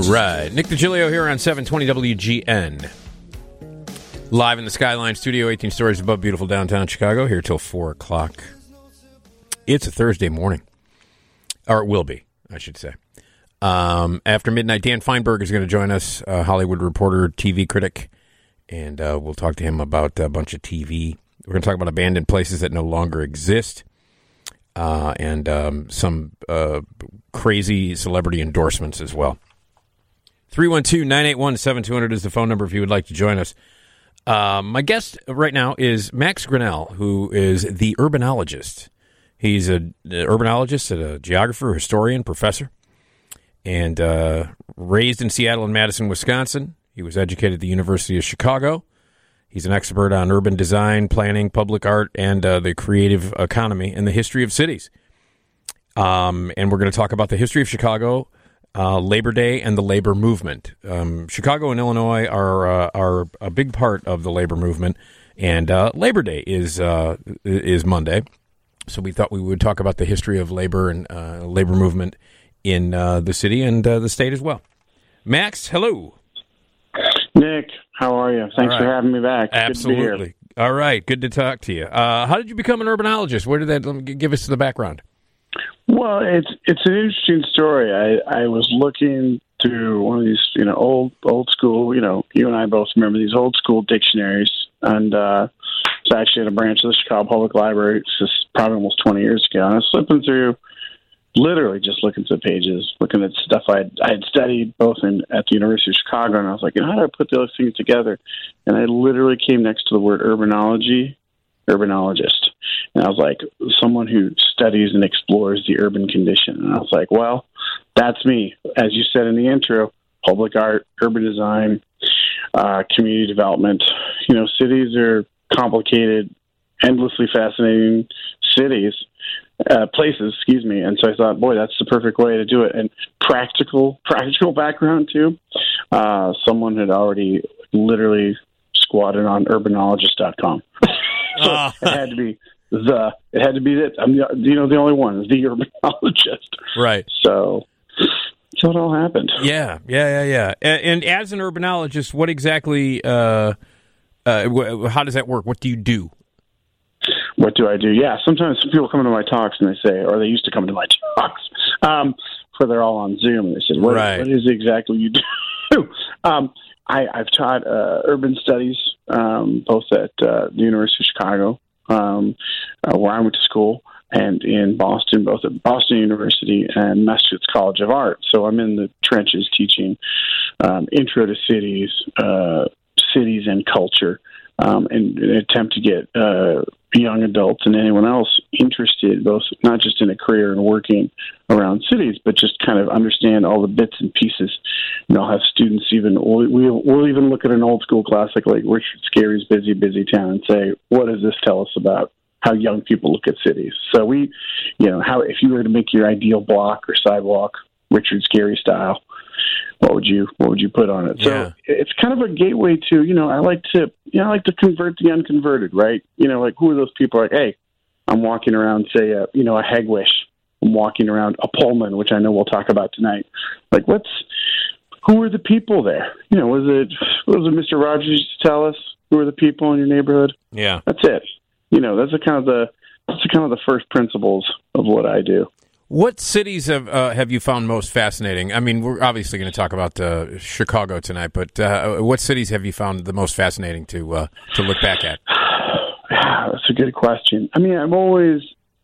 right. Nick DiGilio here on 720 WGN. Live in the Skyline Studio, 18 stories above beautiful downtown Chicago, here till 4 o'clock. It's a Thursday morning. Or it will be, I should say. After midnight, Dan Feinberg is going to join us, Hollywood reporter, TV critic, and we'll talk to him about a bunch of TV. We're going to talk about abandoned places that no longer exist, and some crazy celebrity endorsements as well. 312-981-7200 is the phone number if you would like to join us. My guest right now is Max Grinnell, who is the urbanologist. He's an urbanologist, a geographer, historian, professor, and raised in Seattle and Madison, Wisconsin. He was educated at the University of Chicago. He's an expert on urban design, planning, public art, and the creative economy and the history of cities. And we're going to talk about the history of Chicago, Labor Day, and the labor movement. Chicago and Illinois are a big part of the labor movement, and Labor Day is Monday. So we thought we would talk about the history of labor and labor movement in the city and the state as well. Max, hello. Nick, how are you? Thanks for having me back. Absolutely. Good to be here. All right, good to talk to you. How did you become an urbanologist? Where did that give us the background? Well, it's an interesting story. I was looking through one of these, old school. You and I both remember these old school dictionaries, and it's actually at a branch of the Chicago Public Library. It's just probably almost 20 years ago. And I was flipping through, literally just looking through the pages, looking at stuff I had studied both at the University of Chicago, and I was like, how do I put those things together? And I literally came next to the word urbanologist. And I was like, someone who studies and explores the urban condition. And I was like, well, that's me. As you said in the intro, public art, urban design, community development. Cities are complicated, endlessly fascinating places, and so I thought, boy, that's the perfect way to do it. And practical background too. Someone had already literally squatted on urbanologist.com. So it had to be that. I'm the only one, the urbanologist. Right. So it all happened. Yeah. And as an urbanologist, what exactly? How does that work? What do you do? What do I do? Yeah, sometimes people come into my talks and they say, or they used to come to my talks, for they're all on Zoom. And they said, what is it exactly you do? I've taught urban studies, both at the University of Chicago, where I went to school, and in Boston, both at Boston University and Massachusetts College of Art. So I'm in the trenches teaching intro to cities and culture, in an attempt to get young adults and anyone else interested, both not just in a career and working around cities, but just kind of understand all the bits and pieces. I'll have students we'll even look at an old school classic like Richard Scarry's Busy, Busy Town and say, what does this tell us about how young people look at cities? So how if you were to make your ideal block or sidewalk Richard Scarry style, what would you put on it? So it's kind of a gateway to, I like to convert the unconverted, right? Like who are those people? Like, hey, I'm walking around, say, a Hegwish. I'm walking around a Pullman, which I know we'll talk about tonight. Like, who are the people there? Was it Mr. Rogers used to tell us? Who are the people in your neighborhood? Yeah, that's it. That's kind of the first principles of what I do. What cities have you found most fascinating? I mean, we're obviously going to talk about Chicago tonight, but what cities have you found the most fascinating to look back at? That's a good question. I mean, I'm always,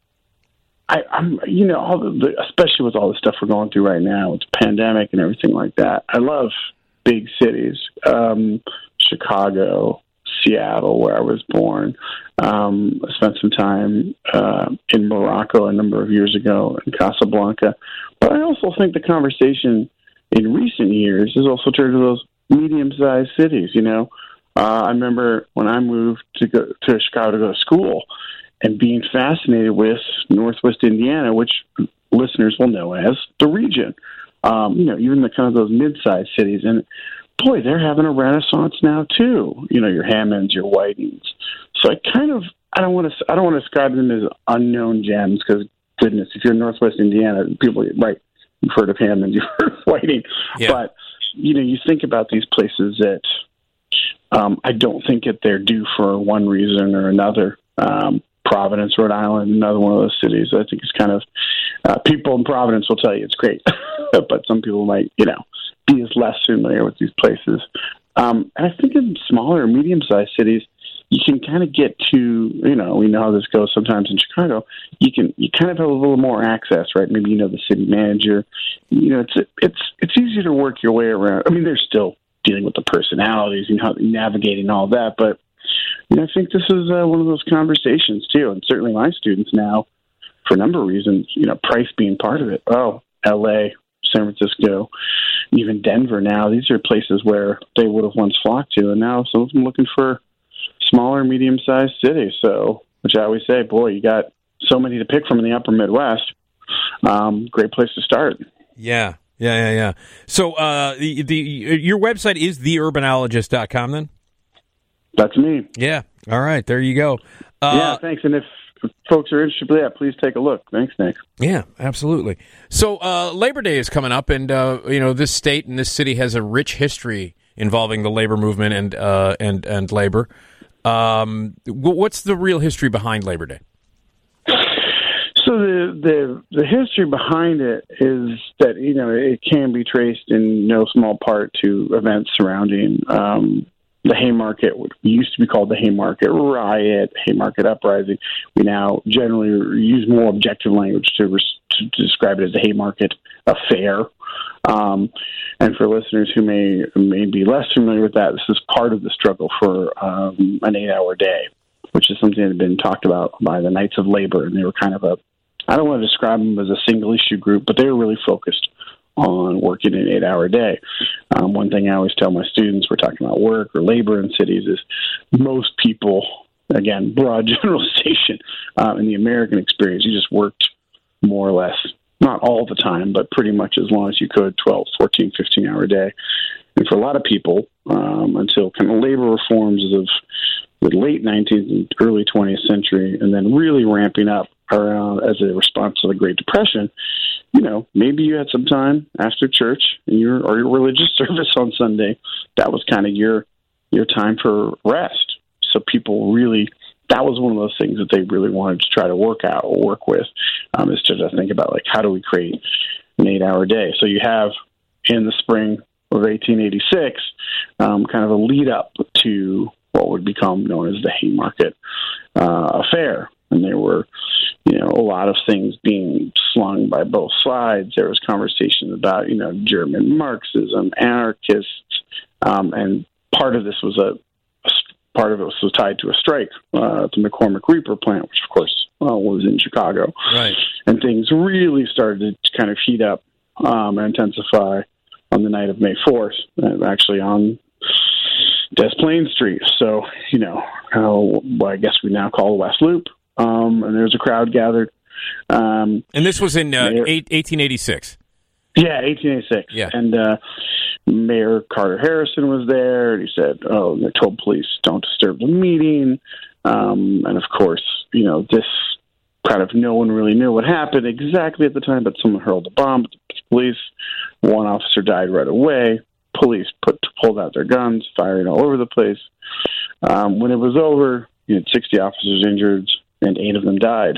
especially with all the stuff we're going through right now, with the pandemic and everything like that. I love big cities, Chicago, Seattle, where I was born. I spent some time in Morocco a number of years ago in Casablanca. But I also think the conversation in recent years has also turned to those medium-sized cities. I remember when I moved to Chicago to go to school and being fascinated with Northwest Indiana, which listeners will know as the region. Even the kind of those mid-sized cities. And boy, they're having a renaissance now too. Your Hammonds, your Whitings. So I don't want to describe them as unknown gems because goodness, if you're in Northwest Indiana, people right, you've heard of Hammond, you've heard of Whiting. Yeah. But you think about these places that I don't think that they're due for one reason or another. Providence, Rhode Island, another one of those cities. I think it's kind of people in Providence will tell you it's great, but some people might, be as less familiar with these places. And I think in smaller, medium-sized cities, you can kind of get to, we know how this goes sometimes in Chicago. You kind of have a little more access, right? Maybe the city manager. It's easier to work your way around. I mean, they're still dealing with the personalities and how navigating all that, but I think this is one of those conversations too, and certainly my students now, for a number of reasons, price being part of it. Oh, L.A., San Francisco, even Denver now, these are places where they would have once flocked to, and now some of them looking for smaller, medium-sized cities. So, which I always say, boy, you got so many to pick from in the upper Midwest. Great place to start. Yeah. So your website is theurbanologist.com then? That's me. Yeah. All right. There you go. Yeah, thanks. And if folks are interested, please take a look. Thanks, Nick. Yeah, absolutely. So Labor Day is coming up, and this state and this city has a rich history involving the labor movement and labor. What's the real history behind Labor Day? So the history behind it is that it can be traced in no small part to events surrounding the Haymarket, what used to be called the Haymarket Riot, Haymarket Uprising. We now generally use more objective language to describe it as the Haymarket Affair. And for listeners who may be less familiar with that, this is part of the struggle for an 8-hour day, which is something that had been talked about by the Knights of Labor. And they were kind of I don't want to describe them as a single-issue group, but they were really focused on working an 8-hour day. One thing I always tell my students, we're talking about work or labor in cities, is most people, again, broad generalization, in the American experience, you just worked more or less, not all the time, but pretty much as long as you could, 12, 14, 15-hour day. And for a lot of people, until kind of labor reforms of the late 19th and early 20th century, and then really ramping up around as a response to the Great Depression, maybe you had some time after church and your religious service on Sunday. That was kind of your time for rest. So people really, that was one of those things that they really wanted to try to work with, is to think about, how do we create an 8-hour day? So you have in the spring of 1886, kind of a lead up to what would become known as the Haymarket Affair. And there were, a lot of things being slung by both sides. There was conversation about, German Marxism, anarchists, and part of this was was tied to a strike at the McCormick Reaper plant, which of course was in Chicago. Right. And things really started to kind of heat up and intensify on the night of May 4th, actually on Des Plaines Street. So, what I guess we now call West Loop. And there's a crowd gathered. And this was in 1886. Yeah, 1886. Yeah. And Mayor Carter Harrison was there, and he said, they told police, don't disturb the meeting. And of course, this kind of no one really knew what happened exactly at the time, but someone hurled a bomb at the police. One officer died right away. Police pulled out their guns, firing all over the place. When it was over, you had 60 officers injured, and 8 of them died.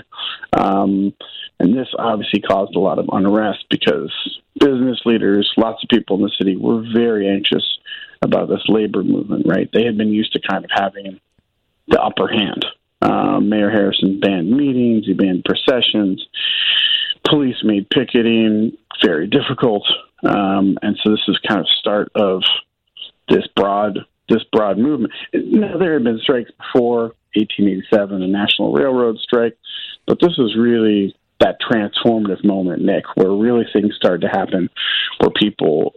And this obviously caused a lot of unrest because business leaders, lots of people in the city were very anxious about this labor movement, right? They had been used to kind of having the upper hand. Mayor Harrison banned meetings, he banned processions, police made picketing very difficult. And so this is kind of start of this broad movement. Now, there had been strikes before 1887, the National Railroad strike, but this was really that transformative moment, Nick, where really things started to happen, where people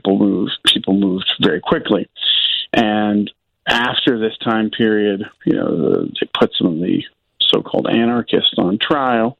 moved very quickly. And after this time period, they put some of the so-called anarchists on trial.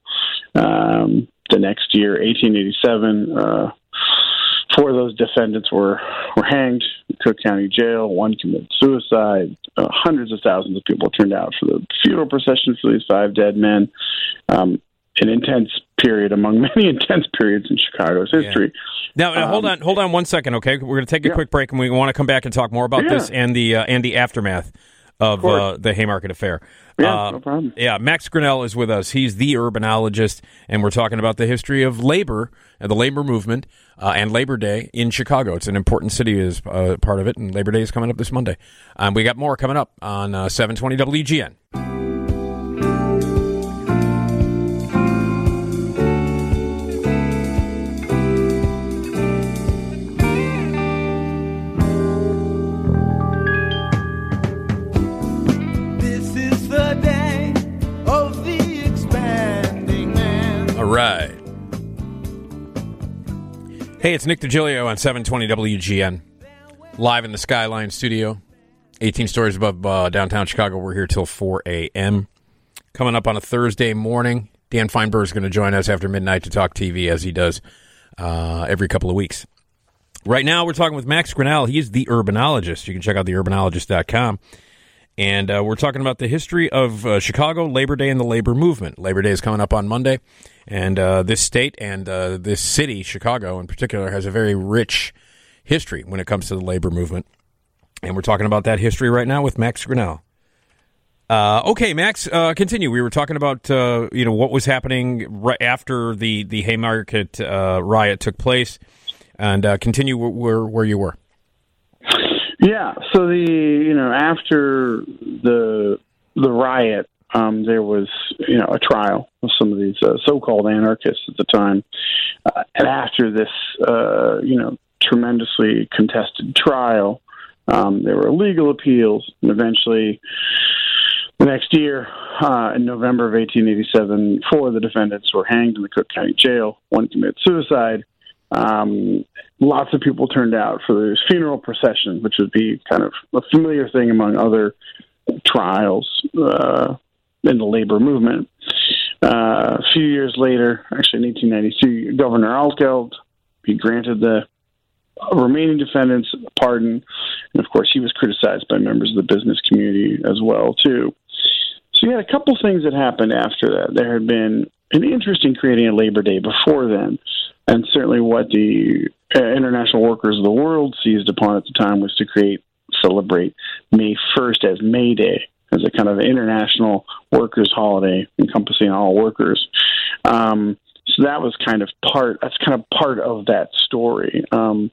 The next year, 1887, 4 of those defendants were hanged in Cook County Jail. 1 committed suicide. Hundreds of thousands of people turned out for the funeral procession for these 5 dead men. An intense period among many intense periods in Chicago's history. Now, hold on 1 second, okay? We're going to take a quick break, and we want to come back and talk more about this and the aftermath of the Haymarket Affair. No problem. Max Grinnell is with us. He's the urbanologist, and we're talking about the history of labor and the labor movement and Labor Day in Chicago. It's an important city as part of it, and Labor Day is coming up this Monday. We got more coming up on 720 WGN. Right. Hey, it's Nick DiGilio on 720 WGN, live in the Skyline studio, 18 stories above downtown Chicago. We're here till 4 a.m. Coming up on a Thursday morning, Dan Feinberg is going to join us after midnight to talk TV, as he does every couple of weeks. Right now, we're talking with Max Grinnell. He's the urbanologist. You can check out theurbanologist.com. And we're talking about the history of Chicago, Labor Day, and the labor movement. Labor Day is coming up on Monday, and this state and this city, Chicago in particular, has a very rich history when it comes to the labor movement. And we're talking about that history right now with Max Grinnell. Okay, Max, continue. We were talking about what was happening right after the Haymarket riot took place, and continue where you were. Yeah, so after the riot, there was a trial of some of these so-called anarchists at the time, and after this tremendously contested trial, there were legal appeals, and eventually the next year, in November of 1887, 4 of the defendants were hanged in the Cook County Jail. One committed suicide. Lots of people turned out for this funeral procession, which would be kind of a familiar thing among other trials in the labor movement. A few years later, actually in 1892, Governor Altgeld, he granted the remaining defendants a pardon, and of course he was criticized by members of the business community as well, too. So you had a couple things that happened after that. There had been an interest in creating a Labor Day before then, and certainly what the International Workers of the World seized upon at the time was to celebrate May 1st as May Day, as a kind of international workers' holiday encompassing all workers. So that was kind of part of that story.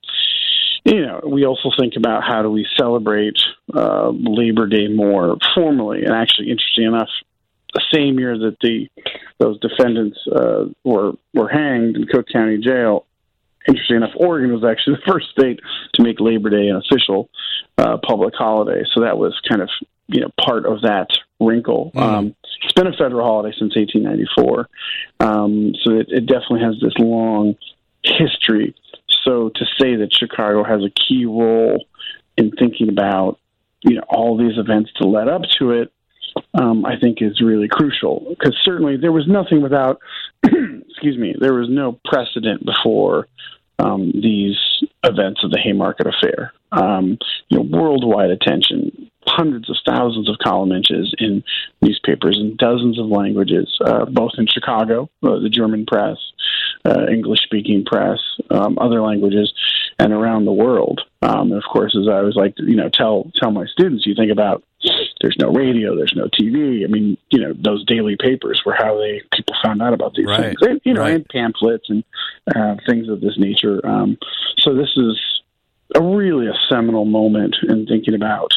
We also think about how do we celebrate Labor Day more formally, and actually, interesting enough, the same year that those defendants were hanged in Cook County Jail, interesting enough, Oregon was actually the first state to make Labor Day an official public holiday. So that was kind of part of that wrinkle. Mm-hmm. It's been a federal holiday since 1894, so it definitely has this long history. So to say that Chicago has a key role in thinking about all these events to lead up to it, I think is really crucial, because certainly there was nothing without, there was no precedent before these events of the Haymarket Affair. Worldwide attention, hundreds of thousands of column inches in newspapers in dozens of languages, both in Chicago, the German press, English-speaking press, other languages, and around the world. And of course, as I always like to tell my students, you think about there's no radio, there's no TV. I mean, those daily papers were how people found out about these things. And, and pamphlets and things of this nature. So this is really a seminal moment in thinking about,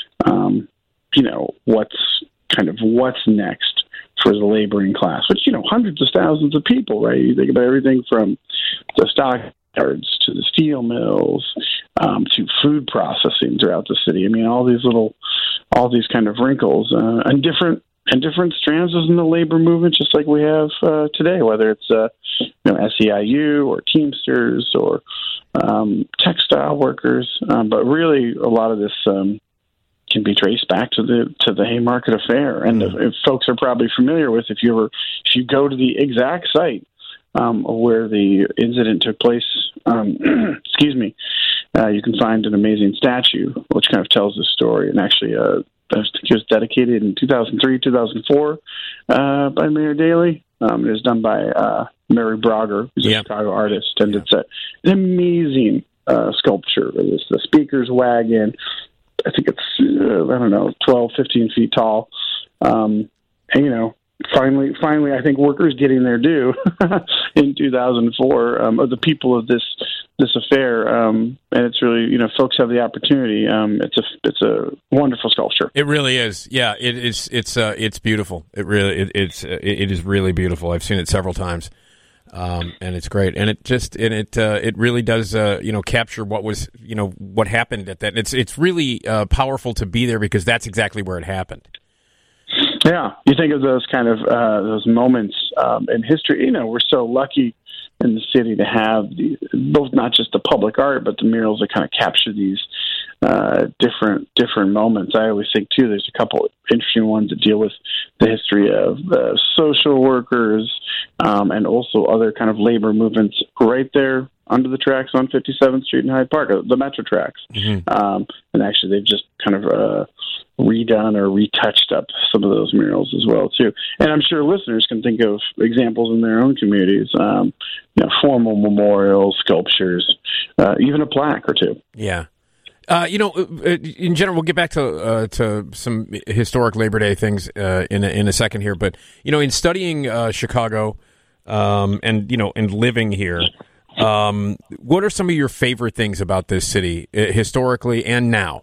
what's next for the laboring class, which, hundreds of thousands of people, right? You think about everything from the stockyards to the steel mills, to food processing throughout the city. I mean, all these kind of wrinkles, and different strands in the labor movement, just like we have today, whether it's SEIU or Teamsters or textile workers, but really a lot of this can be traced back to the Haymarket Affair. And if folks are probably familiar with, if you go to the exact site where the incident took place, you can find an amazing statue which kind of tells the story. And actually, I think it was dedicated in 2003, 2004 by Mayor Daley. It was done by Mary Brogger, who's a Chicago artist, and it's an amazing sculpture. It's the speaker's wagon. I think it's 12, 15 feet tall. And finally, I think workers getting their due in 2004 of the people of this affair, and it's really, folks have the opportunity. It's a wonderful sculpture. It really is. Yeah, it's beautiful. It is really beautiful. I've seen it several times, and it's great. And it really does capture what happened at that. It's really powerful to be there because that's exactly where it happened. Yeah, you think of those kind of those moments in history. We're so lucky in the city to have both not just the public art, but the murals that kind of capture these different moments. I always think too, there's a couple interesting ones that deal with the history of social workers and also other kind of labor movements right there under the tracks on 57th Street in Hyde Park, the Metro tracks. Mm-hmm. And actually, they've just kind of redone or retouched up some of those murals as well too. And I'm sure listeners can think of examples in their own communities, formal memorials, sculptures, even a plaque or two. Yeah. In general, we'll get back to some historic Labor Day things in a second here. But in studying Chicago, and living here, what are some of your favorite things about this city, historically and now?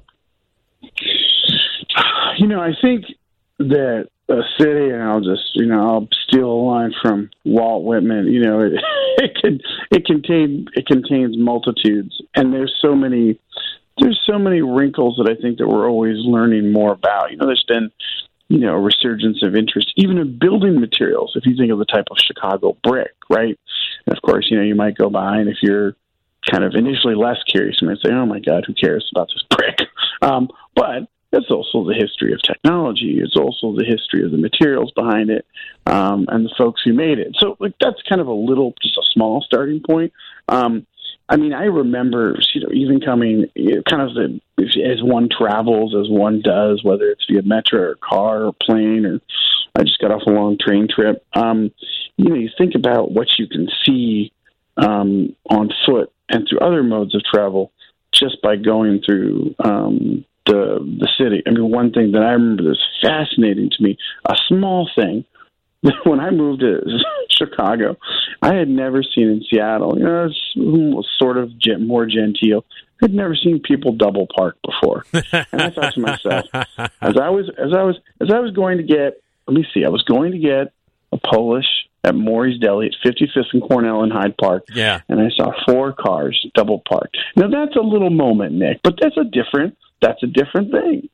I think that a city, and I'll steal a line from Walt Whitman. It contains multitudes, and there's so many wrinkles that I think that we're always learning more about. There's been, a resurgence of interest, even in building materials. If you think of the type of Chicago brick, right? And of course, you might go by, and if you're kind of initially less curious, you might say, "Oh my God, who cares about this brick?" But it's also the history of technology. It's also the history of the materials behind it, and the folks who made it. So, that's kind of just a small starting point. I remember, even coming kind of as one travels, as one does, whether it's via metro or car or plane, or I just got off a long train trip. You think about what you can see on foot and through other modes of travel just by going through the city. One thing that I remember that's fascinating to me, a small thing, when I moved to Chicago, I had never seen in Seattle. It was sort of more genteel. I'd never seen people double park before, and I thought to myself, as I was going to get, I was going to get a Polish at Maury's Deli at 55th and Cornell in Hyde Park, and I saw 4 cars double parked. Now that's a little moment, Nick, but that's a different thing.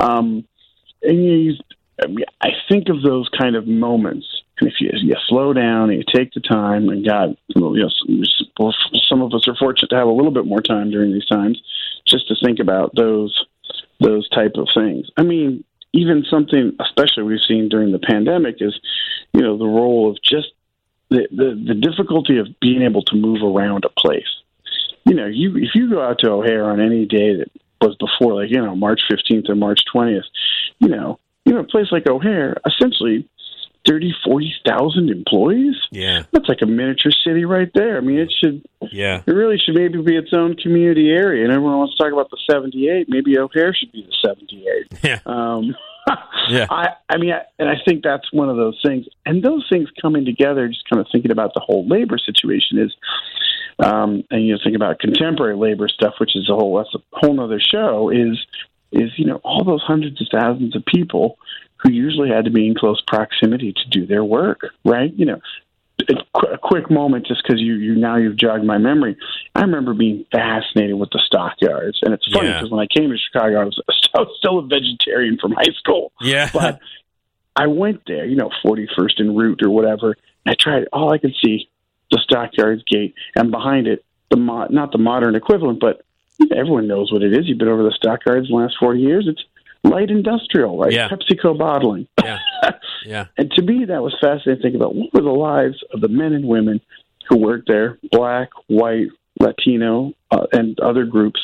I think of those kind of moments, and if you slow down and you take the time, and God, some of us are fortunate to have a little bit more time during these times, just to think about those type of things. Even something, especially we've seen during the pandemic, is the role of just the difficulty of being able to move around a place. If you go out to O'Hare on any day that was before, March 15th or March 20th, a place like O'Hare, essentially 30, 40,000 employees. Yeah. That's like a miniature city right there. It really should maybe be its own community area. And everyone wants to talk about the 78. Maybe O'Hare should be the 78. Yeah. Yeah. I think that's one of those things. And those things coming together, just kind of thinking about the whole labor situation is, and think about contemporary labor stuff, which is that's a whole nother show, is all those hundreds of thousands of people who usually had to be in close proximity to do their work, right? A quick moment, just because you've jogged my memory. I remember being fascinated with the stockyards, and it's funny because when I came to Chicago, I was still a vegetarian from high school. Yeah, but I went there, 41st and Route or whatever. And I tried. All I could see the stockyards gate, and behind it, not the modern equivalent, but everyone knows what it is. You've been over the stockyards the last 40 years. It's light industrial, right? Yeah. PepsiCo bottling. Yeah. Yeah. And to me, that was fascinating to think about what were the lives of the men and women who worked there, black, white, Latino, and other groups,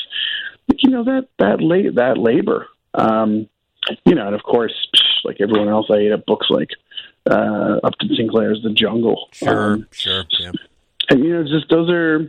that labor, and of course, like everyone else, I ate up books like Upton Sinclair's The Jungle. Sure, yeah. And just those are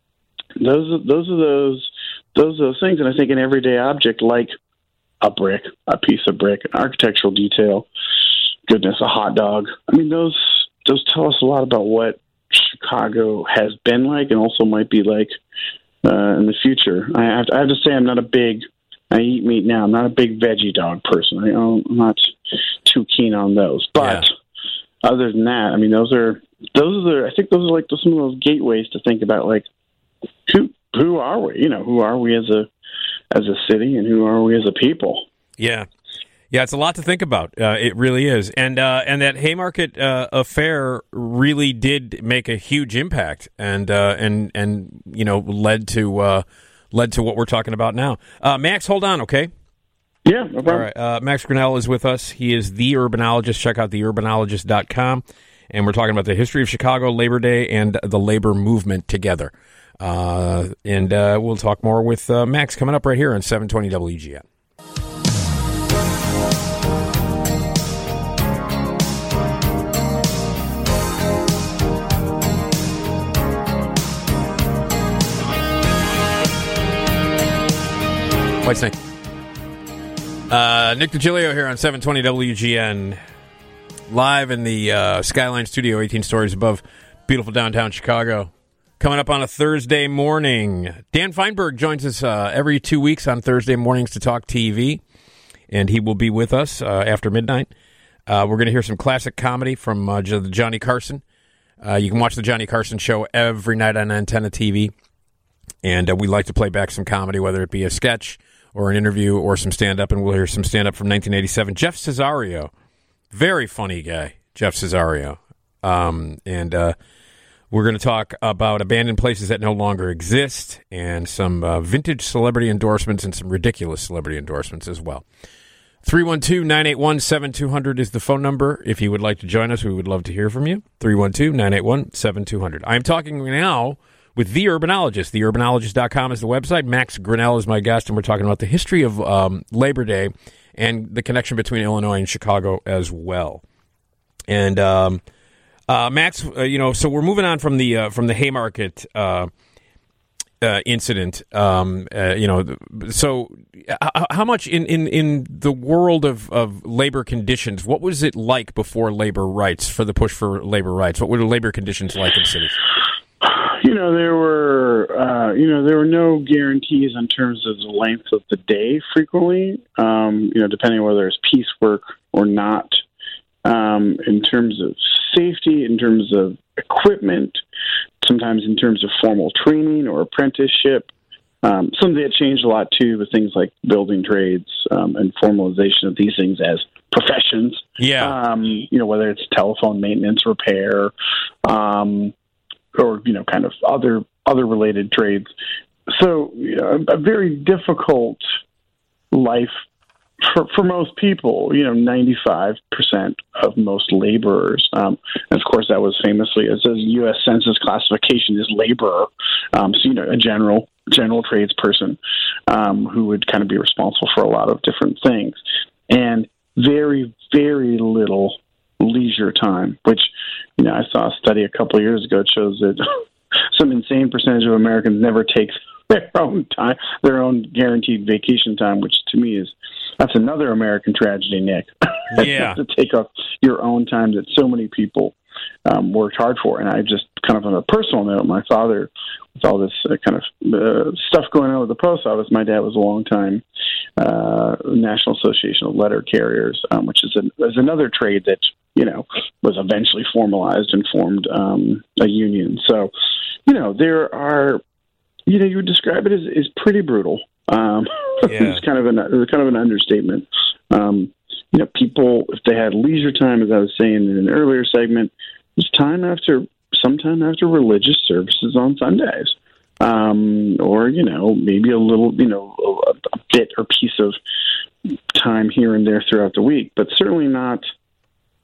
those things, and I think an everyday object like a brick, a piece of brick, an architectural detail, goodness, a hot dog. I mean, those tell us a lot about what Chicago has been like, and also might be like in the future. I have to say, I eat meat now. I'm not a big veggie dog person. I'm not too keen on those. But other than that, I mean, those are. I think those are like some of those gateways to think about, like who are we? Who are we as a city, and who are we as a people? Yeah. Yeah, it's a lot to think about. It really is, and that Haymarket affair really did make a huge impact, and led to what we're talking about now. Max, hold on, okay? Yeah, no problem. All right, Max Grinnell is with us. He is the Urbanologist. Check out theurbanologist.com, and we're talking about the history of Chicago, Labor Day, and the labor movement together. And we'll talk more with Max coming up right here on 720 WGN. Whitesnake. Nick DiGilio here on 720 WGN, live in the Skyline Studio, 18 stories above beautiful downtown Chicago. Coming up on a Thursday morning, Dan Feinberg joins us every 2 weeks on Thursday mornings to talk TV, and he will be with us after midnight. We're going to hear some classic comedy from Johnny Carson. You can watch the Johnny Carson show every night on Antenna TV, and we like to play back some comedy, whether it be a sketch or an interview or some stand-up, and we'll hear some stand-up from 1987. Jeff Cesario, very funny guy, Jeff Cesario. We're going to talk about abandoned places that no longer exist, and some vintage celebrity endorsements and some ridiculous celebrity endorsements as well. 312-981-7200 is the phone number. If you would like to join us, we would love to hear from you. 312-981-7200. I am talking now with The Urbanologist. TheUrbanologist.com is the website. Max Grinnell is my guest, and we're talking about the history of Labor Day and the connection between Illinois and Chicago as well. And Max, so we're moving on from the Haymarket incident. So how much in the world of labor conditions, what was it like before labor rights, for the push for labor rights? What were the labor conditions like in cities? There were no guarantees in terms of the length of the day frequently, depending on whether it's piecework or not, in terms of safety, in terms of equipment, sometimes in terms of formal training or apprenticeship. Something that changed a lot, too, with things like building trades and formalization of these things as professions. Yeah. Whether it's telephone maintenance, repair, or kind of other related trades. So a very difficult life for most people. 95% of most laborers, and of course that was famously, as a U.S. Census classification, is laborer. A general tradesperson who would kind of be responsible for a lot of different things, and very, very little leisure time, which I saw a study a couple of years ago. It shows that some insane percentage of Americans never take their own time, their own guaranteed vacation time, which to me that's another American tragedy, Nick. Yeah. To take off your own time that so many people worked hard for. And I just kind of on a personal note, my father, with all this kind of stuff going on with the post office, my dad was a long time National Association of Letter Carriers, which is another trade that was eventually formalized and formed a union. So, there are, you would describe it as pretty brutal. Yeah. It's kind of an understatement. People, if they had leisure time, as I was saying in an earlier segment, it was sometime after religious services on Sundays, or maybe a little, a bit or piece of time here and there throughout the week, but certainly not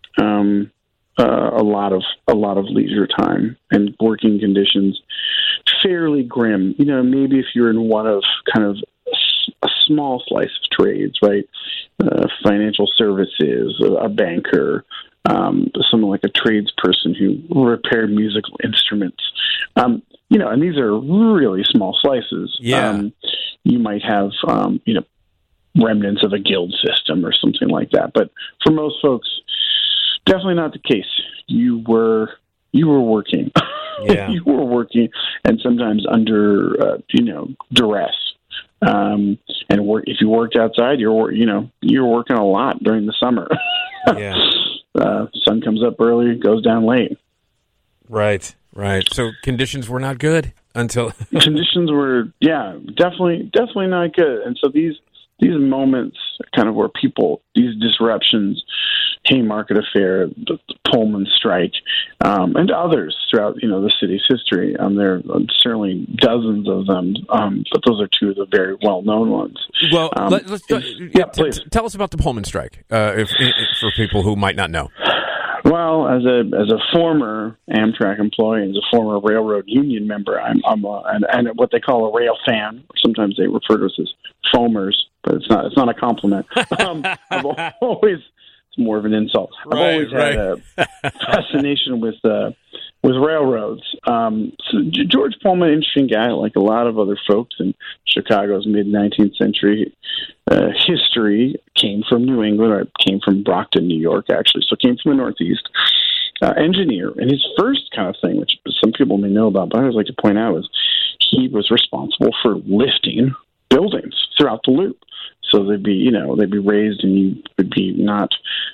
a lot of leisure time, and working conditions fairly grim. Maybe if you're in one of kind of a small slice of trades, right? Financial services, a banker, someone like a tradesperson who repaired musical instruments. And these are really small slices. Yeah. You might have, remnants of a guild system or something like that. But for most folks, definitely not the case. You were working. Yeah. You were working, and sometimes under, duress. And if you worked outside, you're working a lot during the summer. Yeah. Sun comes up early, goes down late. Right. So conditions were not good until conditions were, definitely not good. And so these moments, kind of where these disruptions, Haymarket Affair, the Pullman strike, and others throughout the city's history. There are certainly dozens of them, but those are two of the very well-known ones. Well, let's tell us about the Pullman strike, for people who might not know. Well, as a former Amtrak employee, as a former railroad union member, I'm and what they call a rail fan. Sometimes they refer to us as foamers, but it's not a compliment. I've always, it's more of an insult. I've always had a fascination with railroads. So George Pullman, interesting guy, like a lot of other folks in Chicago's mid-19th century history, came from New England, or came from Brockton, New York, actually. So came from the Northeast. Engineer. And his first kind of thing, which some people may know about, but I always like to point out, is he was responsible for lifting buildings throughout the loop. So they'd be raised, and you would be not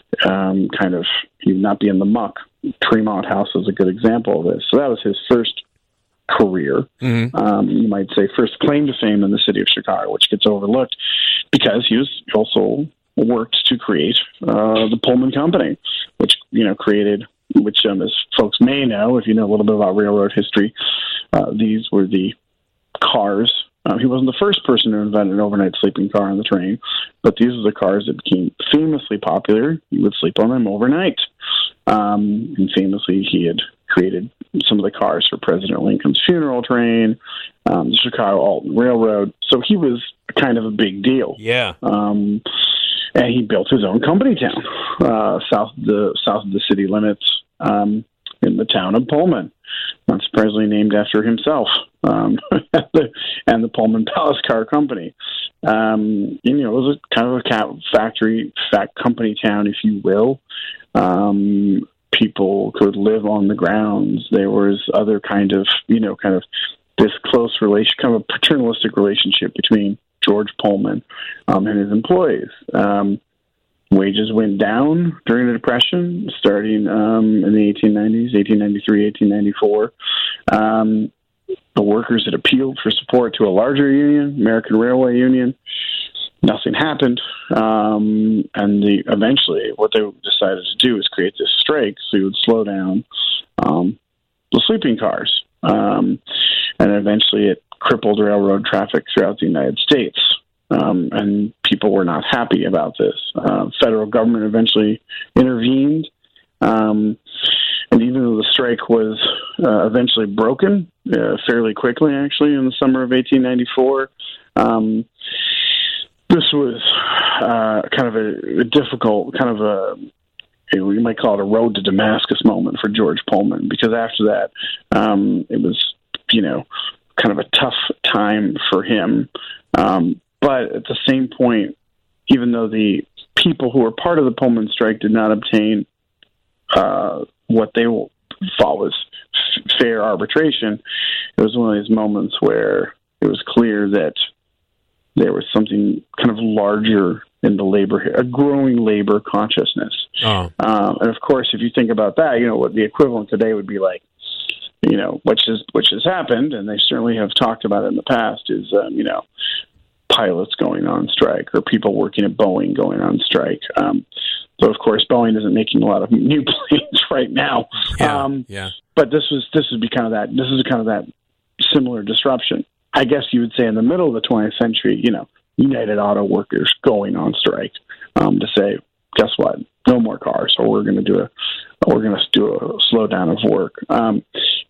you'd not be in the muck. Tremont House is a good example of this. So that was his first career. Mm-hmm. You might say first claim to fame in the city of Chicago, which gets overlooked because he also worked to create the Pullman Company, which created, as folks may know, if you know a little bit about railroad history, these were the cars. He wasn't the first person to invent an overnight sleeping car on the train, but these are the cars that became famously popular. You would sleep on them overnight. And famously, he had created some of the cars for President Lincoln's funeral train, the Chicago Alton Railroad. So he was kind of a big deal. Yeah. And he built his own company town south of the city limits, in the town of Pullman, not surprisingly named after himself, and the Pullman Palace Car Company. It was a kind of a company town, if you will. People could live on the grounds. There was other kind of this close relation, kind of a paternalistic relationship between George Pullman and his employees. Wages went down during the Depression, starting in the 1890s, 1893, 1894. The workers had appealed for support to a larger union, American Railway Union. Nothing happened, and eventually what they decided to do was create this strike so you would slow down the sleeping cars. And eventually it crippled railroad traffic throughout the United States. And people were not happy about this. Federal government eventually intervened. And even though the strike was eventually broken fairly quickly, actually, in the summer of 1894, this was kind of a difficult, we might call it a road to Damascus moment for George Pullman, because after that, it was, kind of a tough time for him. But at the same point, even though the people who were part of the Pullman strike did not obtain what they thought was fair arbitration, it was one of these moments where it was clear that there was something kind of larger in the labor, a growing labor consciousness. Oh. And of course, if you think about that, what the equivalent today would be like, which has happened, and they certainly have talked about it in the past, is, pilots going on strike or people working at Boeing going on strike. So of course, Boeing isn't making a lot of new planes right now. Yeah. But this would be kind of that. This is kind of that similar disruption. I guess you would say in the middle of the 20th century, United Auto Workers going on strike to say, guess what? No more cars, or we're going to do a slowdown of work.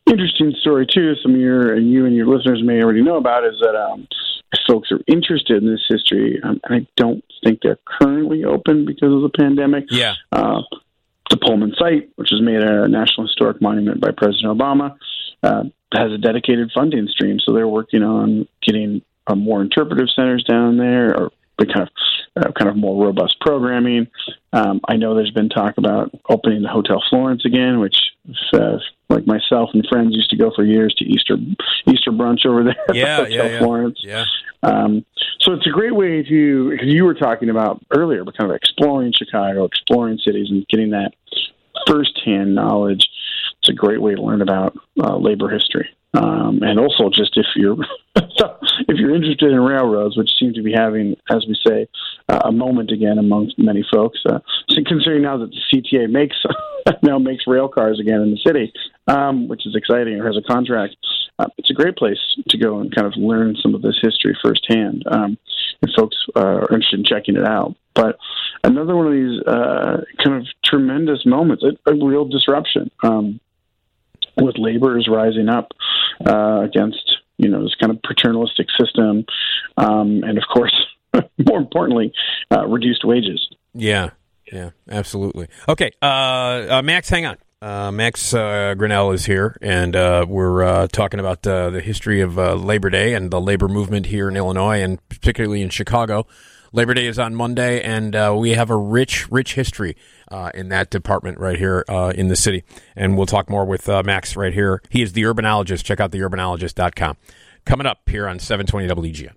interesting story too. Some of you and your listeners may already know about is that if folks are interested in this history, and I don't think they're currently open because of the pandemic. Yeah. The Pullman site, which was made a National Historic Monument by President Obama, has a dedicated funding stream. So they're working on getting more interpretive centers down there, or kind of more robust programming. I know there's been talk about opening the Hotel Florence again, which like myself and friends used to go for years to Easter brunch over there. Hotel Florence. Yeah. So it's a great way to, because you were talking about earlier, but kind of exploring Chicago, exploring cities, and getting that firsthand knowledge. It's a great way to learn about labor history. And also, just if you're interested in railroads, which seem to be having, as we say, a moment again amongst many folks. So considering now that the CTA makes rail cars again in the city, which is exciting, or has a contract, it's a great place to go and kind of learn some of this history firsthand. If folks are interested in checking it out. But another one of these kind of tremendous moments, a real disruption. With laborers rising up against, this kind of paternalistic system, and of course, more importantly, reduced wages. Yeah, absolutely. Okay, Max, hang on. Max Grinnell is here, and we're talking about the history of Labor Day and the labor movement here in Illinois, and particularly in Chicago. Labor Day is on Monday, and we have a rich history in that department right here in the city. And we'll talk more with Max right here. He is the Urbanologist. Check out theurbanologist.com. Coming up here on 720 WGN.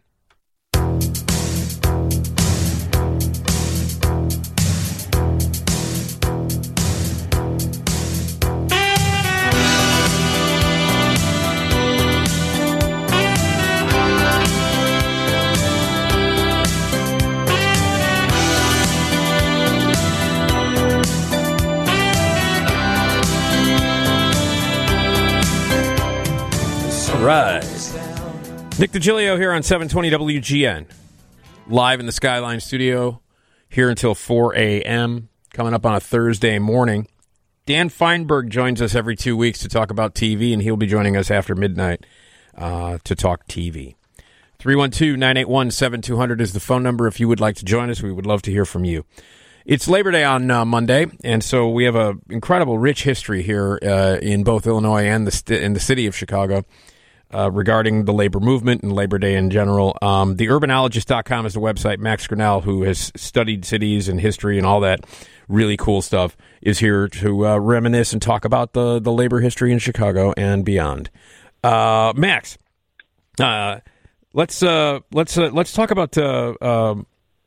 Right. Nick DiGilio here on 720 WGN. Live in the Skyline studio here until 4 a.m. Coming up on a Thursday morning. Dan Feinberg joins us every 2 weeks to talk about TV, and he'll be joining us after midnight to talk TV. 312-981-7200 is the phone number if you would like to join us. We would love to hear from you. It's Labor Day on Monday, and so we have an incredible, rich history here in both Illinois and in the city of Chicago. Regarding the labor movement and Labor Day in general. Theurbanologist.com is the website. Max Grinnell, who has studied cities and history and all that really cool stuff, is here to reminisce and talk about the labor history in Chicago and beyond. Max, let's talk about the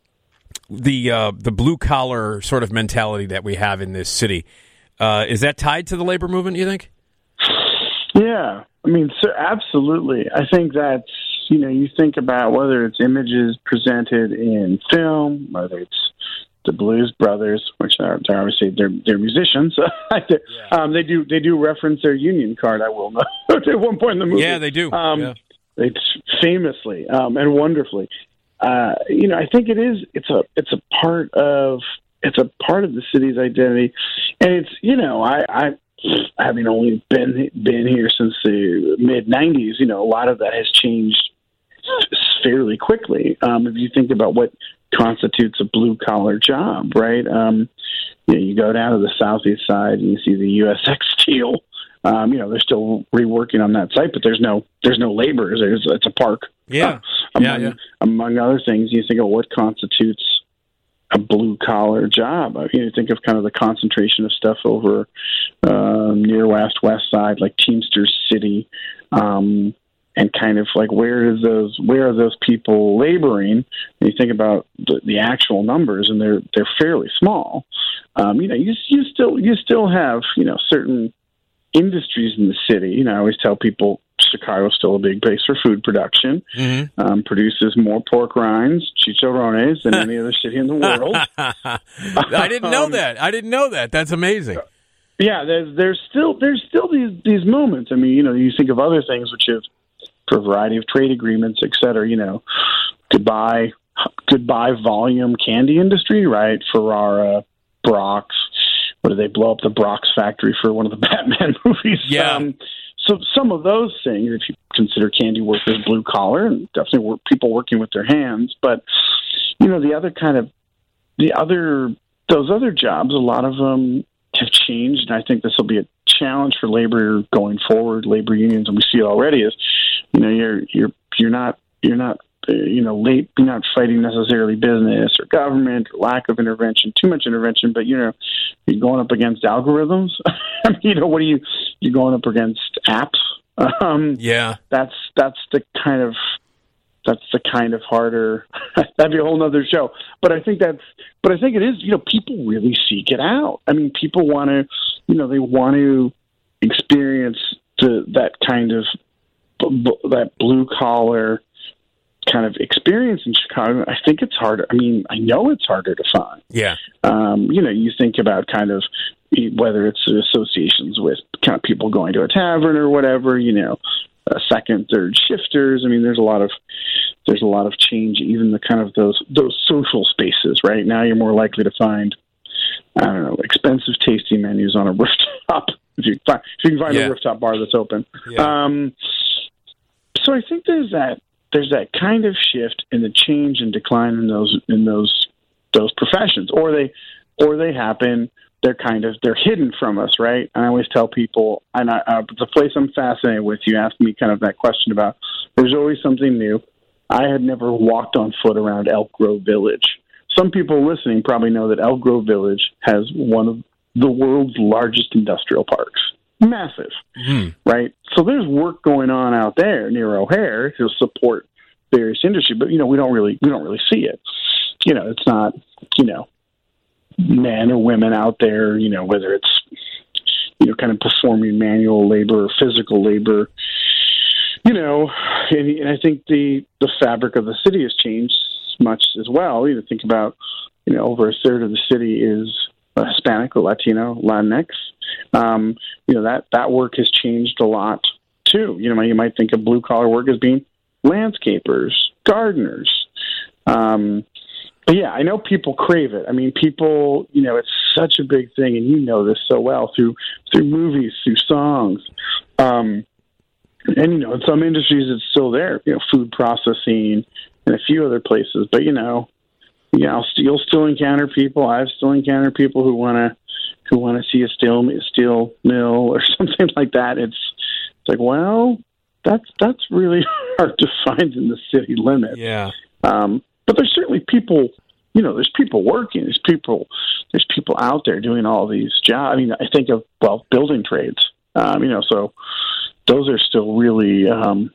blue collar sort of mentality that we have in this city. Is that tied to the labor movement, you think? Yeah. I mean, absolutely. I think that's, you think about whether it's images presented in film, whether it's the Blues Brothers, which are obviously they're musicians. They do reference their union card, I will note, at one point in the movie. Yeah, they do. It's famously and wonderfully. I think it's a part of the city's identity, and it's having only been here since the mid-'90s, a lot of that has changed fairly quickly. If you think about what constitutes a blue-collar job, right? You go down to the southeast side and you see the USX Steel. They're still reworking on that site, but there's no laborers. It's a park. Yeah. Among other things, you think of what constitutes a blue-collar job. You think of kind of the concentration of stuff over near west side, like Teamsters City, and kind of like where are those people laboring? And you think about the actual numbers, and they're fairly small. You still have certain industries in the city. I always tell people Chicago's still a big base for food production. Mm-hmm. Produces more pork rinds, chicharrones, than any other city in the world. I didn't know that. That's amazing. Yeah, there's still these moments. I mean, you think of other things which have, for a variety of trade agreements, et cetera. Goodbye volume candy industry, right? Ferrara, Brock's. What did they blow up the Brock's factory for one of the Batman movies? Yeah. so some of those things, if you consider candy workers blue collar, and definitely people working with their hands, but those other jobs, a lot of them have changed, and I think this will be a challenge for labor going forward. Labor unions, and we see it already, is you're not fighting necessarily business or government or lack of intervention, too much intervention, but you're going up against algorithms. You're going up against apps. That's the kind of harder. That'd be a whole nother show. But I think it is. People really seek it out. I mean, people want to. They want to experience that kind of that blue collar kind of experience in Chicago. I think it's harder. I mean, I know it's harder to find. Yeah. You think about kind of whether it's associations with kind of people going to a tavern or whatever. Second, third shifters. I mean, there's a lot of change, even the kind of those social spaces. Right now, you're more likely to find, I don't know, expensive tasting menus on a rooftop. If you can find a rooftop bar that's open. Yeah. So I think there's that kind of shift in the change and decline in those professions, or they happen. They're hidden from us, right? And I always tell people, and the place I'm fascinated with, you asked me kind of that question about, there's always something new. I had never walked on foot around Elk Grove Village. Some people listening probably know that Elk Grove Village has one of the world's largest industrial parks. Massive, right? So there's work going on out there near O'Hare to support various industry, but we don't really see it. It's not men or women out there, whether it's kind of performing manual labor or physical labor, and I think the fabric of the city has changed much as well. You think about over a third of the city is Hispanic or Latino, Latinx. That work has changed a lot too. You might think of blue collar work as being landscapers, gardeners. But yeah, I know people crave it. I mean, people, it's such a big thing, and this so well through movies, through songs. And in some industries it's still there, food processing and a few other places. But you'll still encounter people. I've still encountered people who want to see a steel mill or something like that. It's like, well, that's really hard to find in the city limits. Yeah. But there's certainly people, there's people working. There's people out there doing all these jobs. I mean, I think of, building trades, so those are still really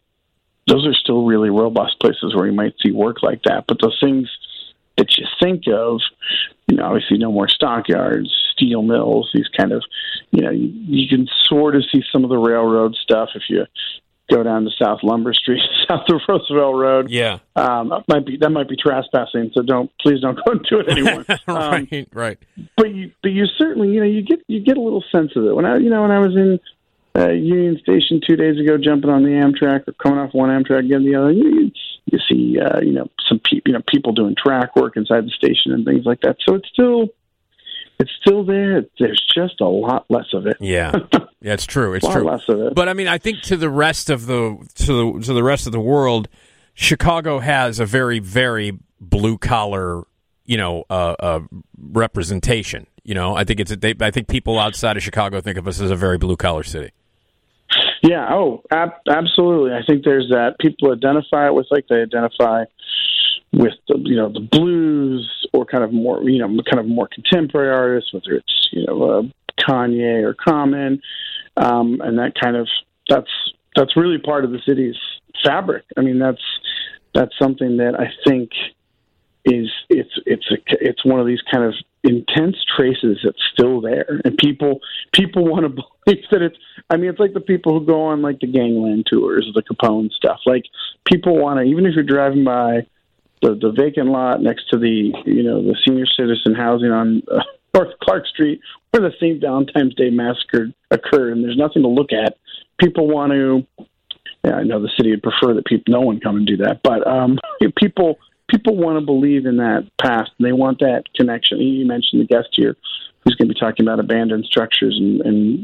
robust places where you might see work like that. But those things that you think of, obviously no more stockyards, steel mills, these kind of, you can sort of see some of the railroad stuff if you go down to South Lumber Street, south of Roosevelt Road. Yeah. That might be trespassing, so please don't go into it anymore. Right. But you certainly, you get a little sense of it. When I was in Union Station 2 days ago, jumping on the Amtrak or coming off one Amtrak, getting the other, you see, some people doing track work inside the station and things like that. So it's still there. There's just a lot less of it. Yeah, it's true. It's a lot true. less of it. But I mean, I think to the rest of the rest of the world, Chicago has a very, very blue collar, representation. I think I think people outside of Chicago think of us as a very blue collar city. Yeah. Oh, absolutely. I think there's that. People identify it with they identify with the blues or kind of more contemporary artists, whether it's Kanye or Common, and that kind of that's really part of the city's fabric. I mean, that's something that I think is it's one of these kind of intense traces that's still there, and people want to believe that it's. I mean, it's like the people who go on the gangland tours, the Capone stuff. People want to, even if you're driving by the vacant lot next to the senior citizen housing on North Clark Street, where the St. Valentine's Day massacre occurred, and there's nothing to look at. People want to. Yeah, I know the city would prefer that no one come and do that, but people want to believe in that past, and they want that connection. You mentioned the guest here, who's going to be talking about abandoned structures and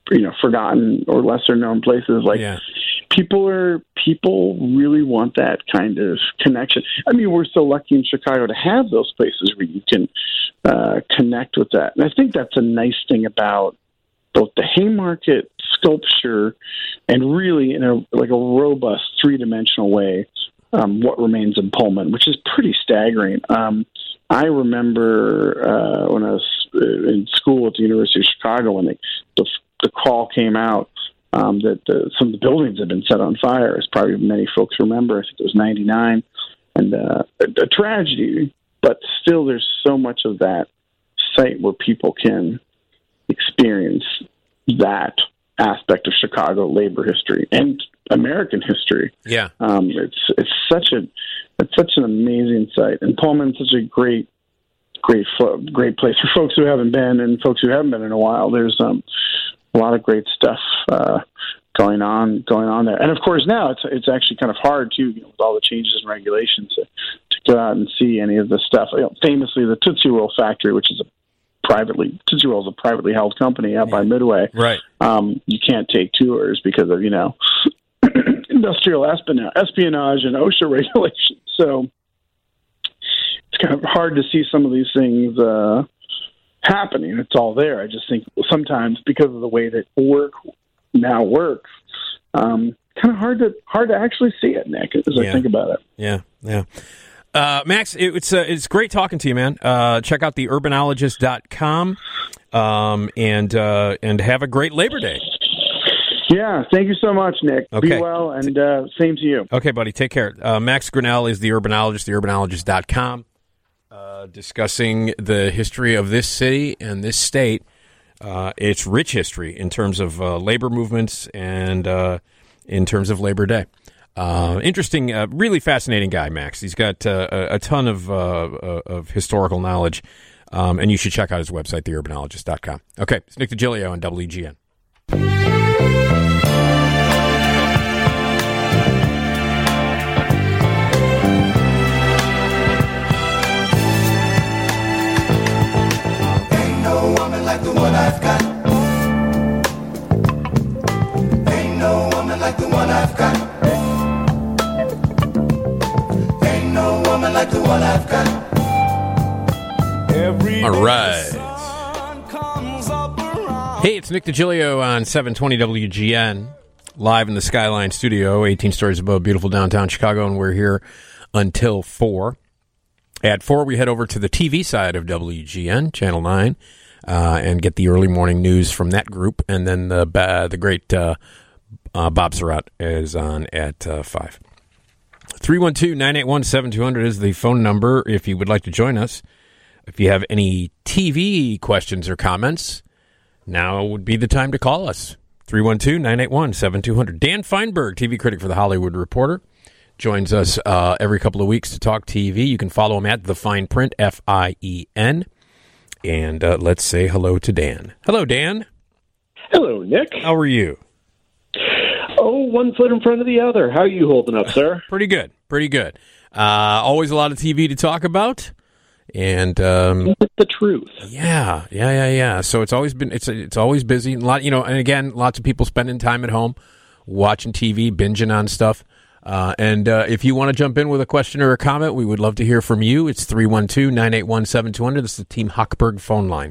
forgotten or lesser known places. Like people really want that kind of connection. I mean, we're so lucky in Chicago to have those places where you can connect with that. And I think that's a nice thing about both the Haymarket sculpture and really in a robust three-dimensional way, what remains in Pullman, which is pretty staggering. I remember when I was in school at the University of Chicago when the call came out that some of the buildings had been set on fire, as probably many folks remember. I think it was 99, and a tragedy. But still, there's so much of that site where people can experience that aspect of Chicago labor history and American history. Yeah, it's such an amazing site, and Pullman's such a great place for folks who haven't been and folks who haven't been in a while. There's a lot of great stuff going on there, and of course now it's actually kind of hard too, with all the changes in regulations to go out and see any of the stuff. Famously, the Tootsie Roll factory, which is Tootsie Roll is a privately held company out by Midway. Right. You can't take tours because of industrial espionage and OSHA regulations. So it's kind of hard to see some of these things happening. It's all there. I just think sometimes because of the way that work now works, kind of hard to actually see it, Nick, as I think about it. Yeah. Max, it's great talking to you, man. Check out theurbanologist.com and have a great Labor Day. Yeah, thank you so much, Nick. Okay. Be well, and same to you. Okay, buddy, take care. Max Grinnell is the urbanologist, theurbanologist.com, discussing the history of this city and this state. Its rich history in terms of labor movements and in terms of Labor Day. Interesting, really fascinating guy, Max. He's got a ton of historical knowledge, and you should check out his website, theurbanologist.com. Okay, it's Nick DiGilio on WGN. Ain't no woman like the one I've got. Ain't no woman like the one I've got. Ain't no woman like the one I've got. All right. Hey, it's Nick DiGilio on 720 WGN, live in the Skyline Studio, 18 stories above beautiful downtown Chicago, and we're here until 4. At 4, we head over to the TV side of WGN, Channel 9, and get the early morning news from that group, and then the great Bob Surratt is on at 5. 312-981-7200 is the phone number if you would like to join us. If you have any TV questions or comments, now would be the time to call us. 312-981-7200. Dan Feinberg, TV critic for The Hollywood Reporter, joins us every couple of weeks to talk TV. You can follow him at The Fine Print, F-I-E-N. And let's say hello to Dan. Hello, Dan. Hello, Nick. How are you? Oh, one foot in front of the other. How are you holding up, sir? Pretty good. Always a lot of TV to talk about. And the truth. Yeah. So it's always been it's always busy. A lot, and again, lots of people spending time at home watching TV, binging on stuff. And if you want to jump in with a question or a comment, we would love to hear from you. It's 312-981-7200. This is the Team Hochberg phone line,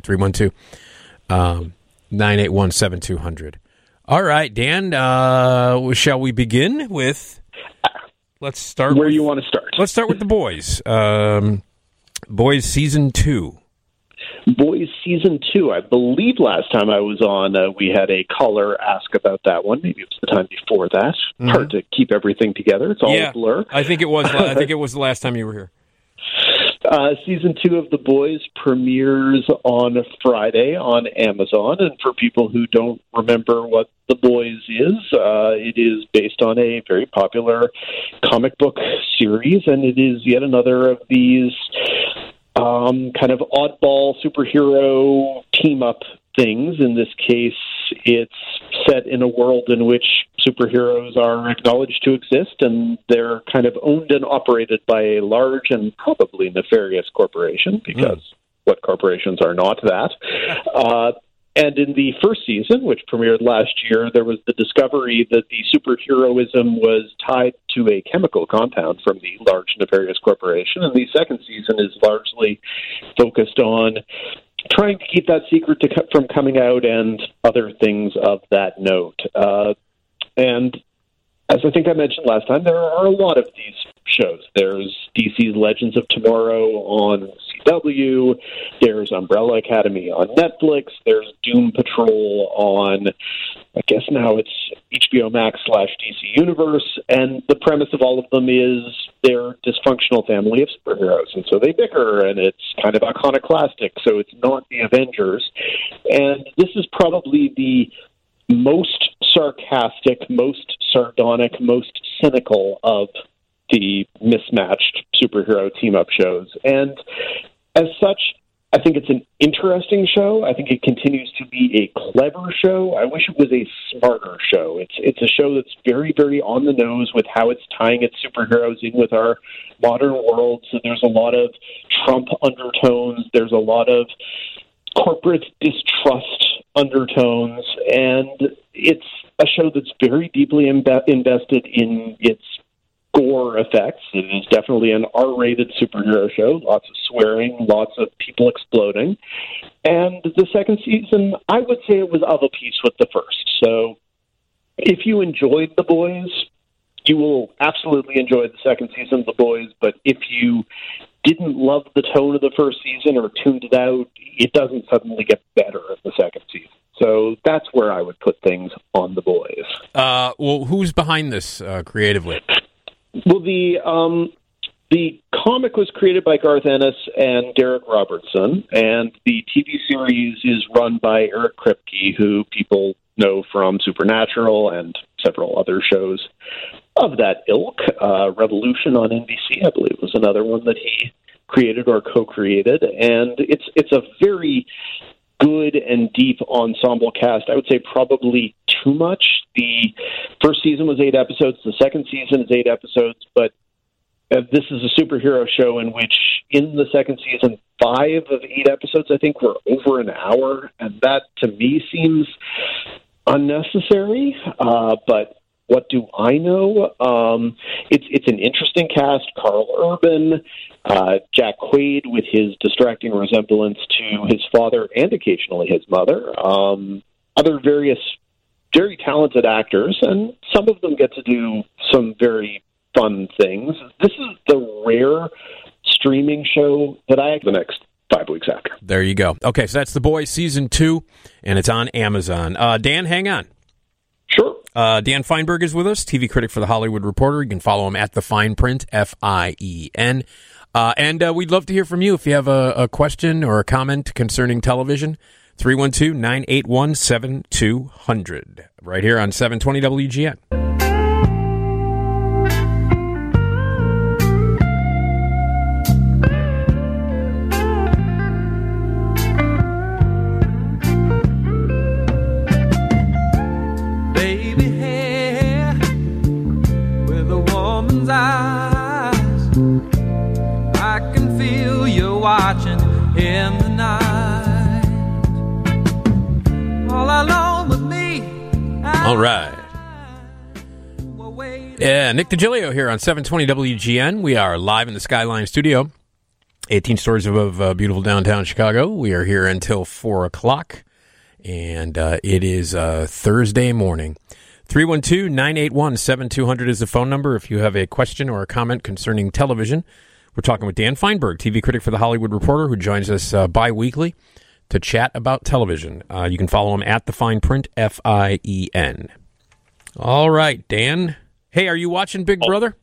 312-981-7200. All right, Dan, shall we begin with... Let's start where you want to start. Let's start with the boys. Boys Season 2. Boys Season 2. I believe last time I was on, we had a caller ask about that one. Maybe it was the time before that. Mm-hmm. Hard to keep everything together. It's all a blur. I think it was. I think it was the last time you were here. Season 2 of The Boys premieres on Friday on Amazon. And for people who don't remember what The Boys is, it is based on a very popular comic book series, and it is yet another of these kind of oddball superhero team-up things. In this case, it's set in a world in which superheroes are acknowledged to exist, and they're kind of owned and operated by a large and probably nefarious corporation, because what corporations are not that? And in the first season, which premiered last year, there was the discovery that the superheroism was tied to a chemical compound from the large nefarious corporation. And the second season is largely focused on trying to keep that secret from coming out and other things of that note. And as I think I mentioned last time, there are a lot of these shows. There's DC's Legends of Tomorrow on CW. There's Umbrella Academy on Netflix. There's Doom Patrol on, I guess now it's HBO Max / DC Universe. And the premise of all of them is they're a dysfunctional family of superheroes. And so they bicker, and it's kind of iconoclastic. So it's not the Avengers. And this is probably the most sarcastic, most sardonic, most cynical of the mismatched superhero team-up shows. And as such, I think it's an interesting show. I think it continues to be a clever show. I wish it was a smarter show. It's a show that's very, very on the nose with how it's tying its superheroes in with our modern world. So there's a lot of Trump undertones. There's a lot of corporate distrust undertones, and it's a show that's very deeply invested in its gore effects. It is definitely an R-rated superhero show, lots of swearing, lots of people exploding. And the second season, I would say it was of a piece with the first. So if you enjoyed The Boys, you will absolutely enjoy the second season of The Boys, but if you didn't love the tone of the first season or tuned it out, it doesn't suddenly get better in the second season. So that's where I would put things on The Boys. Well, who's behind this creatively? Well, the comic was created by Garth Ennis and Derek Robertson, and the TV series is run by Eric Kripke, who people know from Supernatural and several other shows of that ilk. Revolution on NBC, I believe, was another one that he created or co-created, and it's a very good and deep ensemble cast. I would say probably too much. The first season was 8 episodes. The second season is 8 episodes, but this is a superhero show in which in the second season, 5 of 8 episodes, I think, were over an hour, and that to me seems unnecessary, but what do I know? It's an interesting cast. Carl Urban, Jack Quaid with his distracting resemblance to his father and occasionally his mother. Other various very talented actors, and some of them get to do some very fun things. This is the rare streaming show that I have the next 5 weeks after. There you go. Okay, so that's The Boys Season 2, and it's on Amazon. Dan, hang on. Sure. Dan Feinberg is with us, TV critic for The Hollywood Reporter. You can follow him at The Fine Print, F-I-E-N. And we'd love to hear from you if you have a question or a comment concerning television. 312-981-7200. Right here on 720 WGN. Watching in the night, all alone with me. All right. Yeah, Nick DiGilio here on 720 WGN. We are live in the Skyline studio, 18 stories above beautiful downtown Chicago. We are here until 4 o'clock, and it is Thursday morning. 312-981-7200 is the phone number if you have a question or a comment concerning television. We're talking with Dan Feinberg, TV critic for The Hollywood Reporter, who joins us bi-weekly to chat about television. You can follow him at The Fine Print, F-I-E-N. All right, Dan. Hey, are you watching Big Brother?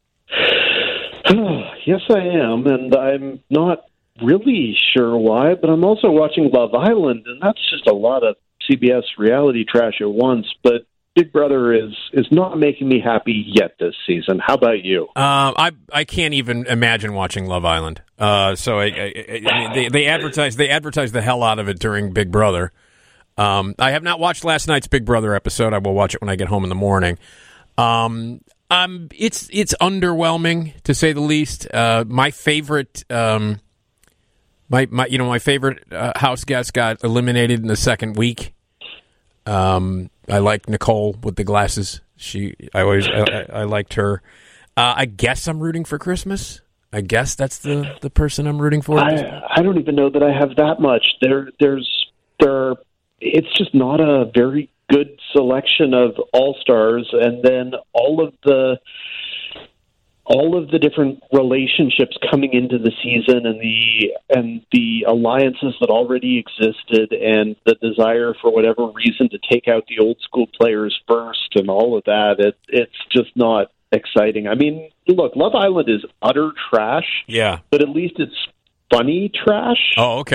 Yes, I am, and I'm not really sure why, but I'm also watching Love Island, and that's just a lot of CBS reality trash at once, but Big Brother is not making me happy yet this season. How about you? I can't even imagine watching Love Island. So they advertise the hell out of it during Big Brother. I have not watched last night's Big Brother episode. I will watch it when I get home in the morning. It's underwhelming to say the least. My favorite My favorite house guest got eliminated in the second week. I like Nicole with the glasses. I liked her. I guess I'm rooting for Christmas. I guess that's the person I'm rooting for. I don't even know that I have that much. It's just not a very good selection of all-stars, and then all of the different relationships coming into the season, and the alliances that already existed, and the desire for whatever reason to take out the old school players first, and all of that. It's just not exciting. I mean, look, Love Island is utter trash. Yeah, but at least it's funny trash. Oh, okay.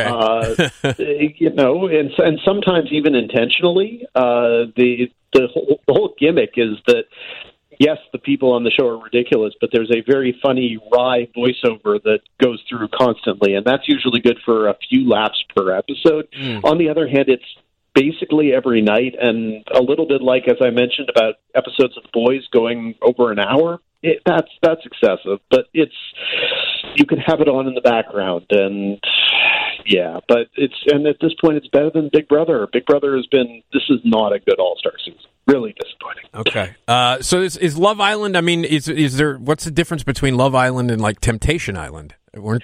And sometimes even intentionally. The whole gimmick is that, yes, the people on the show are ridiculous, but there's a very funny wry voiceover that goes through constantly, and that's usually good for a few laps per episode. On the other hand, it's basically every night, and a little bit like, as I mentioned, about episodes of The Boys going over an hour. That's excessive, but you can have it on in the background, and and at this point it's better than Big Brother. Big Brother this is not a good All-Star season. Really disappointing. Okay. So is Love Island, I mean, is there, what's the difference between Love Island and like Temptation Island? Well,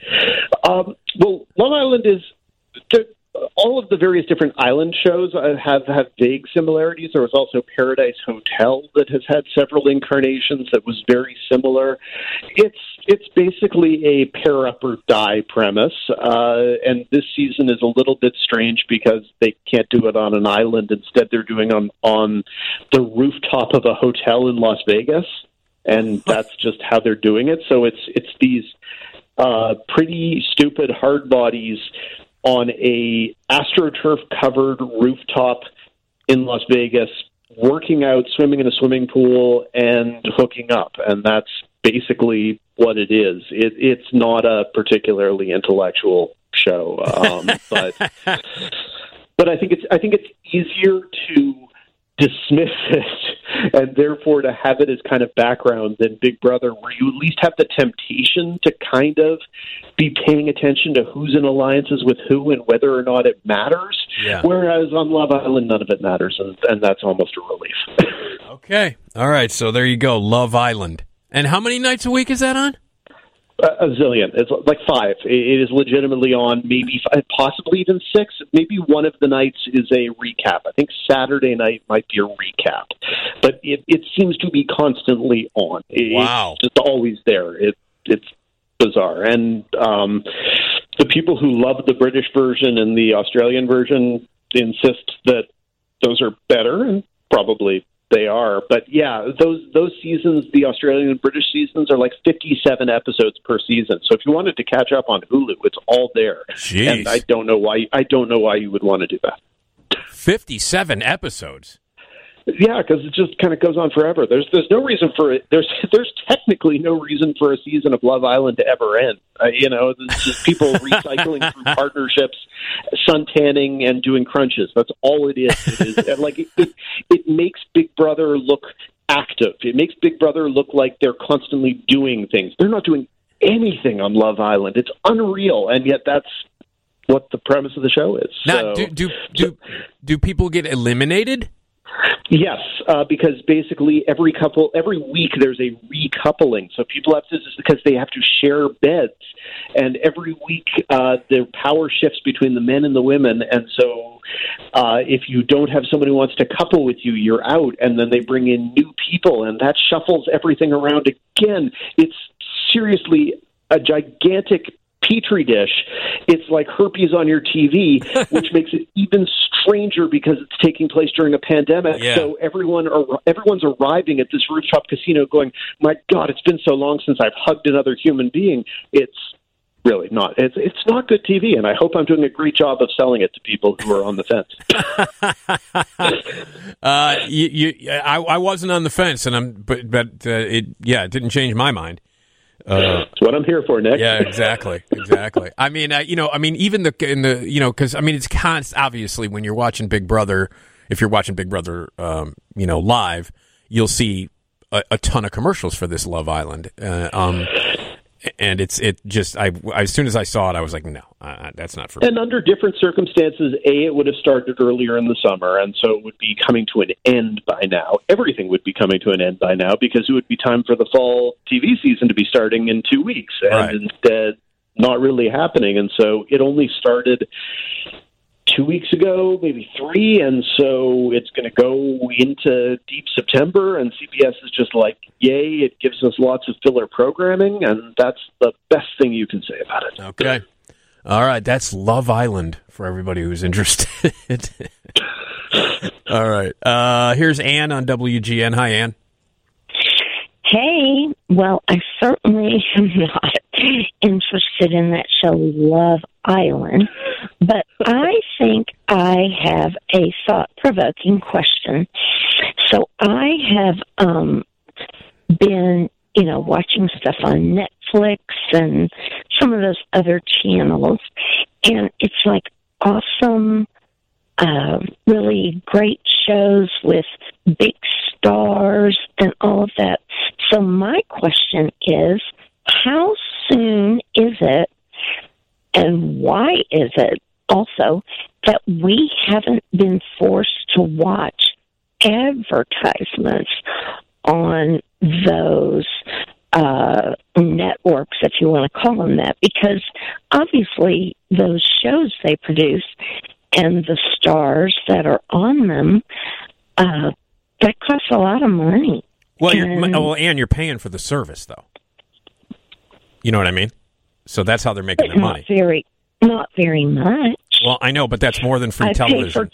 Love Island is, all of the various different island shows have vague similarities. There was also Paradise Hotel that has had several incarnations that was very similar. It's basically a pair up or die premise, and this season is a little bit strange because they can't do it on an island. Instead, they're doing on the rooftop of a hotel in Las Vegas, and that's just how they're doing it. So it's these pretty stupid hard bodies on a AstroTurf-covered rooftop in Las Vegas, working out, swimming in a swimming pool, and hooking up. And that's basically what it is. It's not a particularly intellectual show, but I think it's easier to dismiss it and therefore to have it as kind of background than Big Brother, where you at least have the temptation to kind of be paying attention to who's in alliances with who and whether or not it matters. Yeah. Whereas on Love Island, none of it matters, and that's almost a relief. Okay. All right. So there you go. Love Island. And how many nights a week is that on? A zillion. It's like 5. It is legitimately on maybe 5, possibly even 6. Maybe one of the nights is a recap. I think Saturday night might be a recap. But it seems to be constantly on. Wow. It's just always there. It's bizarre. And the people who love the British version and the Australian version insist that those are better, and probably they are. But yeah, those seasons, the Australian and British seasons, are like 57 episodes per season. So if you wanted to catch up on Hulu, it's all there. Jeez. And I don't know why you would want to do that. 57 episodes. Yeah, because it just kind of goes on forever. There's no reason for it. There's technically no reason for a season of Love Island to ever end. There's just people recycling through partnerships, suntanning, and doing crunches. That's all it is. It makes Big Brother look active. It makes Big Brother look like they're constantly doing things. They're not doing anything on Love Island. It's unreal, and yet that's what the premise of the show is. Now, do people get eliminated? Yes, because basically every week there's a recoupling. So people have to, because they have to share beds, and every week the power shifts between the men and the women. And so if you don't have someone who wants to couple with you, you're out. And then they bring in new people, and that shuffles everything around again. It's seriously a gigantic Petri dish. It's like herpes on your TV, which makes it even stranger because it's taking place during a pandemic. Yeah. So everyone's arriving at this rooftop casino going, my God, it's been so long since I've hugged another human being. It's really not. It's not good TV, and I hope I'm doing a great job of selling it to people who are on the fence. I wasn't on the fence, and it didn't change my mind. That's what I'm here for, Nick. Yeah, exactly. I mean, even because it's obviously when you're watching Big Brother, if you're watching Big Brother, live, you'll see a ton of commercials for this Love Island, And as soon as I saw it, I was like, no, that's not for me. And under different circumstances, it would have started earlier in the summer, and so it would be coming to an end by now. Everything would be coming to an end by now because it would be time for the fall TV season to be starting in 2 weeks. And instead, not really happening. And so it only started 2 weeks ago, maybe 3, and so it's going to go into deep September, and CBS is just like, yay, it gives us lots of filler programming, and that's the best thing you can say about it. Okay. All right, that's Love Island for everybody who's interested. All right. Here's Ann on WGN. Hi, Ann. Hey, well, I certainly am not interested in that show Love Island, but I think I have a thought-provoking question. So I have been, watching stuff on Netflix and some of those other channels, and it's like awesome, really great shows with big stars and all of that. So my question is, how soon is it, and why is it also, that we haven't been forced to watch advertisements on those networks, if you want to call them that? Because obviously those shows they produce and the stars that are on them, that costs a lot of money. Well, Ann, you're paying for the service, though. You know what I mean? So that's how they're making their money. Not very much. Well, I know, but that's more than free television.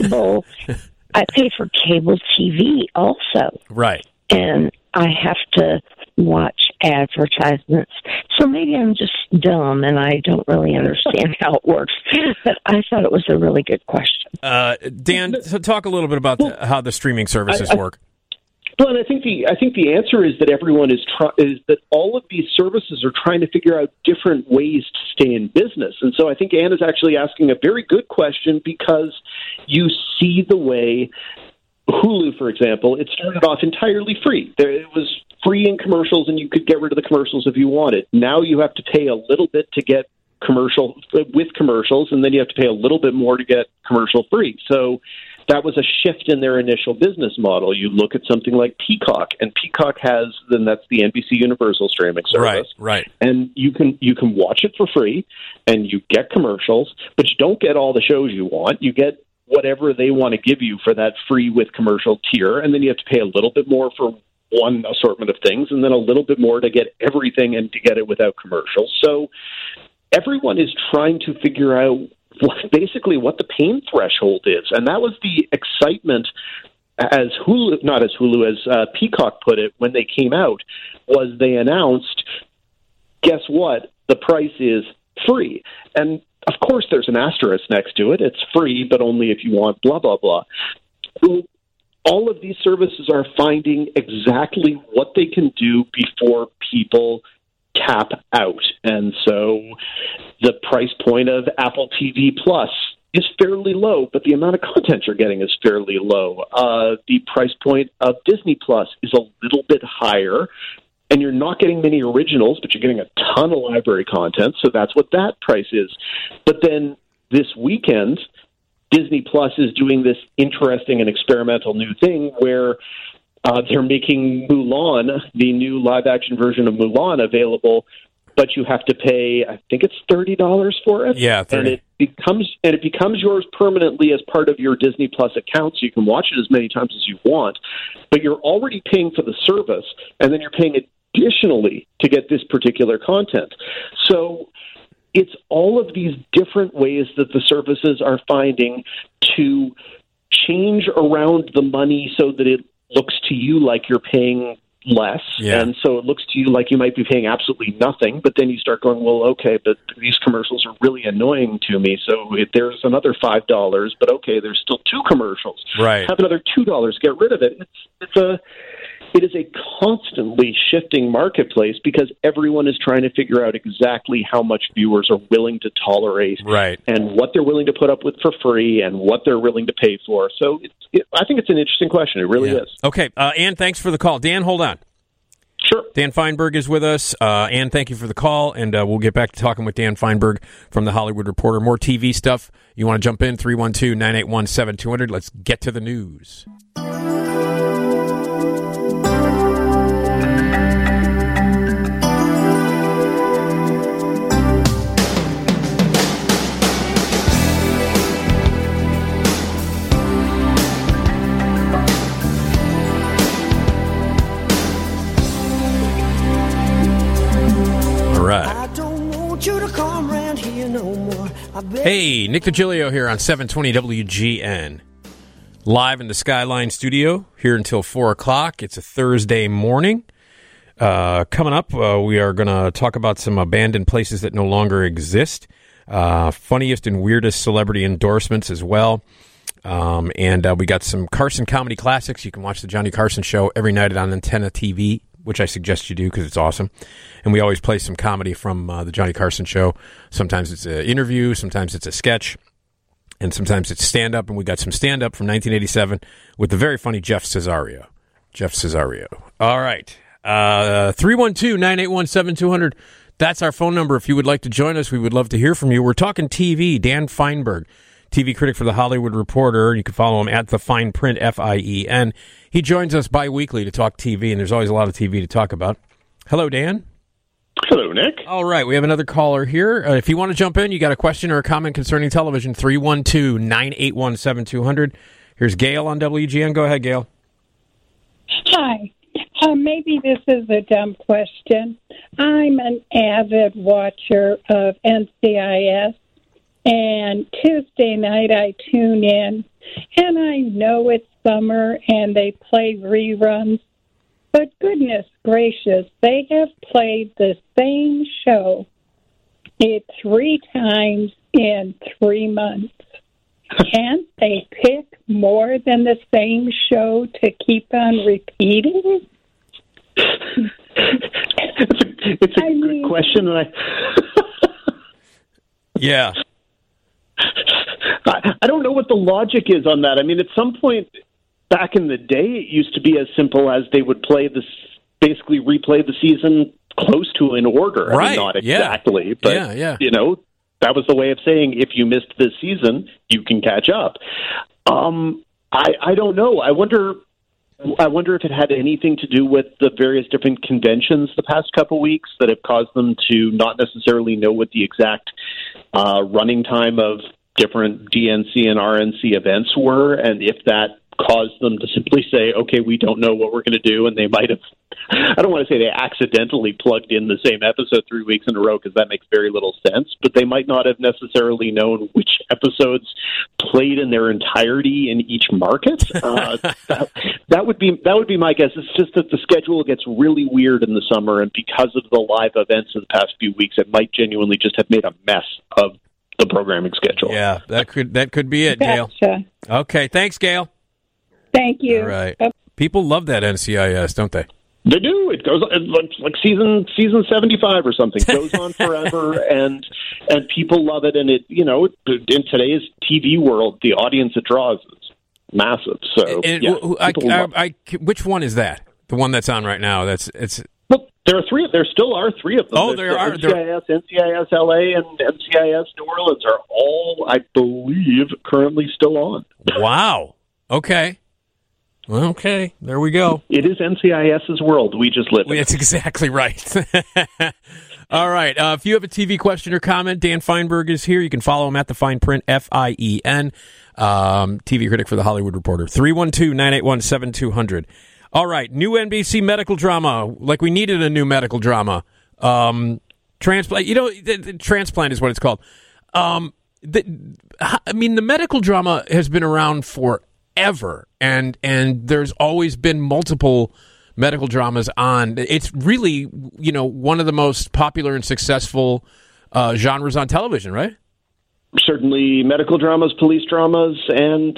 I pay for cable TV also. Right. And I have to watch advertisements. So maybe I'm just dumb and I don't really understand how it works. But I thought it was a really good question. Dan, so talk a little bit about how the streaming services work. Well, and I think the answer is that everyone is that all of these services are trying to figure out different ways to stay in business. And so I think Ann is actually asking a very good question, because you see the way Hulu, for example, it started off entirely free. It was free in commercials, and you could get rid of the commercials if you wanted. Now you have to pay a little bit to get with commercials, and then you have to pay a little bit more to get commercial free. So that was a shift in their initial business model. You look at something like Peacock, and Peacock then that's the NBC Universal streaming service. Right. And you can watch it for free, and you get commercials, but you don't get all the shows you want. You get whatever they want to give you for that free with commercial tier, and then you have to pay a little bit more for one assortment of things, and then a little bit more to get everything and to get it without commercials. So everyone is trying to figure out basically what the pain threshold is. And that was the excitement, as Peacock put it when they came out, was they announced, guess what? The price is free. And of course there's an asterisk next to it. It's free, but only if you want blah, blah, blah. All of these services are finding exactly what they can do before people tap out. And so the price point of Apple TV Plus is fairly low, but the amount of content you're getting is fairly low. The price point of Disney Plus is a little bit higher, and you're not getting many originals, but you're getting a ton of library content, so that's what that price is. But then this weekend, Disney Plus is doing this interesting and experimental new thing where they're making Mulan, the new live-action version of Mulan, available, but you have to pay, I think it's $30 for it. Yeah, $30. And it becomes yours permanently as part of your Disney Plus account, so you can watch it as many times as you want. But you're already paying for the service, and then you're paying additionally to get this particular content. So it's all of these different ways that the services are finding to change around the money so that it looks to you like you're paying less, and so it looks to you like you might be paying absolutely nothing, but then you start going, well, okay, but these commercials are really annoying to me, so there's another $5, but okay, there's still 2 commercials. Right. Have another $2, get rid of it. It is a constantly shifting marketplace because everyone is trying to figure out exactly how much viewers are willing to tolerate, right, and what they're willing to put up with for free and what they're willing to pay for. So I think it's an interesting question. It really is. Okay, Ann, thanks for the call. Dan, hold on. Sure. Dan Feinberg is with us. Ann, thank you for the call, and we'll get back to talking with Dan Feinberg from The Hollywood Reporter. More TV stuff. You want to jump in? 312-981-7200. Let's get to the news. Hey, Nick DiGilio here on 720 WGN. Live in the Skyline studio here until 4 o'clock. It's a Thursday morning. Coming up, we are going to talk about some abandoned places that no longer exist. Funniest and weirdest celebrity endorsements as well. And we got some Carson comedy classics. You can watch the Johnny Carson show every night on Antenna TV, which I suggest you do because it's awesome. And we always play some comedy from the Johnny Carson show. Sometimes it's an interview, sometimes it's a sketch, and sometimes it's stand-up. And we got some stand-up from 1987 with the very funny Jeff Cesario. All right. 312-981-7200. That's our phone number. If you would like to join us, we would love to hear from you. We're talking TV. Dan Feinberg, TV critic for The Hollywood Reporter. You can follow him at The Fine Print, F-I-E-N. He joins us bi-weekly to talk TV, and there's always a lot of TV to talk about. Hello, Dan. Hello, Nick. All right, we have another caller here. If you want to jump in, you got a question or a comment concerning television, 312-981-7200. Here's Gail on WGN. Go ahead, Gail. Hi. Maybe this is a dumb question. I'm an avid watcher of NCIS, and Tuesday night I tune in, and I know it's summer and they play reruns, but goodness gracious, they have played the same show 3 times in 3 months. Can't they pick more than the same show to keep on repeating? It's a good question. Yeah. I don't know what the logic is on that. I mean, at some point back in the day, it used to be as simple as they would basically replay the season close to in order. Right. I mean, not exactly, but you know, that was the way of saying if you missed this season, you can catch up. I don't know. I wonder if it had anything to do with the various different conventions the past couple weeks that have caused them to not necessarily know what the exact running time of different DNC and RNC events were, and if that caused them to simply say, okay, we don't know what we're going to do, and they might have, I don't want to say they accidentally plugged in the same episode 3 weeks in a row, because that makes very little sense, but they might not have necessarily known which episodes played in their entirety in each market. That would be my guess. It's just that the schedule gets really weird in the summer, and because of the live events of the past few weeks, it might genuinely just have made a mess of the programming schedule. Yeah, that could be it, Gail. Gotcha. Okay, thanks, Gail. Thank you. All right. People love that NCIS, don't they? They do. It goes like season 75 or something. It goes on forever, and people love it. And it, you know, in today's TV world, the audience it draws is massive. So, which one is that? The one that's on right now? Well, there are three. There still are 3 of them. Oh, there are. NCIS LA, and NCIS New Orleans are all, I believe, currently still on. Wow. Okay. Well, okay, there we go. It is NCIS's world. We just live in it. That's exactly right. All right. If you have a TV question or comment, Dan Feinberg is here. You can follow him at The Fine Print, F-I-E-N, TV critic for The Hollywood Reporter. 312-981-7200. All right, new NBC medical drama. Like we needed a new medical drama. Transplant. You know, transplant is what it's called. The medical drama has been around forever, and there's always been multiple medical dramas on. It's really, you know, one of the most popular and successful genres on television, right? Certainly, medical dramas, police dramas, and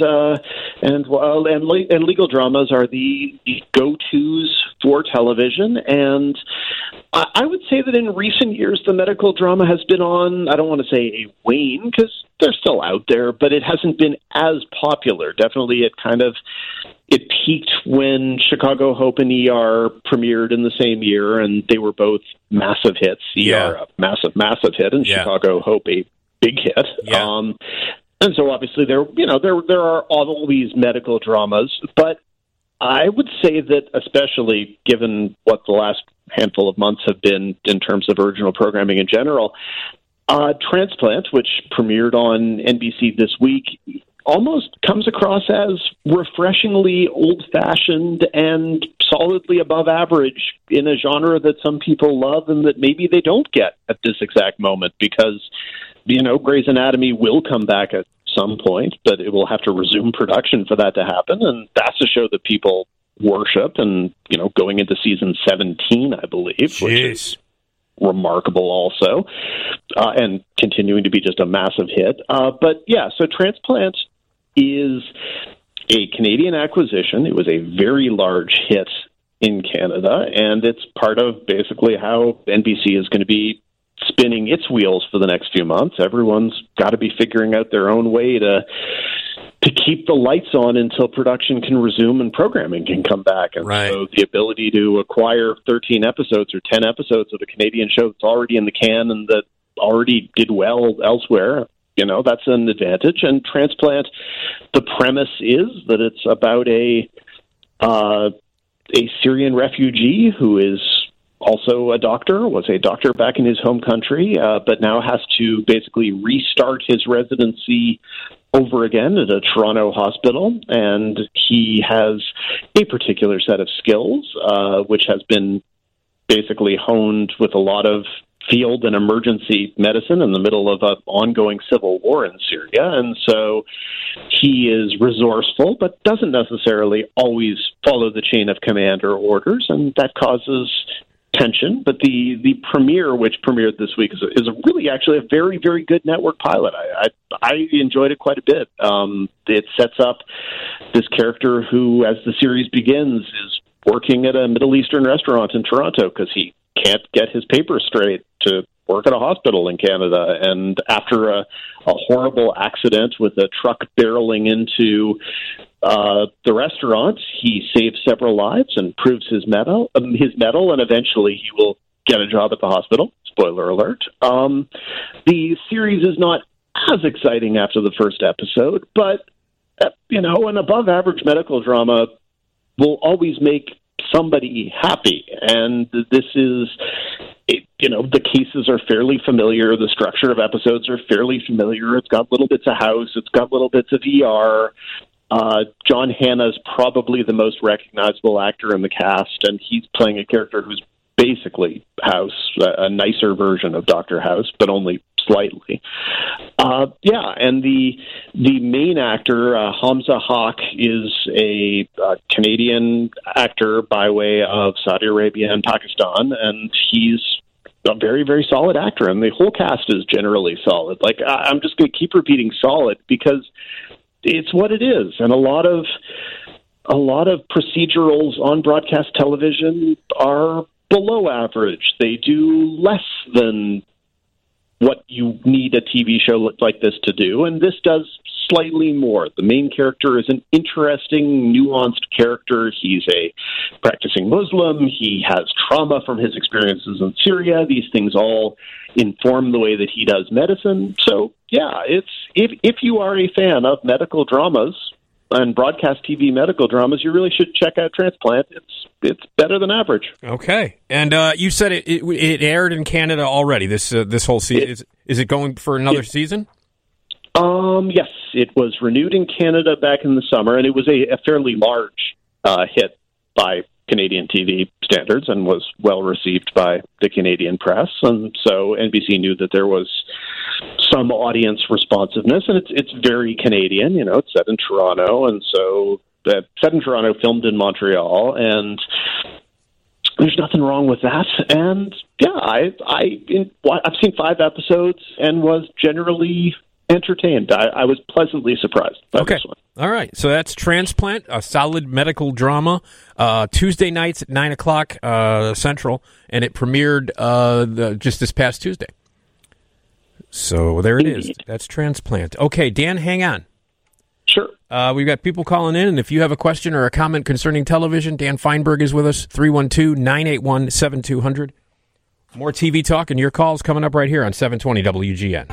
legal dramas are the go-tos for television. And I would say that in recent years, the medical drama has been on, I don't want to say a wane, because they're still out there, but it hasn't been as popular. Definitely, it kind of It peaked when Chicago Hope and ER premiered in the same year, and they were both massive hits. ER, a massive hit, and Chicago Hope, a big hit. Yeah. And so obviously there are always medical dramas, but I would say that, especially given what the last handful of months have been in terms of original programming in general, Transplant, which premiered on NBC this week, almost comes across as refreshingly old-fashioned and solidly above average in a genre that some people love and that maybe they don't get at this exact moment, because, Grey's Anatomy will come back at some point, but it will have to resume production for that to happen, and that's a show that people worship, and, going into season 17, I believe, which is remarkable also, and continuing to be just a massive hit. So Transplant is a Canadian acquisition. It was a very large hit in Canada, and it's part of basically how NBC is going to be spinning its wheels for the next few months. Everyone's got to be figuring out their own way to keep the lights on until production can resume and programming can come back. And so the ability to acquire 13 episodes or 10 episodes of a Canadian show that's already in the can and that already did well elsewhere, that's an advantage. And Transplant, the premise is that it's about a Syrian refugee who is also was a doctor back in his home country, but now has to basically restart his residency over again at a Toronto hospital. And he has a particular set of skills, which has been basically honed with a lot of field and emergency medicine in the middle of an ongoing civil war in Syria. And so he is resourceful, but doesn't necessarily always follow the chain of command or orders, and that causes tension. But the premiere, which premiered this week, is really actually a very, very good network pilot. I enjoyed it quite a bit. It sets up this character who, as the series begins, is working at a Middle Eastern restaurant in Toronto because he can't get his papers straight to work at a hospital in Canada. And after a horrible accident with a truck barreling into the restaurant, he saves several lives and proves his mettle, and eventually he will get a job at the hospital. Spoiler alert. The series is not as exciting after the first episode, but, an above-average medical drama will always make somebody happy. And this is, the cases are fairly familiar. The structure of episodes are fairly familiar. It's got little bits of House. It's got little bits of ER. John Hannah's probably the most recognizable actor in the cast, and he's playing a character who's basically House, a nicer version of Dr. House, but only slightly. And the main actor, Hamza Haq, is a Canadian actor by way of Saudi Arabia and Pakistan, and he's a very, very solid actor, and the whole cast is generally solid. Like, I'm just going to keep repeating solid because it's what it is, and a lot of procedurals on broadcast television are below average. They do less than what you need a TV show like this to do, and this does slightly more. The main character is an interesting, nuanced character. He's a practicing Muslim. He has trauma from his experiences in Syria. These things all inform the way that he does medicine. So, it's if you are a fan of medical dramas and broadcast TV medical dramas, you really should check out Transplant. It's better than average. Okay. And you said it aired in Canada already, this whole season. Is it going for another season? Yes. It was renewed in Canada back in the summer, and it was a fairly large hit by Canadian TV standards and was well received by the Canadian press. And so NBC knew that there was some audience responsiveness, and it's very Canadian. It's set in Toronto, and so set in Toronto, filmed in Montreal, and there's nothing wrong with that. And I've seen 5 episodes and was generally entertained. I was pleasantly surprised by this one. All right. So that's Transplant, a solid medical drama, Tuesday nights at 9 o'clock Central, and it premiered just this past Tuesday. So there it is. That's Transplant. Okay, Dan, hang on. Sure. We've got people calling in, and if you have a question or a comment concerning television, Dan Feinberg is with us, 312-981-7200. More TV talk and your calls coming up right here on 720 WGN.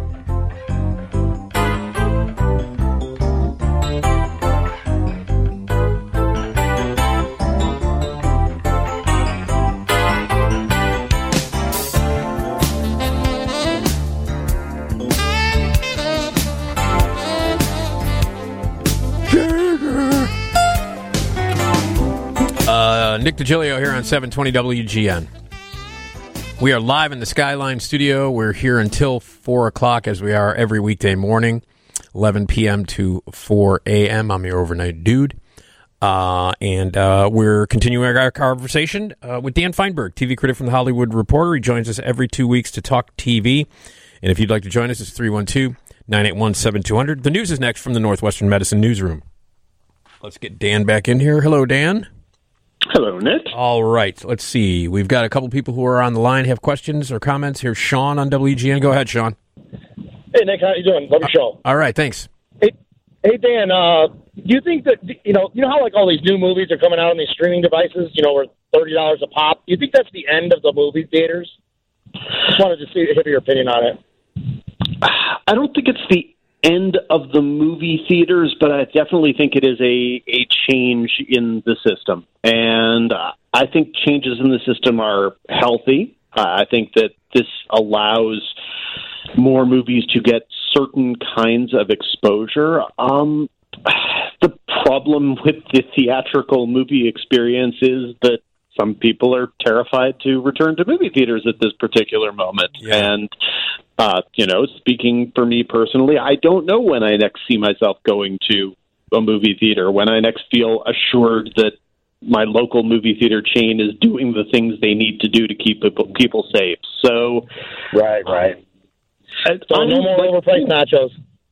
Nick DiGilio here on 720 WGN. We are live in the Skyline studio. We're here until 4 o'clock, as we are every weekday morning, 11 p.m. to 4 a.m. I'm your overnight dude. And we're continuing our conversation with Dan Feinberg, TV critic from The Hollywood Reporter. He joins us every 2 weeks to talk TV. And if you'd like to join us, it's 312-981-7200. The news is next from the Northwestern Medicine Newsroom. Let's get Dan back in here. Hello, Dan. Hello, Nick. All right. Let's see. We've got a couple people who are on the line, have questions or comments. Here's Sean on WGN. Go ahead, Sean. Hey, Nick. How you doing? Love your show. All right. Thanks. Hey, Dan. Do you think that you know how like all these new movies are coming out on these streaming devices? Were $30 a pop. Do you think that's the end of the movie theaters? Just wanted to hear your opinion on it. I don't think it's the end of the movie theaters, but I definitely think it is a change in the system. And I think changes in the system are healthy. I think that this allows more movies to get certain kinds of exposure. The problem with the theatrical movie experience is that some people are terrified to return to movie theaters at this particular moment. Yeah. And, speaking for me personally, I don't know when I next see myself going to a movie theater, when I next feel assured that my local movie theater chain is doing the things they need to do to keep people safe. So, right. So no more overpriced nachos.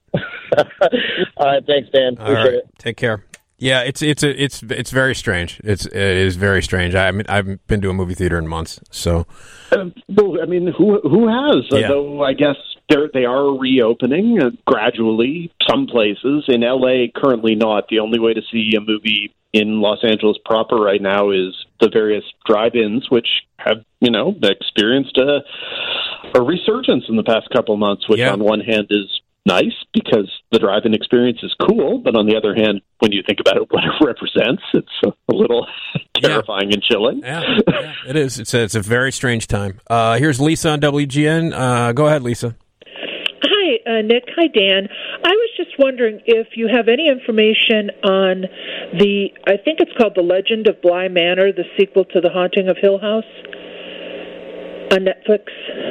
All right, thanks, Dan. Appreciate it. Take care. Yeah, it's very strange. It is very strange. I mean, I've been to a movie theater in months, so. Well, I mean, who has? Yeah. Though I guess they are reopening gradually. Some places in LA currently not. The only way to see a movie in Los Angeles proper right now is the various drive-ins, which have experienced a resurgence in the past couple of months. Which on one hand is nice because the drive-in experience is cool, but on the other hand, when you think about it, what it represents, it's a little terrifying and chilling. Yeah, it is. It's a very strange time. Here's Lisa on WGN. Go ahead, Lisa. Hi, Nick. Hi, Dan. I was just wondering if you have any information on I think it's called The Legend of Bly Manor, the sequel to The Haunting of Hill House on Netflix.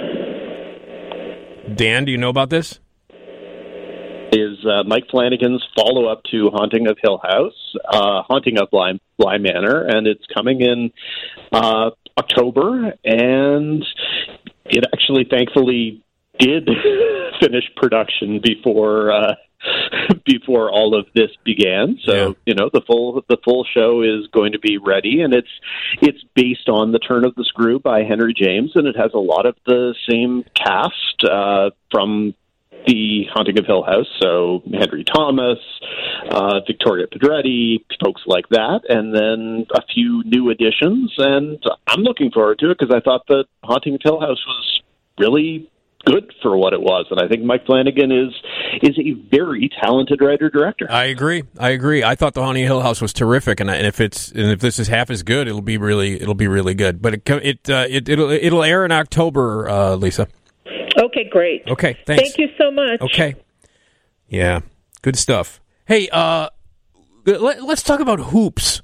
Dan, do you know about this? Is Mike Flanagan's follow-up to Haunting of Hill House, Haunting of Bly Manor, and it's coming in October, and it actually, thankfully, did finish production before all of this began. So the full show is going to be ready, and it's based on The Turn of the Screw by Henry James, and it has a lot of the same cast from The Haunting of Hill House, so Henry Thomas, Victoria Pedretti, folks like that, and then a few new additions, and I'm looking forward to it because I thought that Haunting of Hill House was really good for what it was, and I think Mike Flanagan is a very talented writer-director. I agree. I thought The Haunting of Hill House was terrific, and if this is half as good, it'll be really good. But it'll air in October, Lisa. Okay, great. Okay, thanks. Thank you so much. Okay. Yeah, good stuff. Hey, let's talk about Hoops.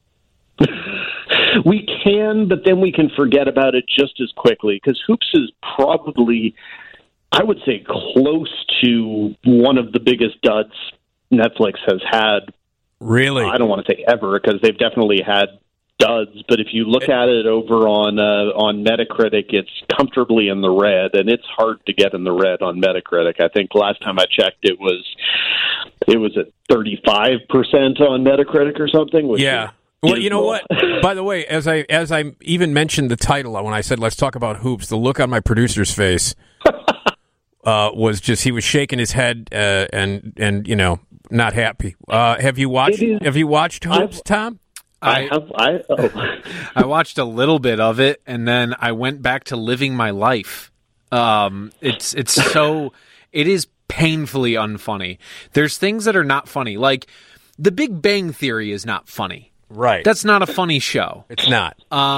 We can, but then we can forget about it just as quickly, because Hoops is probably, I would say, close to one of the biggest duds Netflix has had. Really? I don't want to say ever, because they've definitely had duds, but if you look at it over on Metacritic, it's comfortably in the red, and it's hard to get in the red on Metacritic. I think last time I checked, it was at 35% on Metacritic or something. Which well, you know what? By the way, as I even mentioned the title when I said let's talk about Hoops, the look on my producer's face was just he was shaking his head and not happy. Have you watched Hoops, Tom? I watched a little bit of it, and then I went back to living my life. It is painfully unfunny. There's things that are not funny, like The Big Bang Theory is not funny. Right. That's not a funny show. It's not.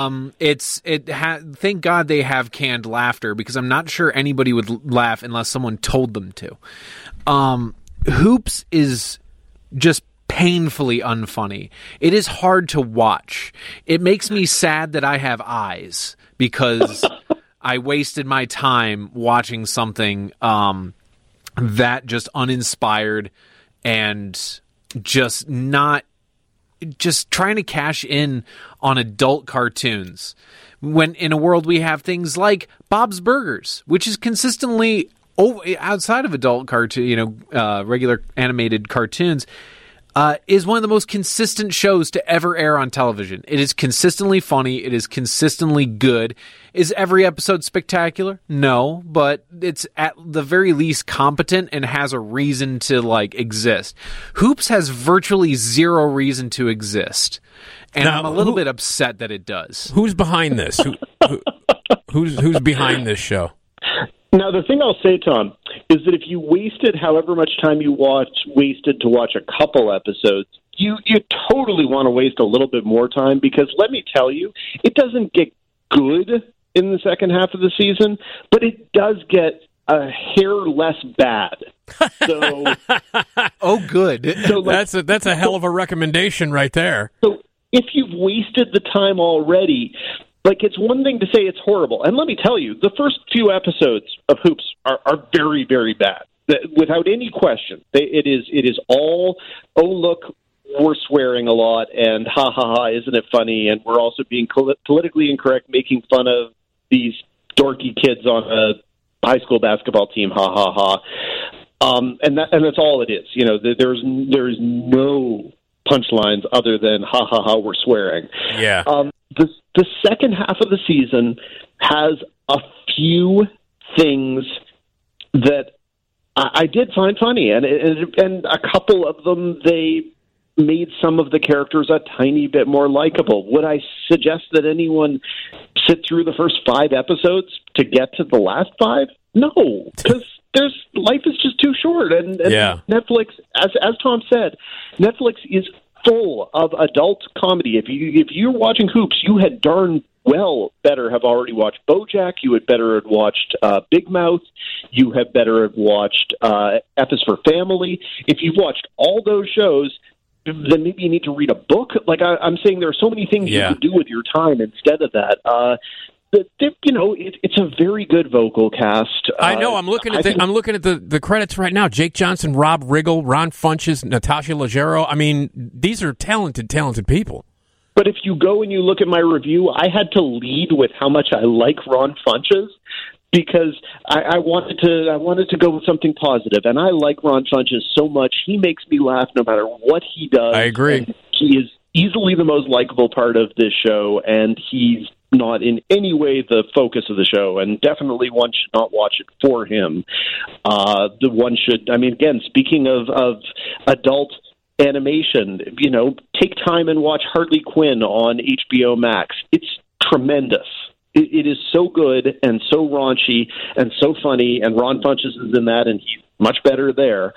Thank God they have canned laughter, because I'm not sure anybody would laugh unless someone told them to. Hoops is just painfully unfunny. It is hard to watch. It makes me sad that I have eyes, because I wasted my time watching something that just uninspired and just trying to cash in on adult cartoons, when in a world we have things like Bob's Burgers, which is consistently outside of adult cartoon, regular animated cartoons, is one of the most consistent shows to ever air on television. It is consistently funny. It is consistently good. Is every episode spectacular? No, but it's at the very least competent and has a reason to exist. Hoops has virtually zero reason to exist, and now, I'm a little bit upset that it does. Who's behind this? Who's behind this show? Now, the thing I'll say, Tom, is that if you wasted however much time you wasted to watch a couple episodes, you totally want to waste a little bit more time, because let me tell you, it doesn't get good in the second half of the season, but it does get a hair less bad. So, good. So that's a hell of a recommendation right there. So if you've wasted the time already, it's one thing to say it's horrible. And let me tell you, the first few episodes of Hoops are very, very bad. Without any question. It is all, oh, look, we're swearing a lot, and ha, ha, ha, isn't it funny? And we're also being politically incorrect, making fun of these dorky kids on a high school basketball team, ha, ha, ha. And that's all it is. There's no punchlines other than ha, ha, ha, we're swearing. Yeah. The second half of the season has a few things that I did find funny, and a couple of them, they made some of the characters a tiny bit more likable. Would I suggest that anyone sit through the first 5 episodes to get to the last 5? No, because life is just too short, and yeah. Netflix, as Tom said, Netflix is full of adult comedy. If you're watching Hoops, you had darn well better have already watched BoJack. You had better have watched Big Mouth. You had better have watched F is for Family. If you've watched all those shows, then maybe you need to read a book. I'm saying, there are so many things you can do with your time instead of that. It's a very good vocal cast. I know. I'm looking at the credits right now. Jake Johnson, Rob Riggle, Ron Funches, Natasha Leggero. I mean, these are talented people. But if you go and you look at my review, I had to lead with how much I like Ron Funches, because I wanted to go with something positive, and I like Ron Funches so much. He makes me laugh no matter what he does. I agree. And he is easily the most likable part of this show, and he's not in any way the focus of the show, and definitely one should not watch it for him. The one should, again, speaking of adult animation, take time and watch Harley Quinn on HBO Max. It's tremendous. It is so good and so raunchy and so funny, and Ron Funches is in that, and he's much better there.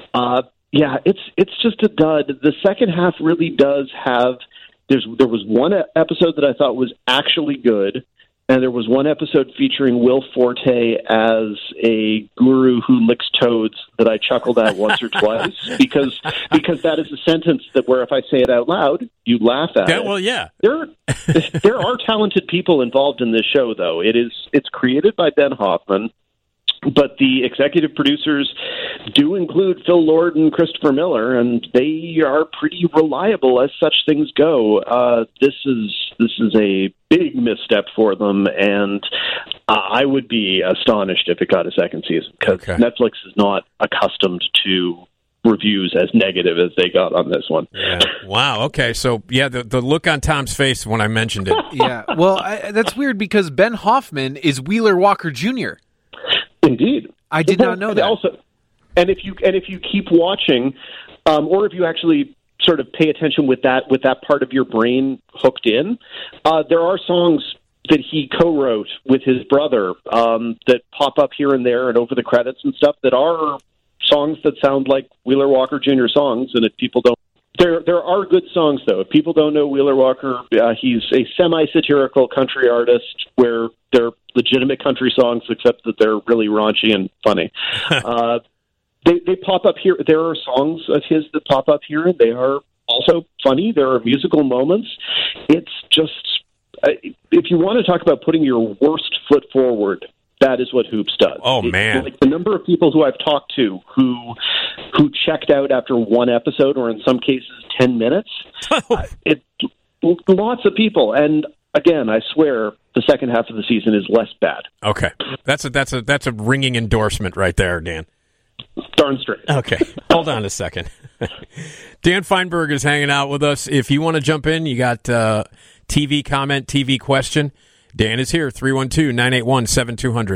It's just a dud. The second half really does have. There was one episode that I thought was actually good, and there was one episode featuring Will Forte as a guru who licks toads that I chuckled at once or twice, because that is a sentence that where if I say it out loud, you laugh at it. Well, yeah. There are talented people involved in this show, though. It's created by Ben Hoffman, but the executive producers do include Phil Lord and Christopher Miller, and they are pretty reliable as such things go. This is a big misstep for them, and I would be astonished if it got a second season, because Netflix is not accustomed to reviews as negative as they got on this one. Yeah. Wow. Okay. So, the look on Tom's face when I mentioned it. Yeah. Well, that's weird, because Ben Hoffman is Wheeler Walker Jr. Indeed, I did not know that. Also, and if you keep watching, or if you actually sort of pay attention with that part of your brain hooked in, there are songs that he co-wrote with his brother that pop up here and there and over the credits and stuff that are songs that sound like Wheeler Walker Jr. songs. And if people don't, there are good songs though. If people don't know Wheeler Walker, he's a semi-satirical country artist where they're legitimate country songs, except that they're really raunchy and funny. They pop up here. There are songs of his that pop up here, and they are also funny. There are musical moments. It's just, if you want to talk about putting your worst foot forward, that is what Hoops does. Oh, man. Like the number of people who I've talked to who checked out after one episode, or in some cases 10 minutes, lots of people. And again, I swear the second half of the season is less bad. Okay. That's a ringing endorsement right there, Dan. Darn straight. Okay. Hold on a second. Dan Feinberg is hanging out with us. If you want to jump in, you got TV comment, TV question. Dan is here, 312-981-7200.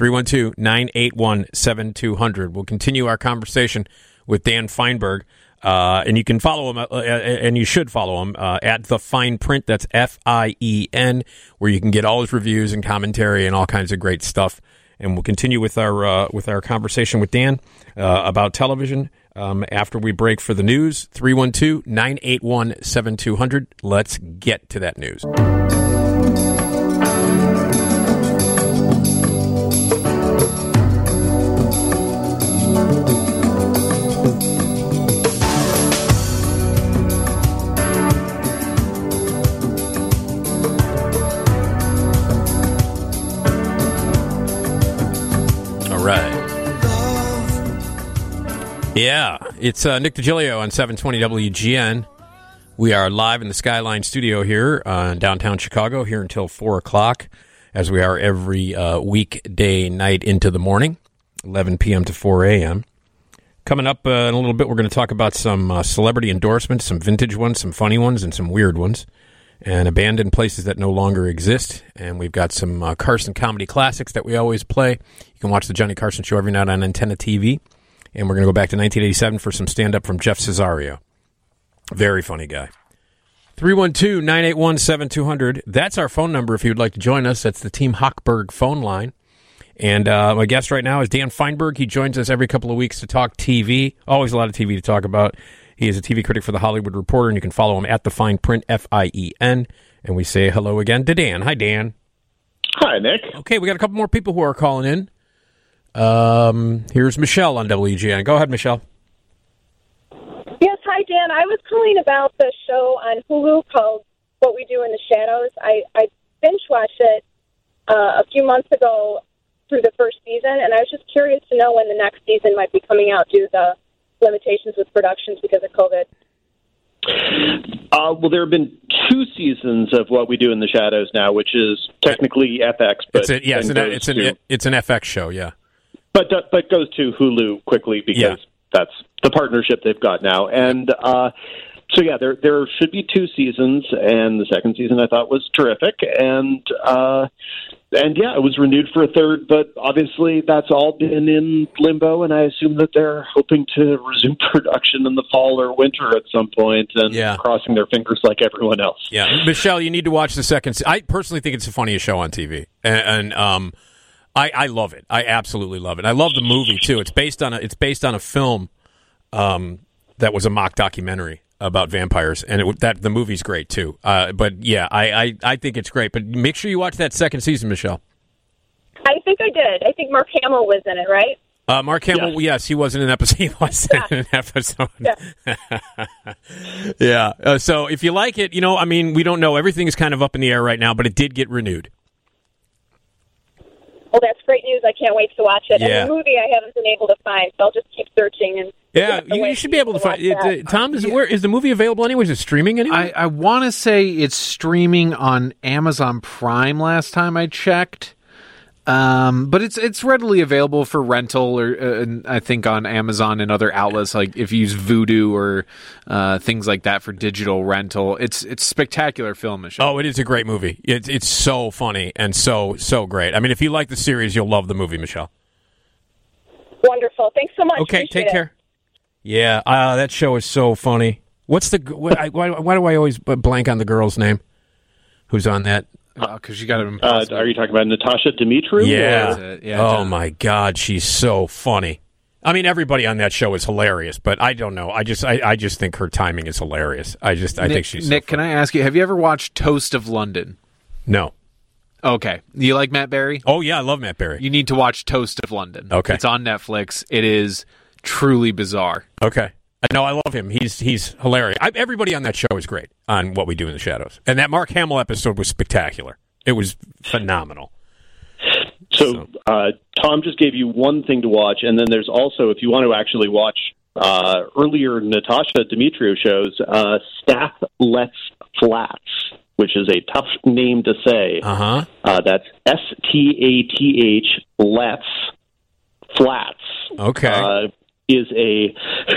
312-981-7200. We'll continue our conversation with Dan Feinberg. And you can follow him, and you should follow him at The Fine Print. That's FIEN, where you can get all his reviews and commentary and all kinds of great stuff. And we'll continue with our conversation with Dan about television after we break for the news. 312-981-7200. Let's get to that news. Yeah, it's Nick DiGilio on 720 WGN. We are live in the Skyline studio here in downtown Chicago, here until 4 o'clock, as we are every weekday night into the morning, 11 p.m. to 4 a.m. Coming up in a little bit, we're going to talk about some celebrity endorsements, some vintage ones, some funny ones, and some weird ones, and abandoned places that no longer exist. And we've got some Carson comedy classics that we always play. You can watch the Johnny Carson Show every night on Antenna TV. And we're going to go back to 1987 for some stand-up from Jeff Cesario. Very funny guy. 312-981-7200. That's our phone number if you'd like to join us. That's the Team Hochberg phone line. And my guest right now is Dan Feinberg. He joins us every couple of weeks to talk TV. Always a lot of TV to talk about. He is a TV critic for The Hollywood Reporter, and you can follow him at The Fine Print, FIEN. And we say hello again to Dan. Hi, Dan. Hi, Nick. Okay, we got a couple more people who are calling in. Here's Michelle on WGN. Go ahead, Michelle. Yes, hi, Dan. I was calling about the show on Hulu called What We Do in the Shadows. I binge-watched it a few months ago through the first season, and I was just curious to know when the next season might be coming out due to the limitations with productions because of COVID. Well, there have been 2 seasons of What We Do in the Shadows now, which is technically FX. But it's an FX show, yeah. But goes to Hulu quickly because that's the partnership they've got now. And so, yeah, there should be 2 seasons, and the second season I thought was terrific. And yeah, it was renewed for a third, but obviously that's all been in limbo, and I assume that they're hoping to resume production in the fall or winter at some point, and crossing their fingers like everyone else. Yeah, Michelle, you need to watch the second. I personally think it's the funniest show on TV, and I love it. I absolutely love it. I love the movie too. It's based on a film that was a mock documentary about vampires, and the movie's great too. But yeah, I think it's great. But make sure you watch that second season, Michelle. I think I did. I think Mark Hamill was in it, right? Mark Hamill, yes, he was in an episode. He was in an episode. Yeah. So if you like it, we don't know. Everything is kind of up in the air right now, but it did get renewed. Well, that's great news. I can't wait to watch it. Yeah. And the movie I haven't been able to find, so I'll just keep searching. And you should be able to find it. Tom, is the movie available anywhere? Is it streaming anywhere? I want to say it's streaming on Amazon Prime last time I checked. But it's readily available for rental, or I think on Amazon and other outlets, like if you use Vudu or things like that for digital rental. It's a spectacular film, Michelle. Oh, it is a great movie. It's so funny and so great. I mean, if you like the series, you'll love the movie, Michelle. Wonderful. Thanks so much. Okay, take care. Yeah, that show is so funny. What's the why do I always blank on the girl's name? Who's on that? Because you got it. Are you talking about Natasha Demetriou? Yeah. Oh my God, she's so funny. I mean, everybody on that show is hilarious, but I don't know. I just think her timing is hilarious. I think she's Nick. So can I ask you? Have you ever watched Toast of London? No. Okay. You like Matt Berry? Oh yeah, I love Matt Berry. You need to watch Toast of London. Okay. It's on Netflix. It is truly bizarre. Okay. No, I love him. He's hilarious. Everybody on that show is great on What We Do in the Shadows. And that Mark Hamill episode was spectacular. It was phenomenal. So Tom just gave you one thing to watch, and then there's also, if you want to actually watch earlier Natasha Demetriou shows, Stath Lets Flats, which is a tough name to say. Uh-huh. That's STATH Lets Flats. Okay. Is a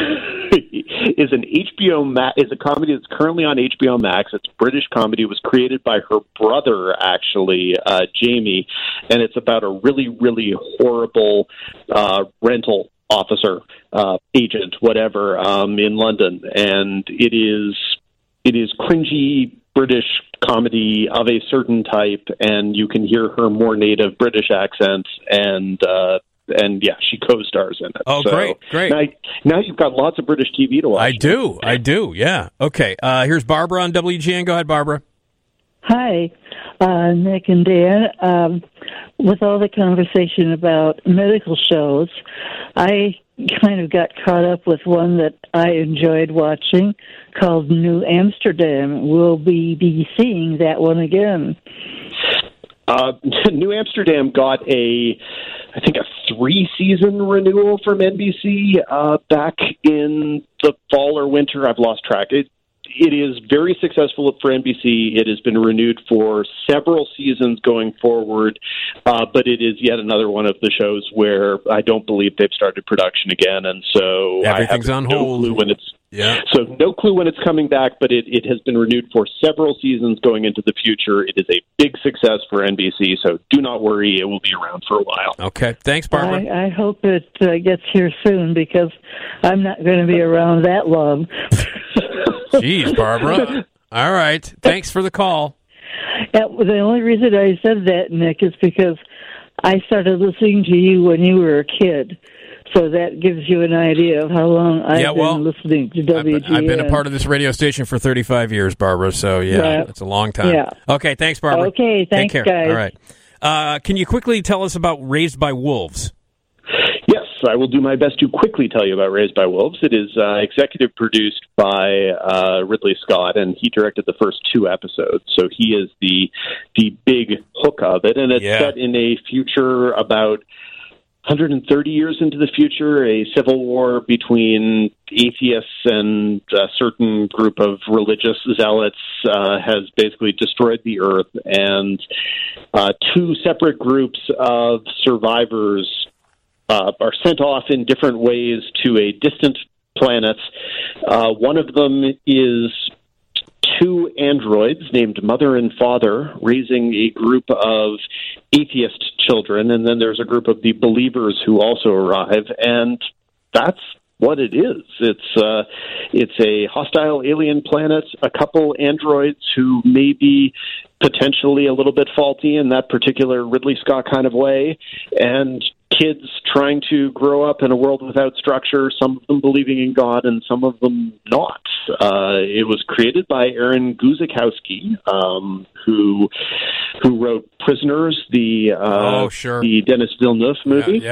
comedy that's currently on HBO Max. It's a British comedy. It was created by her brother, actually, Jamie, and it's about a really, really horrible rental officer, agent, whatever, in London, and it is cringy British comedy of a certain type, and you can hear her more native British accent, and yeah, she co-stars in it. Oh, so great. Now you've got lots of British TV to watch. I do, yeah. Okay, here's Barbara on WGN. Go ahead, Barbara. Hi, Nick and Dan. With all the conversation about medical shows, I kind of got caught up with one that I enjoyed watching called New Amsterdam. We'll be seeing that one again. New Amsterdam got I think a 3-season renewal from NBC back in the fall or winter. I've lost track. It is very successful for NBC. It has been renewed for several seasons going forward, but it is yet another one of the shows where I don't believe they've started production again, and so everything's I have on no hold. Clue when it's Yeah. So no clue when it's coming back, but it has been renewed for several seasons going into the future. It is a big success for NBC, so do not worry. It will be around for a while. Okay. Thanks, Barbara. I hope it gets here soon because I'm not going to be around that long. Jeez, Barbara. All right. Thanks for the call. The only reason I said that, Nick, is because I started listening to you when you were a kid. So that gives you an idea of how long I've been listening to WGN. I've been a part of this radio station for 35 years, Barbara, so that's a long time. Yeah. Okay, thanks, Barbara. Okay, thanks, Take care. guys. All right. Can you quickly tell us about Raised by Wolves? Yes, I will do my best to quickly tell you about Raised by Wolves. It is executive produced by Ridley Scott, and he directed the first 2 episodes. So he is the big hook of it, and it's set in a future about 130 years into the future. A civil war between atheists and a certain group of religious zealots has basically destroyed the earth, and 2 separate groups of survivors are sent off in different ways to a distant planet. One of them is 2 androids named Mother and Father raising a group of atheist children, and then there's a group of the believers who also arrive, and that's what it is. It's a hostile alien planet, a couple androids who may be potentially a little bit faulty in that particular Ridley Scott kind of way, and kids trying to grow up in a world without structure, some of them believing in God and some of them not. It was created by Aaron Guzikowski, who wrote Prisoners, the Denis Villeneuve movie.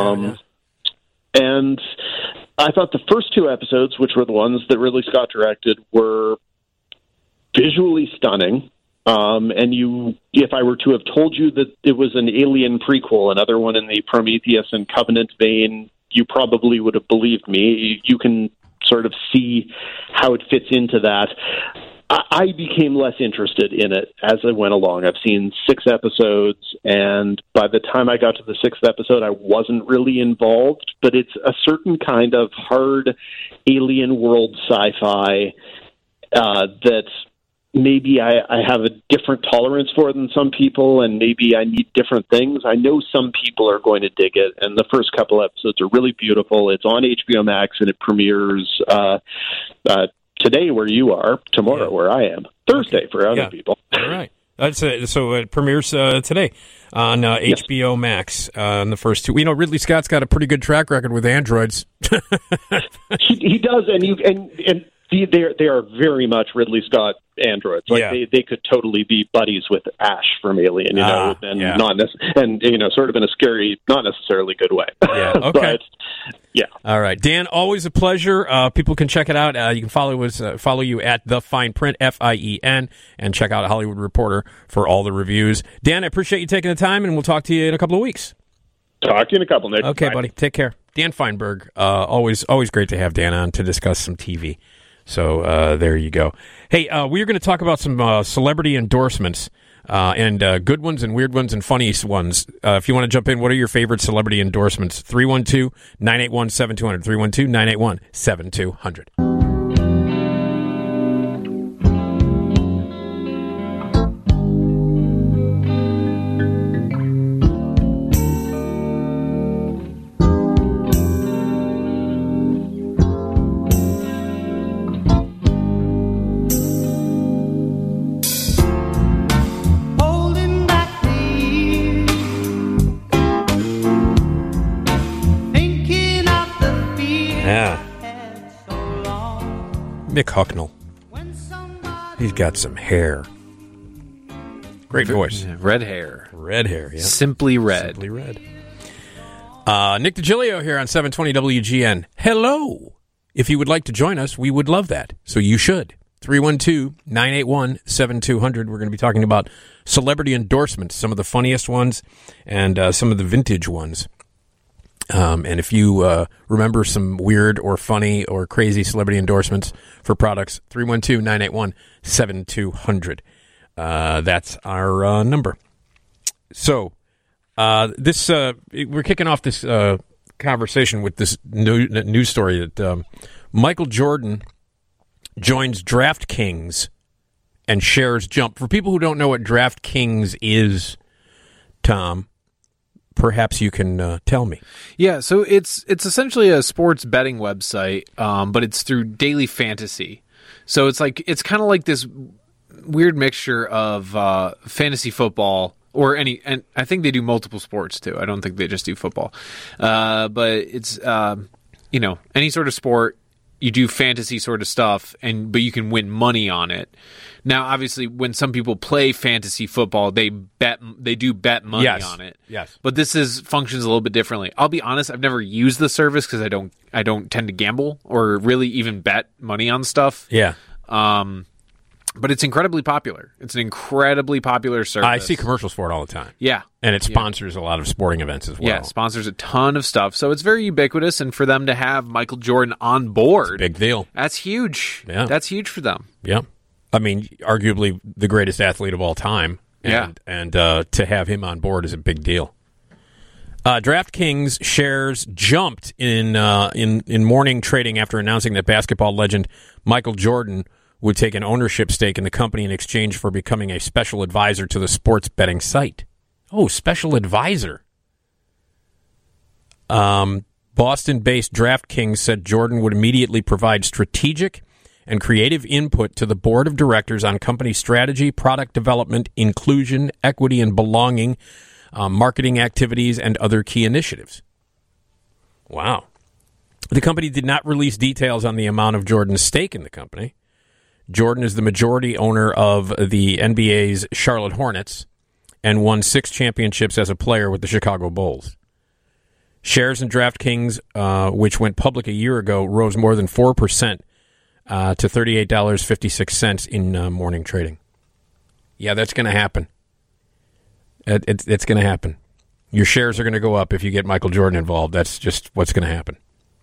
And I thought the first 2 episodes, which were the ones that Ridley Scott directed, were visually stunning. And if I were to have told you that it was an Alien prequel, another one in the Prometheus and Covenant vein, you probably would have believed me. You can sort of see how it fits into that. I became less interested in it as I went along. I've seen 6 episodes, and by the time I got to the 6th episode, I wasn't really involved, but it's a certain kind of hard alien world sci-fi that maybe I have a different tolerance for than some people, and maybe I need different things. I know some people are going to dig it, and the first couple episodes are really beautiful. It's on HBO Max, and it premieres today where you are, tomorrow where I am, Thursday for other people. All right. So it premieres today on HBO Max on the first two. Ridley Scott's got a pretty good track record with androids. He does, and they are very much Ridley Scott androids. Like they could totally be buddies with Ash from Alien, and sort of in a scary, not necessarily good way. Yeah. Okay. But, yeah. All right, Dan. Always a pleasure. People can check it out. You can follow you at The Fine Print, FIEN, and check out Hollywood Reporter for all the reviews. Dan, I appreciate you taking the time, and we'll talk to you in a couple of weeks. Talk to you in a couple, Nick. Okay, Bye. buddy. Take care. Dan Feinberg. Always great to have Dan on to discuss some TV. So there you go. Hey, we're going to talk about some celebrity endorsements and good ones and weird ones and funny ones. If you want to jump in, what are your favorite celebrity endorsements? 312-981-7200. 312-981-7200. Mick Hucknall. He's got some hair. Great voice. Red hair. Red hair, yeah. Simply red. Simply red. Nick DiGilio here on 720 WGN. Hello. If you would like to join us, we would love that. So you should. 312-981-7200. We're going to be talking about celebrity endorsements, some of the funniest ones and some of the vintage ones. And if you remember some weird or funny or crazy celebrity endorsements for products, 312-981-7200. That's our number. So we're kicking off this conversation with this news story that Michael Jordan joins DraftKings and shares jump. For people who don't know what DraftKings is, Tom, perhaps you can tell me. Yeah, so it's essentially a sports betting website, but it's through daily fantasy. So it's kind of like this weird mixture of fantasy football and I think they do multiple sports too. I don't think they just do football, but it's any sort of sport. You do fantasy sort of stuff, but you can win money on it. Now, obviously, when some people play fantasy football, they do bet money on it. Yes. But this functions a little bit differently. I'll be honest, I've never used the service because I don't tend to gamble or really even bet money on stuff. Yeah. But it's incredibly popular. It's an incredibly popular service. I see commercials for it all the time. Yeah. And it sponsors a lot of sporting events as well. Yeah, it sponsors a ton of stuff. So it's very ubiquitous, and for them to have Michael Jordan on board, big deal. That's huge. Yeah. That's huge for them. Yeah. I mean, arguably the greatest athlete of all time. And to have him on board is a big deal. DraftKings shares jumped in morning trading after announcing that basketball legend Michael Jordan would take an ownership stake in the company in exchange for becoming a special advisor to the sports betting site. Oh, special advisor. Boston-based DraftKings said Jordan would immediately provide strategic and creative input to the board of directors on company strategy, product development, inclusion, equity and belonging, marketing activities, and other key initiatives. Wow. The company did not release details on the amount of Jordan's stake in the company. Jordan is the majority owner of the NBA's Charlotte Hornets and won 6 championships as a player with the Chicago Bulls. Shares in DraftKings, which went public a year ago, rose more than 4% to $38.56 in morning trading. Yeah, that's going to happen. It's going to happen. Your shares are going to go up if you get Michael Jordan involved. That's just what's going to happen.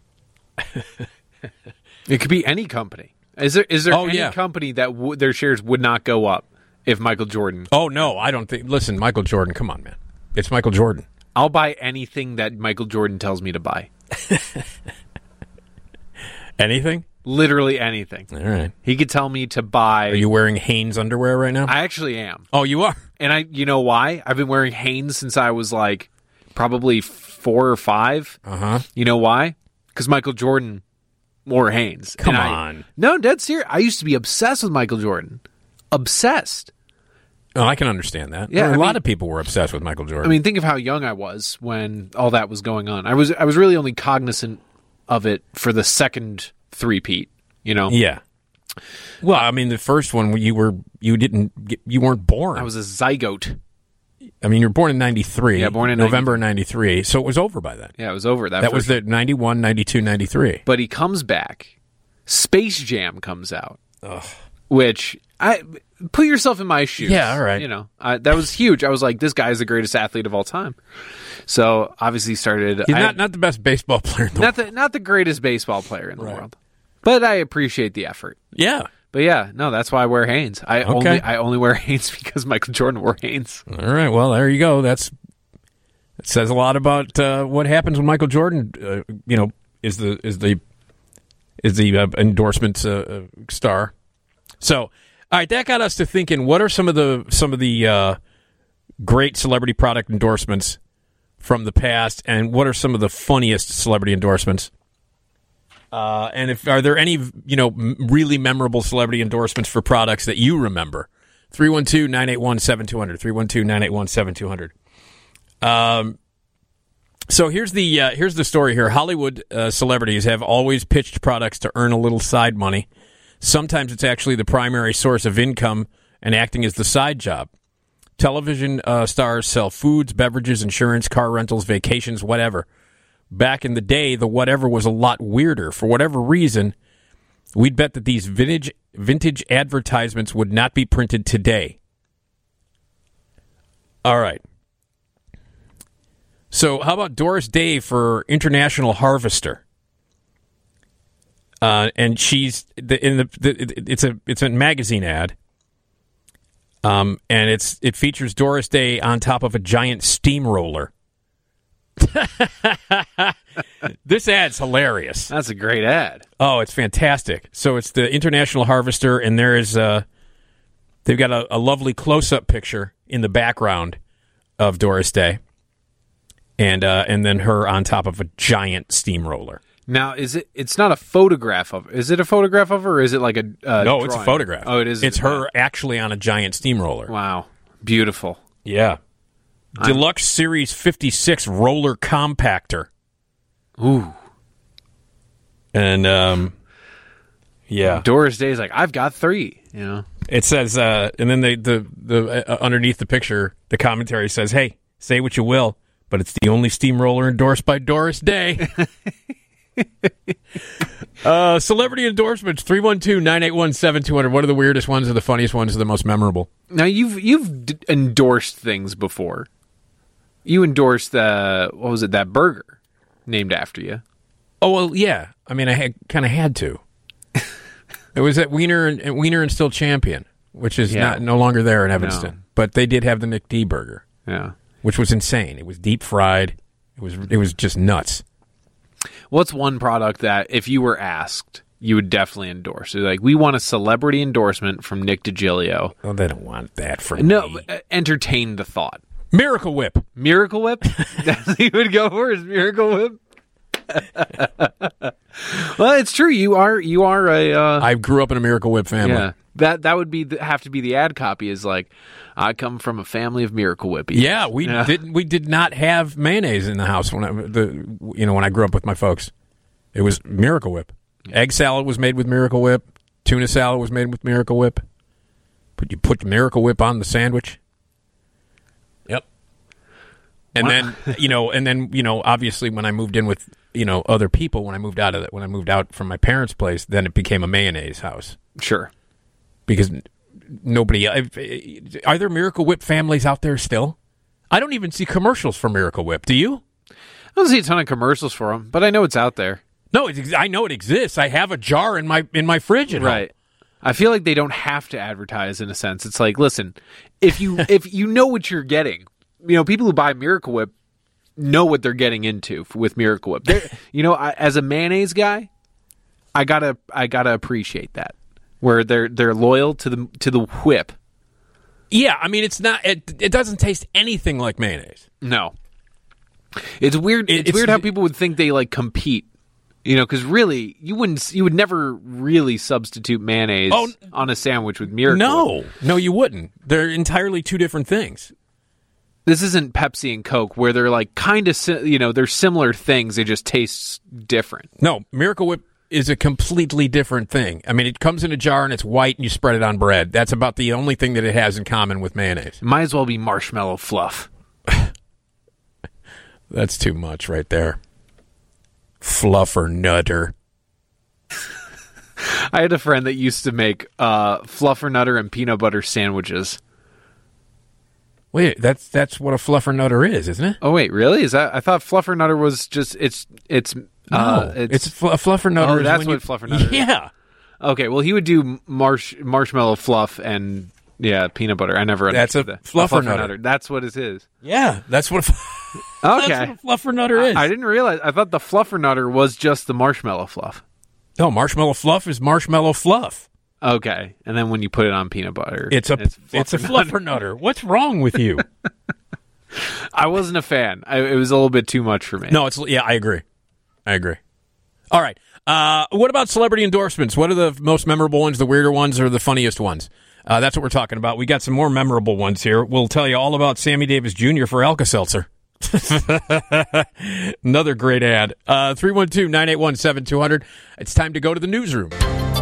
It could be any company. Is there any company that their shares would not go up if Michael Jordan? Oh, no, I don't think. Listen, Michael Jordan, come on, man. It's Michael Jordan. I'll buy anything that Michael Jordan tells me to buy. Anything? Literally anything. All right. He could tell me to buy. Are you wearing Hanes underwear right now? I actually am. Oh, you are? And you know why? I've been wearing Hanes since I was like probably 4 or 5. Uh-huh. You know why? Because Michael Jordan wore Hanes. Come on. No, dead serious. I used to be obsessed with Michael Jordan. Obsessed. Oh, I can understand that. Yeah, a lot of people were obsessed with Michael Jordan. I mean, think of how young I was when all that was going on. I was really only cognizant of it for the second three-peat, you know? Yeah. Well, I mean, the first one you weren't born. I was a zygote. I mean, you were born in 93. Yeah, born in November 93. So it was over by then. Yeah, it was over. That was the 91, 92, 93. But he comes back. Space Jam comes out. Ugh. Which put yourself in my shoes. Yeah, all right. You know, that was huge. I was like, this guy is the greatest athlete of all time. So obviously started. He's not the best baseball player in the world. Not the greatest baseball player in the world. But I appreciate the effort. Yeah. But yeah, no, that's why I wear Hanes. I only wear Hanes because Michael Jordan wore Hanes. All right. Well, there you go. It says a lot about what happens when Michael Jordan, is the endorsement star. So, all right, that got us to thinking. What are some of the great celebrity product endorsements from the past, and what are some of the funniest celebrity endorsements? And are there any really memorable celebrity endorsements for products that you remember? 312-981-7200. 312-981-7200. So here's the story here. Hollywood celebrities have always pitched products to earn a little side money. Sometimes it's actually the primary source of income and acting as the side job. Television stars sell foods, beverages, insurance, car rentals, vacations, whatever. Back in the day, the whatever was a lot weirder. For whatever reason, we'd bet that these vintage advertisements would not be printed today. All right. So how about Doris Day for International Harvester? And she's it's a magazine ad. And it features Doris Day on top of a giant steamroller. This ad's hilarious. That's a great ad. Oh, it's fantastic. So it's the International Harvester, and there is they've got a lovely close-up picture in the background of Doris Day, and then her on top of a giant steamroller. Now, it's not a photograph of. Is it a photograph of her, or is it like a no? drawing? It's a photograph. Oh, it is. It's her actually on a giant steamroller. Wow, beautiful. Yeah. Deluxe Series 56 roller compactor. Ooh. And yeah, Doris Day's like, I've got 3. You know, it says, and then the underneath the picture, the commentary says, "Hey, say what you will, but it's the only steamroller endorsed by Doris Day." Celebrity endorsements 312-981-7200. What are the weirdest ones, or the funniest ones, or the most memorable? Now you've endorsed things before. You endorsed that burger named after you? Oh well, yeah. I mean, I kind of had to. It was at Wiener and Still Champion, which is no longer there in Evanston. No. But they did have the McD burger. Yeah, which was insane. It was deep fried. It was just nuts. What's one product that, if you were asked, you would definitely endorse? So like, we want a celebrity endorsement from Nick DiGilio. Oh, they don't want that from me. No, entertain the thought. Miracle Whip. Miracle Whip? That's what you would go for, is Miracle Whip? Well, it's true. You are a. I grew up in a Miracle Whip family. Yeah, that would have to be the ad copy. Is like, I come from a family of Miracle Whippies. Yeah, we did not have mayonnaise in the house when I grew up with my folks. It was Miracle Whip. Egg salad was made with Miracle Whip. Tuna salad was made with Miracle Whip. But you put Miracle Whip on the sandwich. Yep. And then obviously when I moved in with other people, when I moved out from my parents' place, then it became a mayonnaise house. Sure. Because nobody, are there Miracle Whip families out there still? I don't even see commercials for Miracle Whip. Do you? I don't see a ton of commercials for them, but I know it's out there. No, I know it exists. I have a jar in my fridge at home. I feel like they don't have to advertise, in a sense. It's like, listen, if you know what you're getting, people who buy Miracle Whip know what they're getting into with Miracle Whip. As a mayonnaise guy, I gotta appreciate that, where they're loyal to the whip. Yeah, I mean, it's not. It doesn't taste anything like mayonnaise. No, it's weird. It's weird how people would think they like compete. You know, because really, you would never really substitute mayonnaise on a sandwich with Miracle. No, you wouldn't. They're entirely two different things. This isn't Pepsi and Coke, where they're like kind of, they're similar things. They just taste different. No, Miracle Whip is a completely different thing. I mean, it comes in a jar and it's white and you spread it on bread. That's about the only thing that it has in common with mayonnaise. It might as well be marshmallow fluff. That's too much right there. Fluffernutter. I had a friend that used to make Fluffernutter and peanut butter sandwiches. Wait, that's what a Fluffernutter is, isn't it? Oh wait, really? Is that? I thought Fluffernutter was just it's a Fluffernutter. Oh, that's what Fluffernutter is. Yeah. Okay, well he would do marshmallow fluff and peanut butter. I never understood that. Fluffernutter. That's what it is. Yeah, that's what. Okay. That's what a Fluffernutter is. I didn't realize. I thought the Fluffernutter was just the marshmallow fluff. No, marshmallow fluff is marshmallow fluff. Okay, and then when you put it on peanut butter, it's a Fluffernutter. What's wrong with you? I wasn't a fan. It was a little bit too much for me. No, I agree. All right. What about celebrity endorsements? What are the most memorable ones, the weirder ones, or the funniest ones? That's what we're talking about. We got some more memorable ones here. We'll tell you all about Sammy Davis Jr. for Alka-Seltzer. Another great ad. 312-981-7200. It's time to go to the newsroom.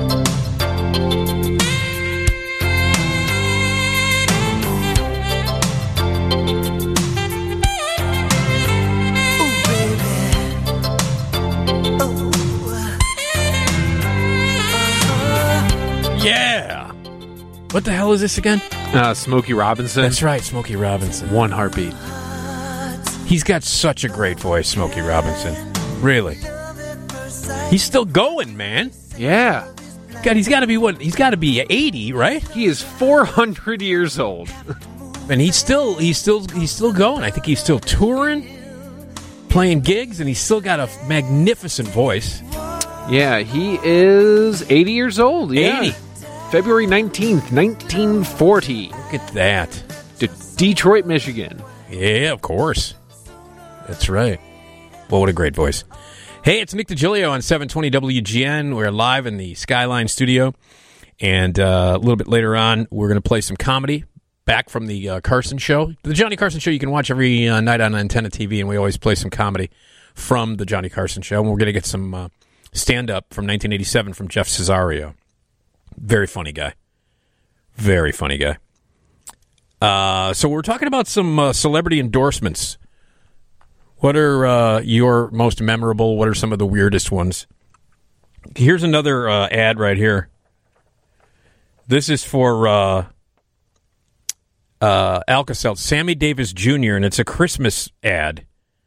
Yeah. What the hell is this again? Smokey Robinson. That's right, Smokey Robinson. One Heartbeat. He's got such a great voice, Smokey Robinson. Really. He's still going, man. Yeah. God, he's got to be what? He's got to be 80, right? He is 400 years old. And he's still going. I think he's still touring, playing gigs, and he's still got a magnificent voice. Yeah, he is 80 years old. Yeah. 80. February 19th, 1940. Look at that. Detroit, Michigan. Yeah, of course. That's right. Well, what a great voice. Hey, it's Nick DiGilio on 720 WGN. We're live in the Skyline studio. And a little bit later on, we're going to play some comedy back from the Carson Show. The Johnny Carson Show you can watch every night on Antenna TV, and we always play some comedy from the Johnny Carson Show. And we're going to get some stand-up from 1987 from Jeff Cesario. Very funny guy. Very funny guy. So we're talking about some celebrity endorsements. What are your most memorable? What are some of the weirdest ones? Here's another ad right here. This is for Alka-Seltzer, Sammy Davis Jr., and it's a Christmas ad.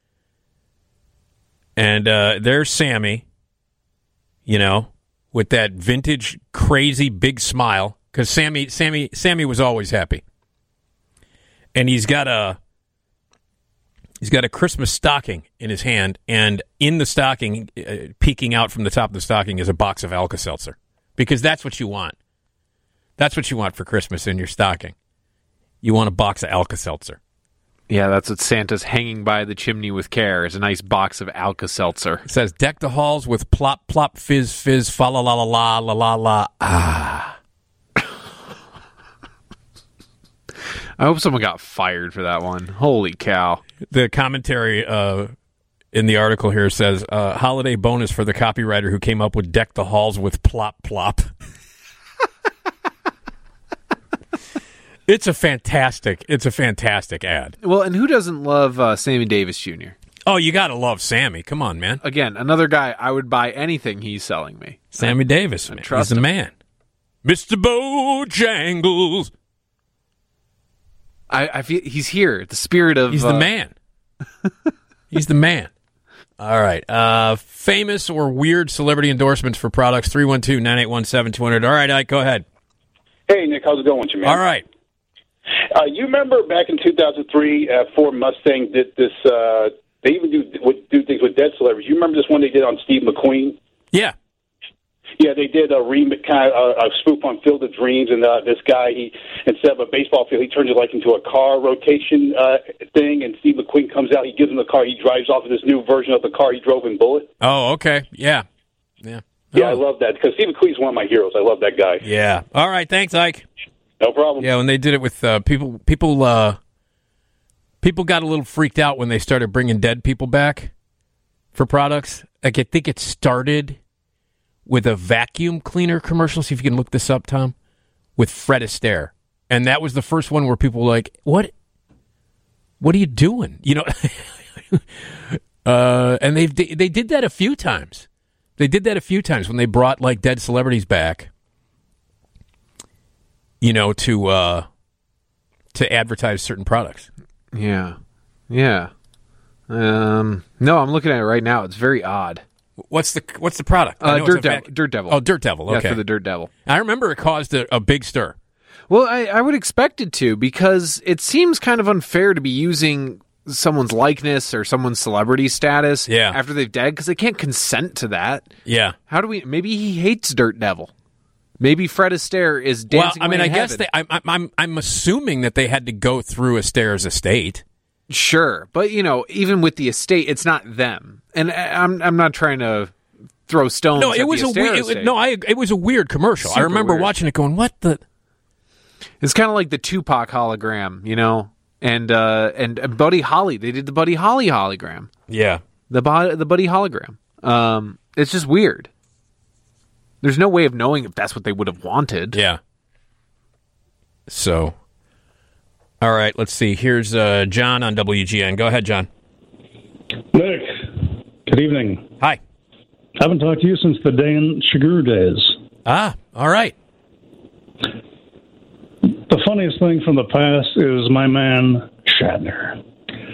And there's Sammy, with that vintage, crazy, big smile, because Sammy was always happy. And he's got a Christmas stocking in his hand, and in the stocking, peeking out from the top of the stocking, is a box of Alka-Seltzer, because that's what you want. That's what you want for Christmas in your stocking. You want a box of Alka-Seltzer. Yeah, that's what Santa's hanging by the chimney with care, is a nice box of Alka-Seltzer. It says, deck the halls with plop, plop, fizz, fizz, fa la la la la la la la. Ah. I hope someone got fired for that one. Holy cow. The commentary in the article here says, holiday bonus for the copywriter who came up with deck the halls with plop, plop. It's a fantastic ad. Well, and who doesn't love Sammy Davis Jr.? Oh, you got to love Sammy. Come on, man. Again, another guy I would buy anything he's selling me. Sammy Davis, man. He's the man. Mr. Bojangles. I feel he's here. The spirit of... He's the man. He's the man. All right. Famous or weird celebrity endorsements for products, 312-981-7200. All right, Ike, go ahead. Hey, Nick, how's it going with you, man? All right. You remember back in 2003, Ford Mustang did this, they even do things with dead celebrities. You remember this one they did on Steve McQueen? Yeah. Yeah, they did a spoof on Field of Dreams, and this guy, he instead of a baseball field, he turns it like into a car rotation thing. And Steve McQueen comes out, he gives him the car, he drives off in this new version of the car he drove in Bullet. Oh, okay, yeah. Yeah, I love that because Steve McQueen's one of my heroes. I love that guy. Yeah. All right, thanks, Ike. No problem. Yeah, when they did it with people got a little freaked out when they started bringing dead people back for products. Like, I think it started with a vacuum cleaner commercial. See if you can look this up, Tom, with Fred Astaire. And that was the first one where people were like, what are you doing? You know, and they did that a few times. They did that a few times when they brought, like, dead celebrities back, you know, to advertise certain products. Yeah. No, I'm looking at it right now. It's very odd. What's the product? Dirt Devil. Oh, Dirt Devil. Okay. Yeah, for the Dirt Devil. I remember it caused a big stir. Well, I would expect it to, because it seems kind of unfair to be using someone's likeness or someone's celebrity status after they've died, because they can't consent to that. Yeah. Maybe he hates Dirt Devil. Maybe Fred Astaire is dancing. Well, I mean, I guess I'm assuming that they had to go through Astaire's estate. Sure, but you know, even with the estate, it's not them. And I'm not trying to throw stones. No, it was it was a weird commercial. Super I remember weird. watching it, going, "What the?" It's kind of like the Tupac hologram, you know, and Buddy Holly. They did the Buddy Holly hologram. Yeah, the Buddy hologram. It's just weird. There's no way of knowing if that's what they would have wanted. Yeah. So, all right, let's see. Here's John on WGN. Go ahead, John. Nick, good evening. Hi. Haven't talked to you since the Dan Chigurh days. Ah, all right. The funniest thing from the past is my man Shatner.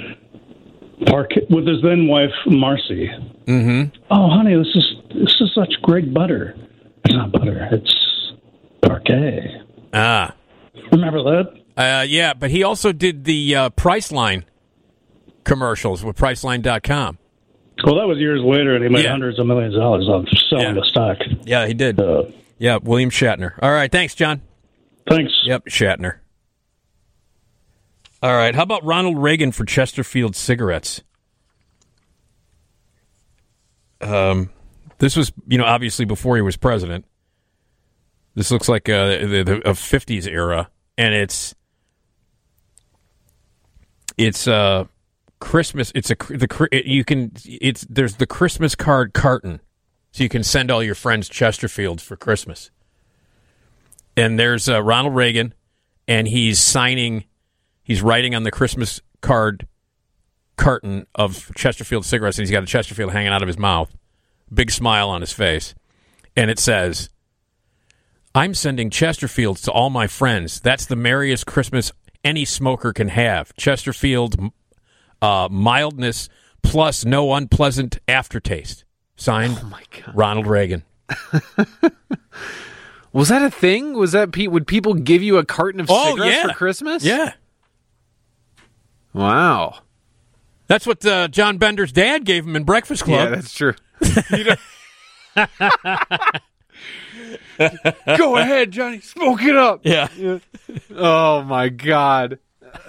With his then wife Marcy. Mm-hmm. Oh, honey, this is such great butter. It's not butter. It's parquet. Ah. Remember that? Yeah, but he also did the Priceline commercials with Priceline.com. Well, that was years later, and he made hundreds of millions of dollars off selling the stock. Yeah, he did. Yeah, William Shatner. All right, thanks, John. Thanks. Yep, Shatner. All right, how about Ronald Reagan for Chesterfield cigarettes? This was, obviously before he was president. This looks like the 50s era, and it's Christmas. There's the Christmas card carton, so you can send all your friends Chesterfields for Christmas. And there's Ronald Reagan, and he's writing on the Christmas card carton of Chesterfield cigarettes, and he's got a Chesterfield hanging out of his mouth, big smile on his face, and it says, "I'm sending Chesterfields to all my friends. That's the merriest Christmas any smoker can have. Chesterfield, mildness plus no unpleasant aftertaste." Signed, oh my God. Ronald Reagan. Was that a thing? Was that would people give you a carton of cigarettes for Christmas? Yeah. Wow. That's what John Bender's dad gave him in Breakfast Club. Yeah, that's true. Go ahead, Johnny. Smoke it up. Yeah. Oh, my God.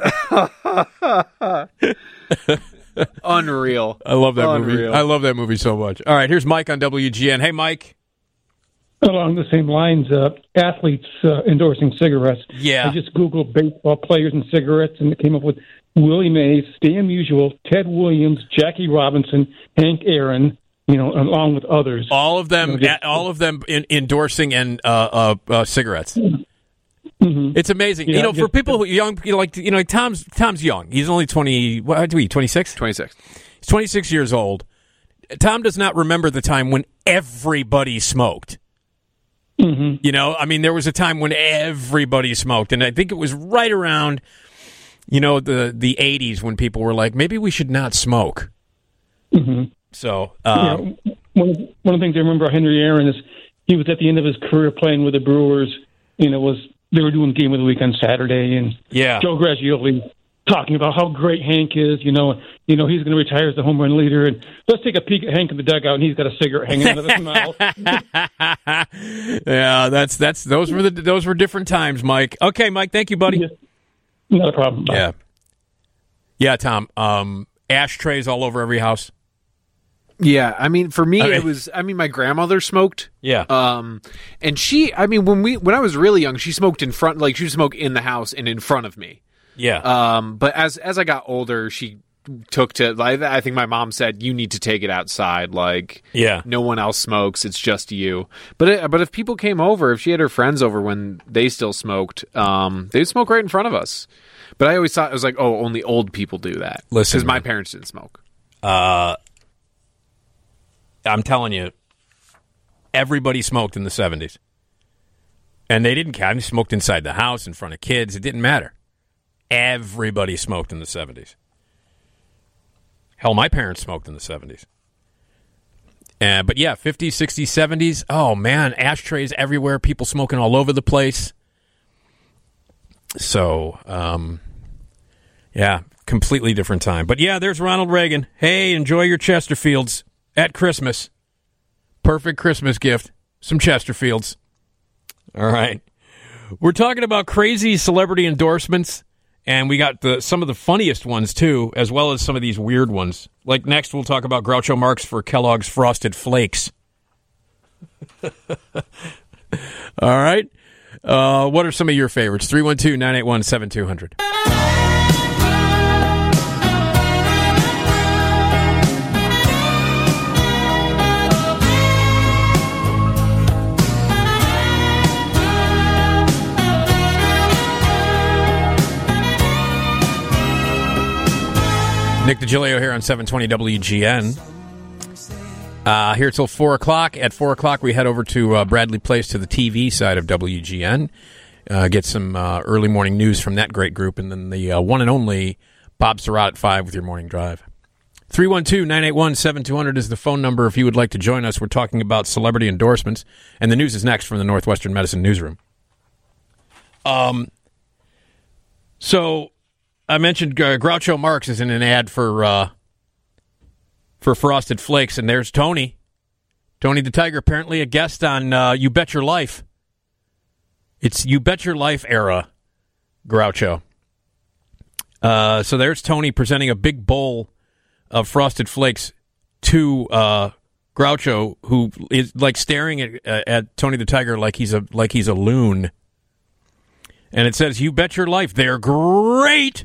Unreal. I love that movie. I love that movie so much. All right, here's Mike on WGN. Hey, Mike. Along the same lines, athletes endorsing cigarettes. Yeah. I just Googled baseball players and cigarettes, and it came up with Willie Mays, Stan Musial, Ted Williams, Jackie Robinson, Hank Aaron, along with others. All of them endorsing and cigarettes. Mm-hmm. It's amazing. Yeah, for people who young, Tom's young. He's only 20. What are you? 26. 26. He's 26 years old. Tom does not remember the time when everybody smoked. Mm-hmm. There was a time when everybody smoked, and I think it was right around, the 80s when people were like, maybe we should not smoke. Mm-hmm. So, one of the things I remember about Henry Aaron is he was at the end of his career playing with the Brewers. They were doing Game of the Week on Saturday, and Joe Graggioli talking about how great Hank is. He's going to retire as the home run leader. And let's take a peek at Hank in the dugout, and he's got a cigarette hanging out of his mouth. Yeah, those were different times, Mike. Okay, Mike, thank you, buddy. Yeah. Not a problem. Bye. Yeah, Tom. Ashtrays all over every house. Yeah, I mean, for me, it was. I mean, my grandmother smoked. Yeah. And she, I mean, when I was really young, she smoked in front, like she would smoke in the house and in front of me. Yeah. But as I got older, she took to. Like, I think my mom said, "You need to take it outside." Like, yeah, no one else smokes; it's just you. But if people came over, if she had her friends over when they still smoked, they'd smoke right in front of us. But I always thought it was like, oh, only old people do that. Listen, because my parents didn't smoke. I'm telling you, everybody smoked in the 70s. And they didn't care. They smoked inside the house, in front of kids. It didn't matter. Everybody smoked in the 70s. Hell, my parents smoked in the 70s. But yeah, 50s, 60s, 70s. Oh, man, ashtrays everywhere. People smoking all over the place. So, yeah, completely different time. But yeah, there's Ronald Reagan. Hey, enjoy your Chesterfields. At Christmas. Perfect Christmas gift. Some Chesterfields. All right. We're talking about crazy celebrity endorsements, and we got some of the funniest ones, too, as well as some of these weird ones. Like next, we'll talk about Groucho Marx for Kellogg's Frosted Flakes. All right. What are some of your favorites? 312-981-7200. Nick DiGilio here on 720 WGN. Here till 4 o'clock. At 4 o'clock, we head over to Bradley Place to the TV side of WGN. Get some early morning news from that great group. And then the one and only Bob Surratt at 5 with your morning drive. 312-981-7200 is the phone number if you would like to join us. We're talking about celebrity endorsements. And the news is next from the Northwestern Medicine Newsroom. So I mentioned Groucho Marx is in an ad for Frosted Flakes, and there's Tony the Tiger, apparently a guest on You Bet Your Life. It's You Bet Your Life era Groucho. So there's Tony presenting a big bowl of Frosted Flakes to Groucho, who is like staring at Tony the Tiger like he's a loon. And it says, "You bet your life, they're great."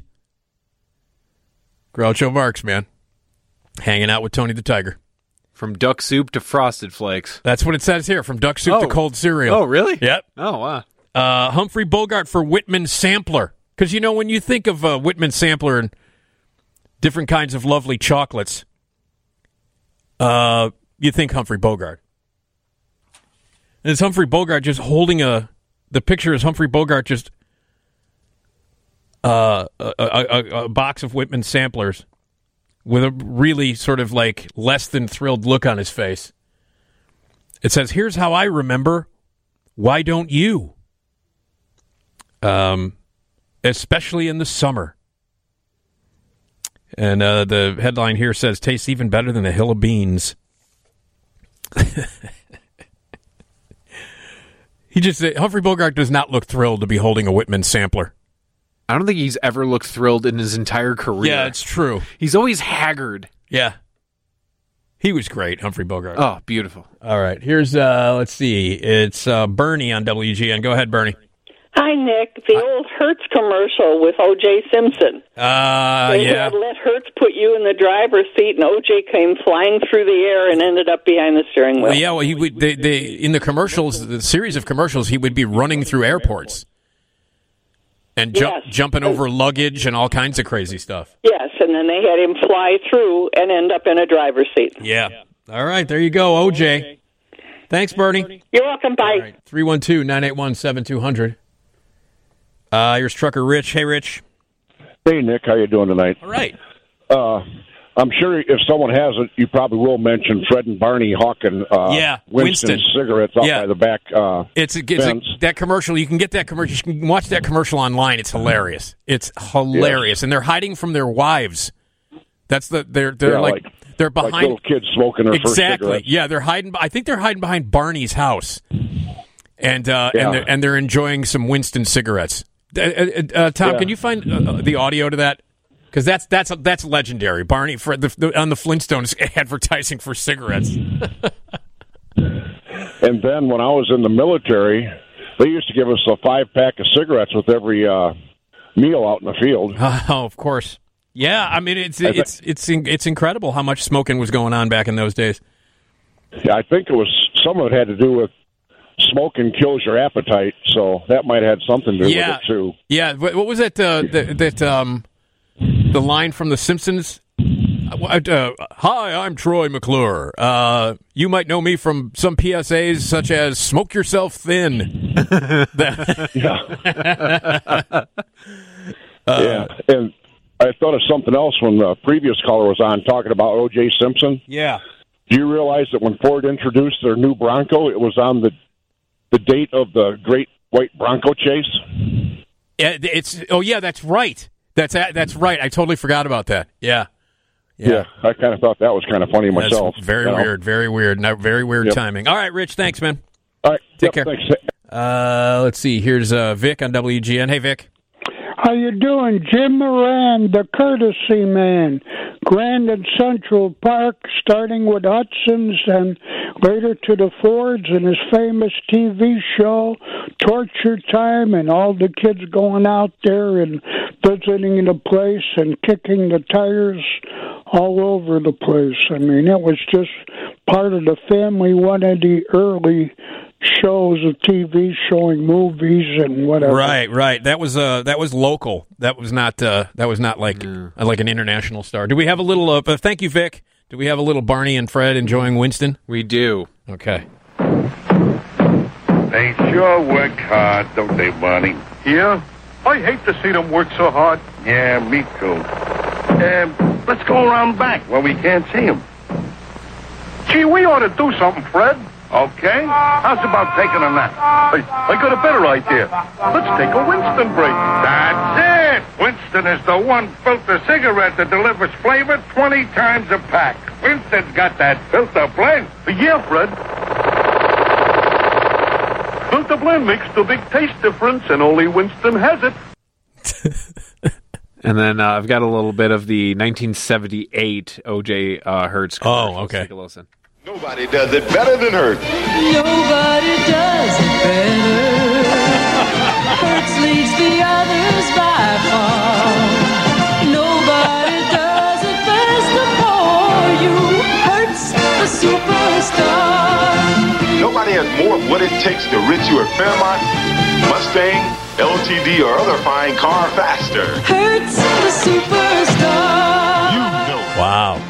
Groucho Marx, man. Hanging out with Tony the Tiger. From duck soup to Frosted Flakes. That's what it says here, from duck soup to cold cereal. Oh, really? Yep. Oh, wow. Humphrey Bogart for Whitman Sampler. Because, when you think of Whitman Sampler and different kinds of lovely chocolates, you think Humphrey Bogart. And it's Humphrey Bogart just holding the picture is Humphrey Bogart just a box of Whitman samplers with a really sort of like less than thrilled look on his face. It says, "Here's how I remember. Why don't you? Especially in the summer." And the headline here says, "Tastes even better than a hill of beans." Humphrey Bogart does not look thrilled to be holding a Whitman sampler. I don't think he's ever looked thrilled in his entire career. Yeah, it's true. He's always haggard. Yeah. He was great, Humphrey Bogart. Oh, beautiful. All right. Here's, let's see. It's Bernie on WGN. Go ahead, Bernie. Hi, Nick. The old Hertz commercial with O.J. Simpson. They had let Hertz put you in the driver's seat, and O.J. came flying through the air and ended up behind the steering wheel. Well, yeah, he would. In the commercials, the series of commercials, he would be running through airports and jumping over luggage and all kinds of crazy stuff. Yes, and then they had him fly through and end up in a driver's seat. Yeah. All right, there you go, O.J. Thanks, Bernie. You're welcome. Bye. Right, 312-981-7200. Here's Trucker Rich. Hey, Rich. Hey, Nick. How you doing tonight? All right. I'm sure if someone has it, you probably will mention Fred and Barney hawking Winston cigarettes out by the back it's that commercial. You can get that commercial. You can watch that commercial online. It's hilarious. It's hilarious. And they're hiding from their wives. That's they're they're behind like little kids smoking their first cigarettes. Yeah, they're hiding. I think they're hiding behind Barney's house, and they're enjoying some Winston cigarettes. Tom, can you find the audio to that? Because that's legendary. Barney on the Flintstones advertising for cigarettes. And then when I was in the military, they used to give us a 5-pack of cigarettes with every meal out in the field. Oh, of course. Yeah, I mean it's incredible how much smoking was going on back in those days. Yeah, I think some of it had to do with smoking kills your appetite, so that might have had something to do with it too. Yeah, what was that? The line from The Simpsons. Hi, I'm Troy McClure. You might know me from some PSAs such as "Smoke yourself thin." And I thought of something else when the previous caller was on talking about O.J. Simpson. Yeah. Do you realize that when Ford introduced their new Bronco, it was on the date of the Great White Bronco Chase? That's right. That's right. I totally forgot about that. Yeah. I kind of thought that was kind of funny myself. That's very weird. Very weird. Very weird timing. All right, Rich. Thanks, man. All right. Take care. Thanks. Let's see. Here's Vic on WGN. Hey, Vic. How you doing? Jim Moran, the courtesy man. Grand and Central Park, starting with Hudson's and later to the Fords and his famous TV show, Torture Time, and all the kids going out there and visiting the place and kicking the tires all over the place. I mean, it was just part of the family, one of the early shows of TV showing movies and whatever. Right. That was local. That was not like an international star. Do we have a little? Thank you, Vic. Do we have a little Barney and Fred enjoying Winston? We do. Okay. They sure work hard, don't they, Barney? Yeah. I hate to see them work so hard. Yeah, me too. Let's go around back where we can't see them. Gee, we ought to do something, Fred. Okay. How's about taking a nap? I got a better idea. Let's take a Winston break. That's it. Winston is the one filter cigarette that delivers flavor 20 times a pack. Winston's got that filter blend. Yeah, Fred. Filter blend makes the big taste difference, and only Winston has it. And then I've got a little bit of the 1978 O.J. Hertz commercial. Oh, okay. Let's take a listen. Nobody does it better than Hertz. Nobody does it better. Hertz leads the others by far. Nobody does it best of all. You Hertz, the superstar. Nobody has more of what it takes to rid you of Fairmont, Mustang, LTD, or other fine car faster. Hertz, the superstar. You know. Wow.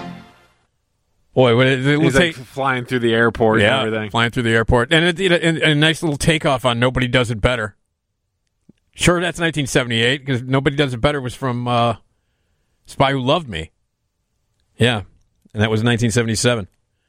Boy, he's like flying through the airport and everything. Flying through the airport. And a nice little takeoff on Nobody Does It Better. Sure, that's 1978, because Nobody Does It Better was from Spy Who Loved Me. Yeah, and that was 1977.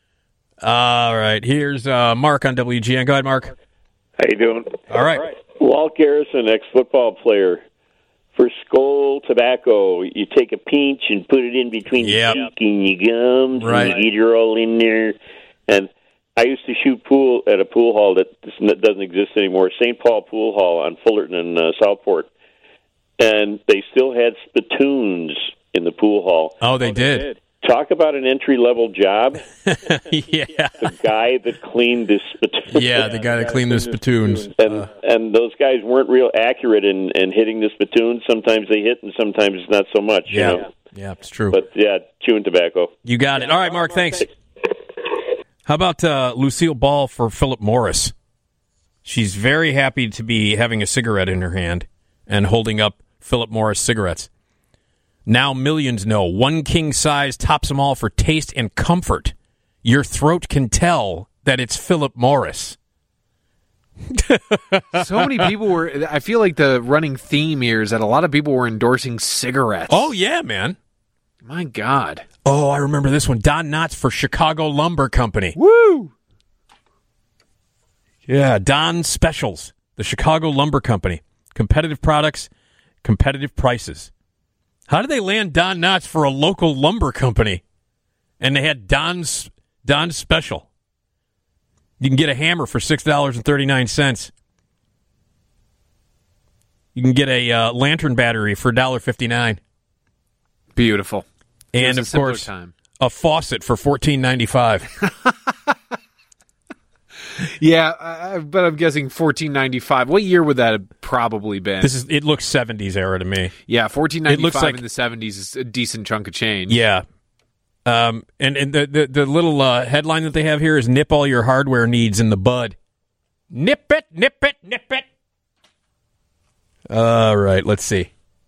All right, here's Mark on WGN. Go ahead, Mark. How you doing? All right. Walt Garrison, ex-football player. For Skoal tobacco, you take a pinch and put it in between your cheek and your gums, and you get it all in there. And I used to shoot pool at a pool hall that doesn't exist anymore, St. Paul Pool Hall on Fullerton and Southport. And they still had spittoons in the pool hall. Oh, they did. Talk about an entry-level job. Yeah. The guy that cleaned the spittoons. Yeah, the guy that cleaned the spittoons. And those guys weren't real accurate in hitting the spittoons. Sometimes they hit, and sometimes not so much. Yeah, you know? Yeah, it's true. But, chewing tobacco. You got it. All right, Mark, thanks. How about Lucille Ball for Philip Morris? She's very happy to be having a cigarette in her hand and holding up Philip Morris cigarettes. Now millions know one king size tops them all for taste and comfort. Your throat can tell that it's Philip Morris. So many people were... I feel like the running theme here is that a lot of people were endorsing cigarettes. Oh, yeah, man. My God. Oh, I remember this one. Don Knotts for Chicago Lumber Company. Woo! Yeah, Don Specials, the Chicago Lumber Company. Competitive products, competitive prices. How did they land Don Knotts for a local lumber company? And they had Don Special. You can get a hammer for $6.39. You can get a lantern battery for $1.59. Beautiful. And, of course, a faucet for $14.95. Yeah, but I'm guessing $14.95. What year would that have probably been? It looks 70s era to me. Yeah, $14.95 like, in the 70s is a decent chunk of change. Yeah. And the little headline that they have here is "Nip all your hardware needs in the bud." Nip it, nip it, nip it. All right, let's see.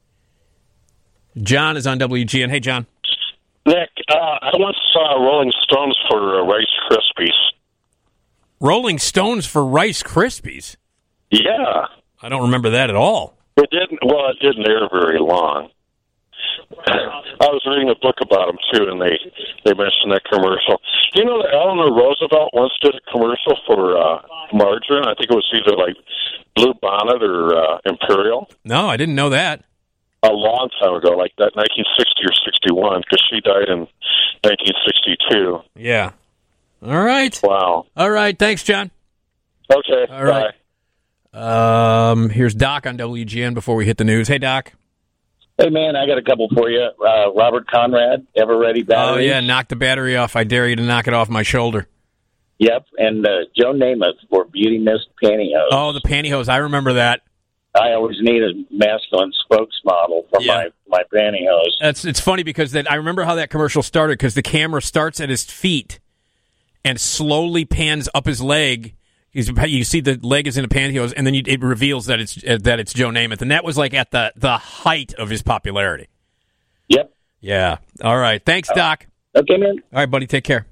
John is on WGN. Hey, John. Nick, I once saw Rolling Stones for Rice Krispies. Rolling Stones for Rice Krispies? Yeah. I don't remember that at all. It didn't air very long. I was reading a book about them, too, and they mentioned that commercial. You know that Eleanor Roosevelt once did a commercial for margarine? I think it was either like Blue Bonnet or Imperial. No, I didn't know that. A long time ago, like that 1960 or 61, because she died in 1962. Yeah. All right. Wow. All right. Thanks, John. Okay. All right. Bye. Here's Doc on WGN before we hit the news. Hey, Doc. Hey, man, I got a couple for you. Robert Conrad, Ever Ready battery. Oh, yeah, knock the battery off. I dare you to knock it off my shoulder. Yep, and Joe Namath for Beauty Mist pantyhose. Oh, the pantyhose. I remember that. I always need a masculine spokesmodel for my pantyhose. It's funny because I remember how that commercial started because the camera starts at his feet and slowly pans up his leg. You see the leg is in a pantyhose, and then it reveals that it's Joe Namath, and that was like at the height of his popularity. Yep. Yeah. All right. Thanks, Doc. Okay, man. All right, buddy. Take care.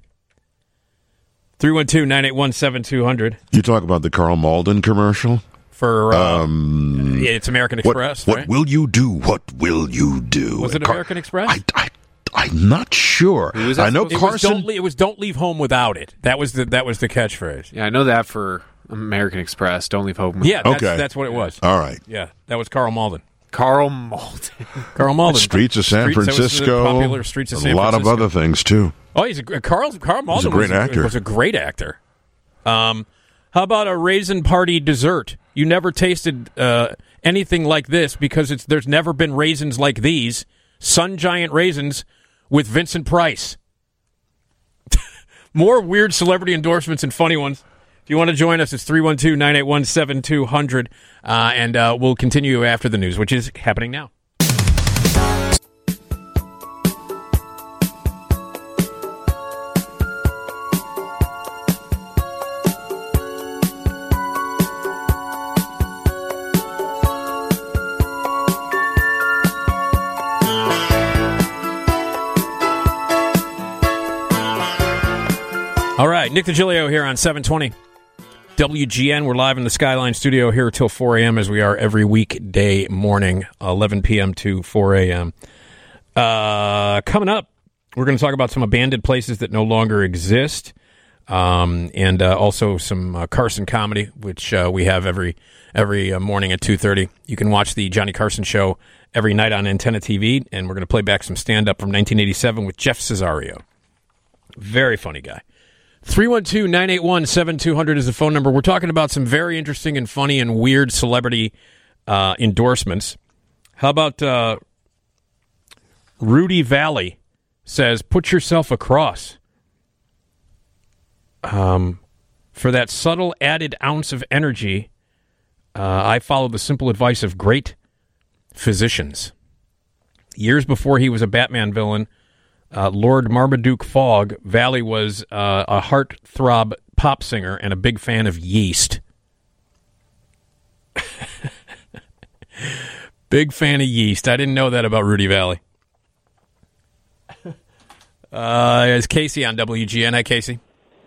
312-981-7200. You talk about the Carl Malden commercial? For it's American Express, right? What will you do? What will you do? Was it American Express? I'm not sure. I know Carson. It was "Don't leave home without it." That was the catchphrase. Yeah, I know that for American Express. Don't leave home. Yeah, that's what it was. All right. Yeah, that was Carl Malden. Carl Malden. Streets of San Francisco. Popular Streets of San Francisco. A lot of other things too. Oh, Carl Malden. He's a great actor. Was a great actor. How about a raisin party dessert? You never tasted anything like this because there's never been raisins like these. Sun Giant raisins with Vincent Price. More weird celebrity endorsements and funny ones. If you want to join us, it's 312-981-7200, and we'll continue after the news, which is happening now. All right, Nick DiGilio here on 720 WGN. We're live in the Skyline studio here till 4 a.m. as we are every weekday morning, 11 p.m. to 4 a.m. Coming up, we're going to talk about some abandoned places that no longer exist, and also some Carson comedy, which we have every morning at 2:30. You can watch the Johnny Carson Show every night on Antenna TV, and we're going to play back some stand-up from 1987 with Jeff Cesario. Very funny guy. 312-981-7200 is the phone number. We're talking about some very interesting and funny and weird celebrity endorsements. How about Rudy Valley says, put yourself across. For that subtle added ounce of energy, I follow the simple advice of great physicians. Years before he was a Batman villain, Lord Marmaduke Fogg, Valley was a heartthrob pop singer and a big fan of yeast. Big fan of yeast. I didn't know that about Rudy Valley. Is Casey on WGN? Hi, Casey.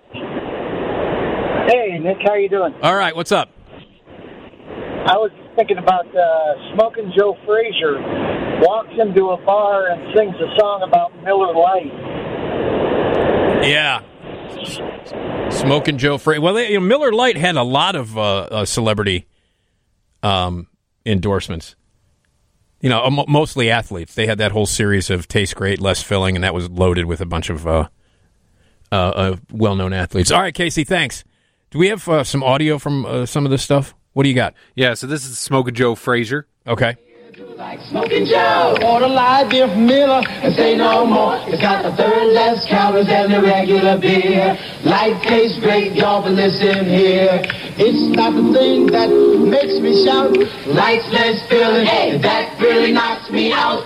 Hey, Nick, how you doing? All right, what's up? I was thinking about Smoking Joe Frazier. walks into a bar and sings a song about Miller Lite. Yeah. Smoking Joe Frazier. Well, Miller Lite had a lot of celebrity endorsements. Mostly athletes. They had that whole series of Taste Great, Less Filling, and that was loaded with a bunch of well-known athletes. All right, Casey, thanks. Do we have some audio from some of this stuff? What do you got? Yeah, so this is Smoking Joe Frazier. Okay. Like Smoking Joe, order light beer from Miller and say no more. It's got the third less calories than the regular beer. Light tastes great, y'all, but listen here. It's not the thing that makes me shout. Light's less filling, hey, that really knocks me out.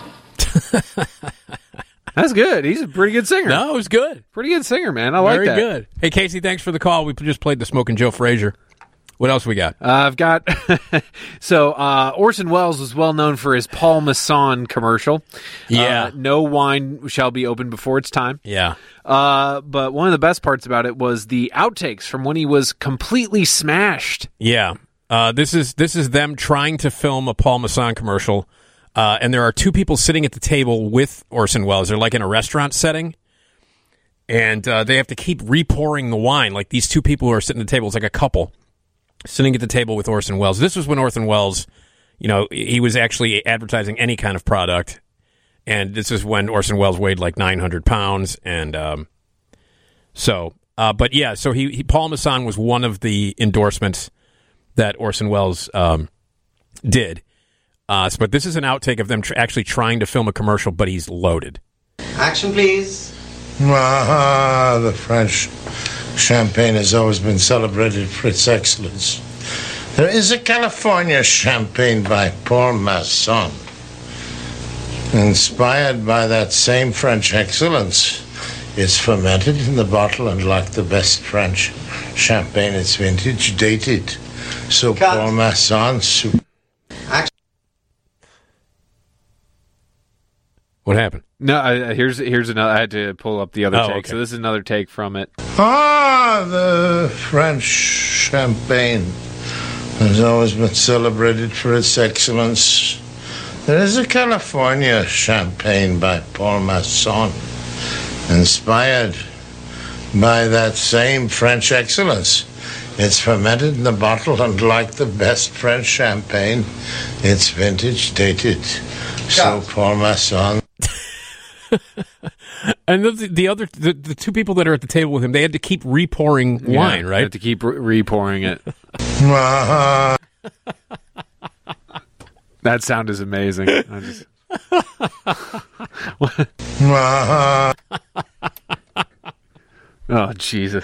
That's good. He's a pretty good singer. No, it was good. Pretty good singer, man. I like that. Very good. Hey, Casey, thanks for the call. We just played the Smoking Joe Frazier. What else we got? I've got Orson Welles was well known for his Paul Masson commercial. Yeah. No wine shall be opened before its time. Yeah. But one of the best parts about it was the outtakes from when he was completely smashed. Yeah. This is them trying to film a Paul Masson commercial, and there are two people sitting at the table with Orson Welles. They're like in a restaurant setting, and they have to keep repouring the wine. Like these two people who are sitting at the table, it's like a couple sitting at the table with Orson Welles. This was when Orson Welles, he was actually advertising any kind of product, and this is when Orson Welles weighed like 900 pounds, and so Paul Masson was one of the endorsements that Orson Welles did. But this is an outtake of them actually trying to film a commercial, but he's loaded. Action, please. The French champagne has always been celebrated for its excellence. There is a California champagne by Paul Masson. Inspired by that same French excellence, it's fermented in the bottle, and like the best French champagne, it's vintage dated. So Cut. Paul Masson... What happened? No, here's another. I had to pull up the other take. Okay. So this is another take from it. The French champagne has always been celebrated for its excellence. There is a California champagne by Paul Masson, inspired by that same French excellence. It's fermented in the bottle, and like the best French champagne, it's vintage dated. So Paul Masson. And the two people that are at the table with him, they had to keep repouring wine, right? They had to keep repouring it. That sound is amazing. Oh, Jesus.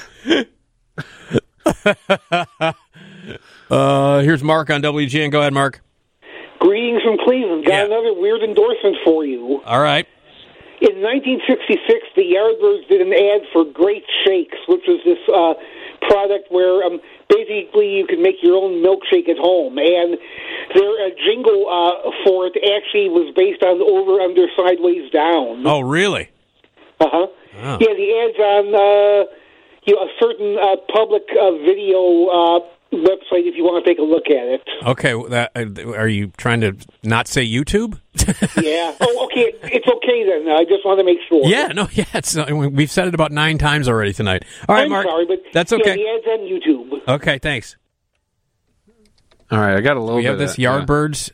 Here's Mark on WGN. Go ahead, Mark. Greetings from Cleveland. Got another weird endorsement for you. All right. In 1966, the Yardbirds did an ad for Great Shakes, which was this product where basically you could make your own milkshake at home. And their jingle for it actually was based on Over, Under, Sideways, Down. Oh, really? Uh-huh. Oh. Yeah, the ad's on a certain public video website if you want to take a look at it. Okay, are you trying to not say YouTube? Yeah. Oh, okay. It's okay then. I just want to make sure. Yeah, no, yeah. We've said it about 9 times already tonight. All right, I'm Mark. sorry, but that's okay. Yeah, the ad's on YouTube. Okay, thanks. All right, I got a little we bit have this of that, Yardbirds.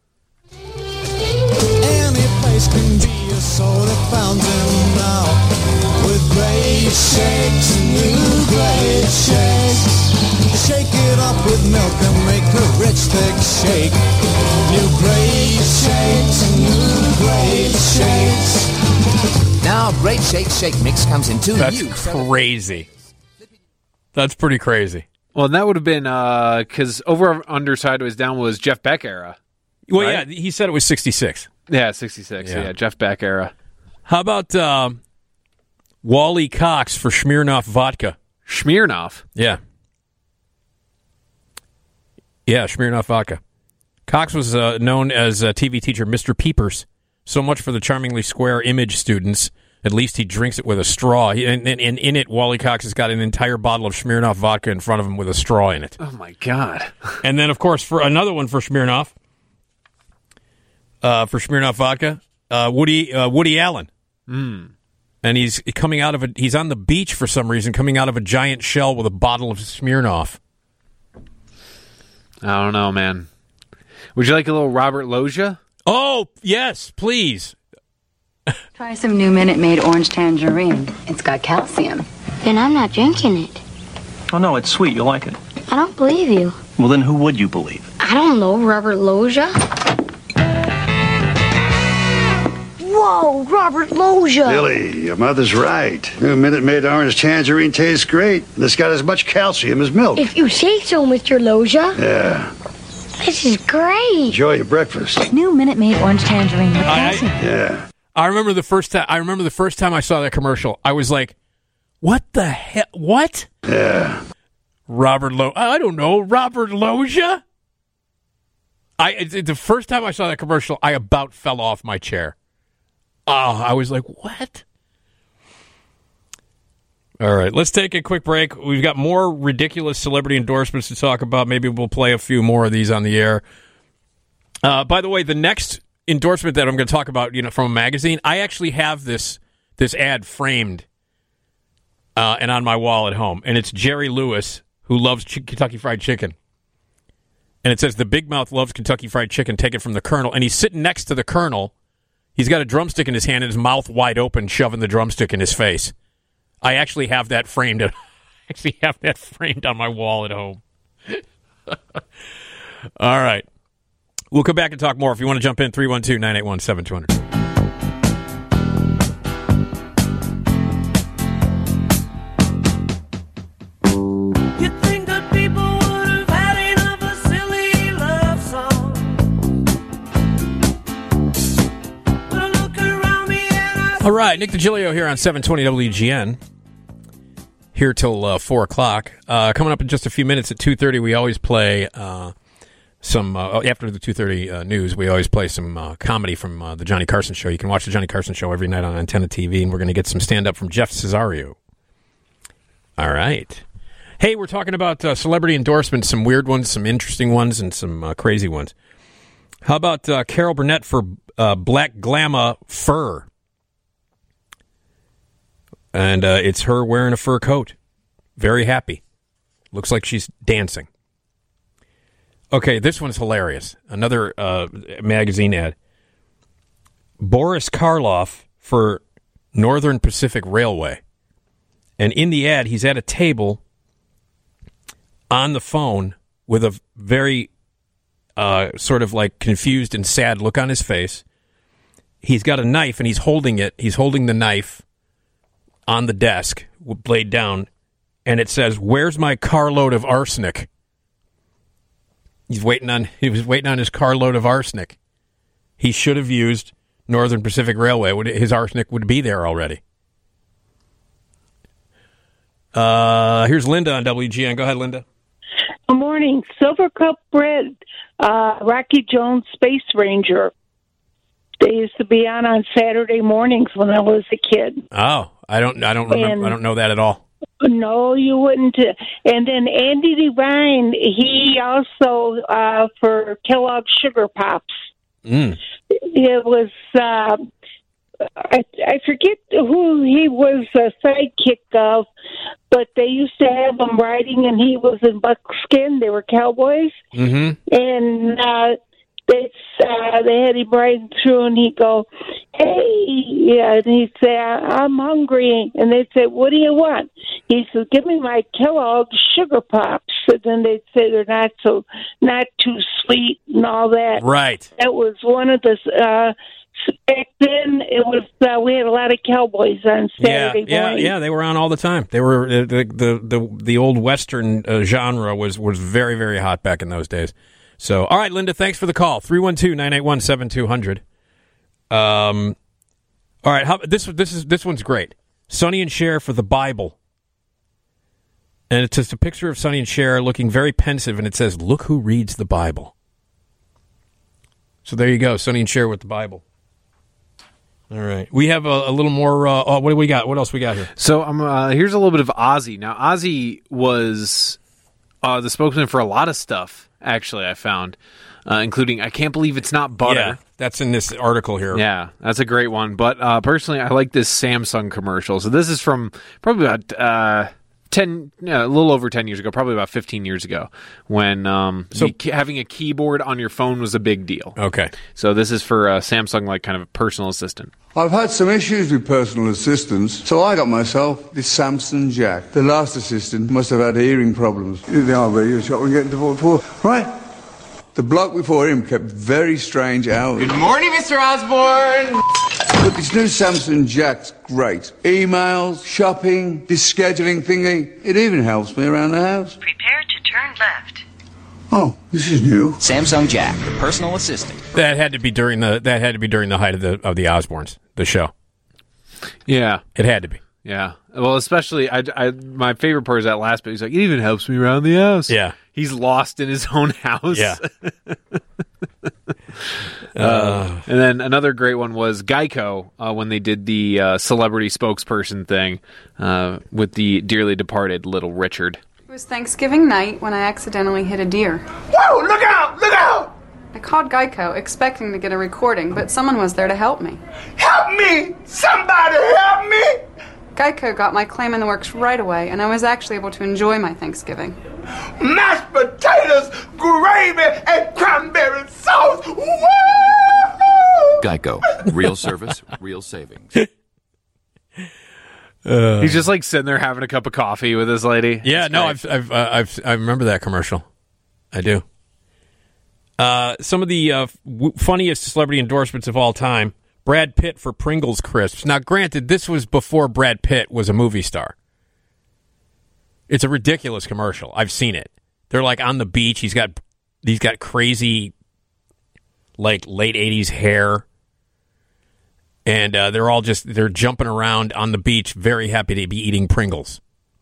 Any place can be a soda fountain now, with great shakes, new great shakes. Shake it up with milk and make a rich thick shake. New great shakes, new great shakes. Now, Great Shake Shake Mix comes in 2 That's new. crazy. That's pretty crazy. Well, that would have been because Over, Under, Sideways, Down was Jeff Beck era. Well, right? yeah, he said it was 66. Yeah, 66. Yeah, Jeff Beck era. How about Wally Cox for Smirnoff vodka? Smirnoff? Yeah. Yeah, Smirnoff vodka. Cox was known as TV teacher Mr. Peepers. So much for the charmingly square image students. At least he drinks it with a straw. And in it, Wally Cox has got an entire bottle of Smirnoff vodka in front of him with a straw in it. Oh, my God. And then, of course, for another one for Smirnoff, for Smirnoff vodka. Woody Allen. And he's coming out of he's on the beach for some reason, coming out of a giant shell with a bottle of Smirnoff. I don't know, man. Would you like a little Robert Loggia? Oh, yes, please. Try some new Minute Maid orange tangerine. It's got calcium. Then I'm not drinking it. Oh, no, it's sweet. You'll like it. I don't believe you. Well, then who would you believe? I don't know, Robert Loggia. Whoa, Robert Loggia. Billy, your mother's right. New Minute Maid orange tangerine tastes great. It's got as much calcium as milk. If you say so, Mr. Loggia. Yeah. This is great. Enjoy your breakfast. New Minute Maid orange tangerine with calcium. Yeah. I remember the first time I saw that commercial. I was like, "What the hell? What?" Yeah. I don't know, Robert Loggia. The first time I saw that commercial, I about fell off my chair. Oh, I was like, "What?" All right, let's take a quick break. We've got more ridiculous celebrity endorsements to talk about. Maybe we'll play a few more of these on the air. By the way, the next endorsement that I'm going to talk about, from a magazine, I actually have this ad framed and on my wall at home, and it's Jerry Lewis, who loves Kentucky Fried Chicken. And it says, "The Big Mouth loves Kentucky Fried Chicken, take it from the Colonel." And he's sitting next to the Colonel. He's got a drumstick in his hand and his mouth wide open, shoving the drumstick in his face. I actually have that framed. On my wall at home. All right. We'll come back and talk more. If you want to jump in, 312-981-7200. You think that people would have had enough of a silly love song? But I look around me and I All right, Nick DiGilio here on 720 WGN. Here till 4 o'clock. Coming up in just a few minutes at 2:30, we always play some, after the 2:30 news, we always play some comedy from the Johnny Carson Show. You can watch the Johnny Carson Show every night on Antenna TV, and we're going to get some stand-up from Jeff Cesario. All right. Hey, we're talking about celebrity endorsements, some weird ones, some interesting ones, and some crazy ones. How about Carol Burnett for Black Glamour Fur? And it's her wearing a fur coat. Very happy. Looks like she's dancing. Okay, this one's hilarious. Another magazine ad. Boris Karloff for Northern Pacific Railway. And in the ad, he's at a table on the phone with a very sort of like confused and sad look on his face. He's got a knife, and he's holding it. He's holding the knife on the desk, blade down, and it says, "Where's my carload of arsenic?" He was waiting on his carload of arsenic. He should have used Northern Pacific Railway. His arsenic would be there already. Here's Linda on WGN. Go ahead, Linda. Good morning. Silver Cup Bread, Rocky Jones Space Ranger. They used to be on Saturday mornings when I was a kid. Oh, I don't remember. I don't know that at all. No, you wouldn't. And then Andy Devine, he also for Kellogg's Sugar Pops. It was I forget who he was a sidekick of, but they used to have him riding, and he was in buckskin. They were cowboys, and they had him riding through, and he'd go, "Hey," and he'd say, "I'm hungry," and they'd say, "What do you want?" He said, "Give me my Kellogg's Sugar Pops." And then they'd say they're not too sweet and all that. Right. That was one of the. Back then, it was we had a lot of cowboys on Saturday morning. Yeah, they were on all the time. They were the old Western genre was very, very hot back in those days. So, all right, Linda, thanks for the call. 312-981-7200. All right, this one's great. Sonny and Cher for the Bible, and it's just a picture of Sonny and Cher looking very pensive, and it says, "Look who reads the Bible." So there you go, Sonny and Cher with the Bible. All right. We have a little more. What do we got? What else we got here? So here's a little bit of Ozzy. Now, Ozzy was the spokesman for a lot of stuff, actually, I found. including I Can't Believe It's Not Butter. Yeah, that's in this article here. Yeah, that's a great one. But personally, I like this Samsung commercial. So this is from probably about 10, a little over 10 years ago, probably about 15 years ago, when having a keyboard on your phone was a big deal. Okay. So this is for Samsung, like kind of a personal assistant. I've had some issues with personal assistants, so I got myself this Samson Jack. The last assistant must have had hearing problems. You're shot when getting to before. Right. The bloke before him kept very strange hours. Good morning, Mr. Osborne. But this new Samson Jack's great. Emails, shopping, this scheduling thingy. It even helps me around the house. Prepare to turn left. Oh, this is new. Samsung Jack, the personal assistant. That had to be during the height of the Osbournes, the show. Yeah, it had to be. Yeah, well, especially my favorite part is that last bit. He's like, it even helps me around the house. Yeah, he's lost in his own house. Yeah. And then another great one was Geico when they did the celebrity spokesperson thing with the dearly departed Little Richard. It was Thanksgiving night when I accidentally hit a deer. Whoa, look out, look out! I called Geico expecting to get a recording, but someone was there to help me. Help me! Somebody help me! Geico got my claim in the works right away, and I was actually able to enjoy my Thanksgiving. Mashed potatoes, gravy, and cranberry sauce! Woo! Geico. Real service, real savings. He's just like sitting there having a cup of coffee with this lady. Yeah, I remember that commercial. I do. Some of the funniest celebrity endorsements of all time. Brad Pitt for Pringles crisps. Now, granted, this was before Brad Pitt was a movie star. It's a ridiculous commercial. I've seen it. They're like on the beach. He's got crazy, like late 80s hair. And they're jumping around on the beach, very happy to be eating Pringles.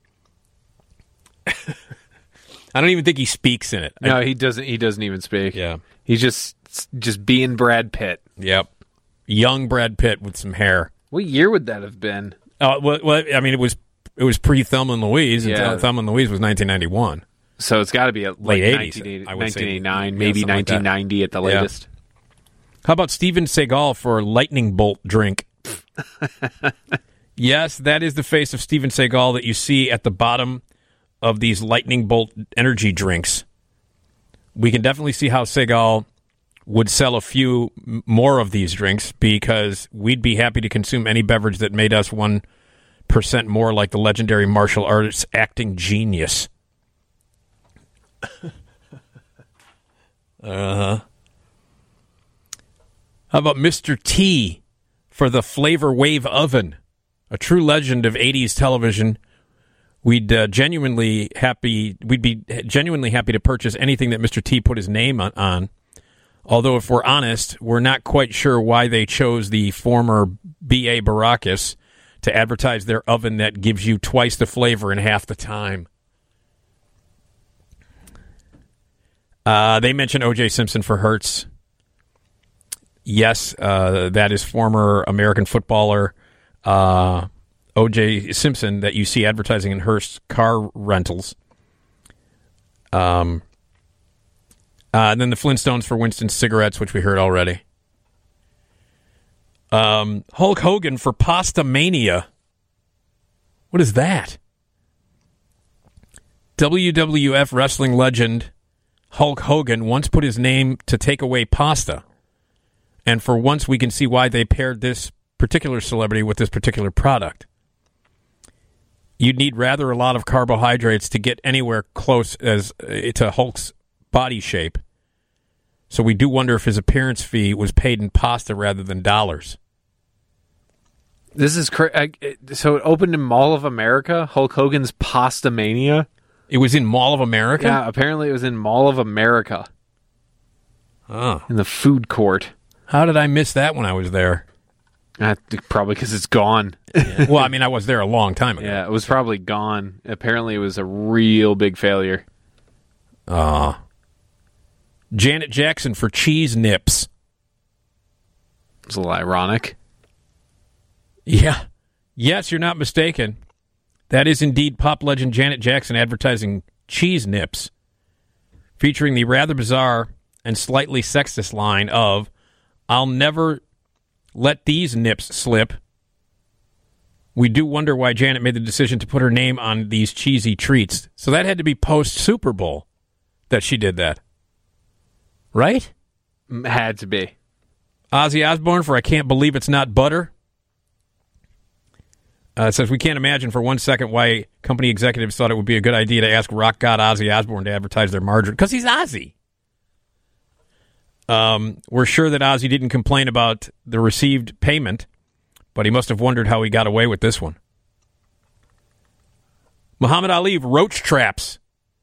I don't even think he speaks in it. No, he doesn't. He doesn't even speak. Yeah, he's just being Brad Pitt. Yep, young Brad Pitt with some hair. What year would that have been? Well, I mean, it was pre Thelma and Louise. Yeah. And Thelma and Louise was 1991. So it's got to be late 80s, 1989, maybe 1990 like at the latest. Yeah. How about Steven Seagal for Lightning Bolt drink? Yes, that is the face of Steven Seagal that you see at the bottom of these Lightning Bolt energy drinks. We can definitely see how Seagal would sell a few more of these drinks because we'd be happy to consume any beverage that made us 1% more like the legendary martial artist acting genius. Uh-huh. How about Mr. T for the Flavor Wave oven? A true legend of 80s television. We'd be genuinely happy to purchase anything that Mr. T put his name on. Although, if we're honest, we're not quite sure why they chose the former B.A. Baracus to advertise their oven that gives you twice the flavor in half the time. They mentioned O.J. Simpson for Hertz. Yes, that is former American footballer O.J. Simpson that you see advertising in Hearst car rentals. And then the Flintstones for Winston cigarettes, which we heard already. Hulk Hogan for Pasta Mania. What is that? WWF wrestling legend Hulk Hogan once put his name to take away pasta. And for once, we can see why they paired this particular celebrity with this particular product. You'd need rather a lot of carbohydrates to get anywhere close as to Hulk's body shape. So we do wonder if his appearance fee was paid in pasta rather than dollars. This is so it opened in Mall of America, Hulk Hogan's Pasta Mania. It was in Mall of America? Yeah, apparently it was in Mall of America. Oh. In the food court. How did I miss that when I was there? Probably because it's gone. Yeah. Well, I mean, I was there a long time ago. Yeah, it was probably gone. Apparently it was a real big failure. Janet Jackson for cheese nips. It's a little ironic. Yeah. Yes, you're not mistaken. That is indeed pop legend Janet Jackson advertising cheese nips, featuring the rather bizarre and slightly sexist line of, "I'll never let these nips slip. We do wonder why Janet made the decision to put her name on these cheesy treats." So that had to be post-Super Bowl that she did that. Right? Had to be. Ozzy Osbourne for "I Can't Believe It's Not Butter." It says, "We can't imagine for 1 second why company executives thought it would be a good idea to ask rock god Ozzy Osbourne to advertise their margarine." Because he's Ozzy. We're sure that Ozzy didn't complain about the received payment, but he must have wondered how he got away with this one. Muhammad Ali, roach traps.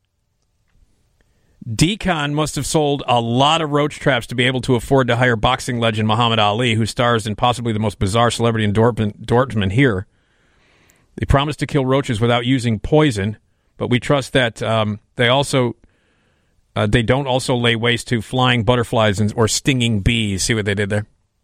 Decon must have sold a lot of roach traps to be able to afford to hire boxing legend Muhammad Ali, who stars in possibly the most bizarre celebrity endorsement here. They promised to kill roaches without using poison, but we trust that they don't also lay waste to flying butterflies or stinging bees. See what they did there?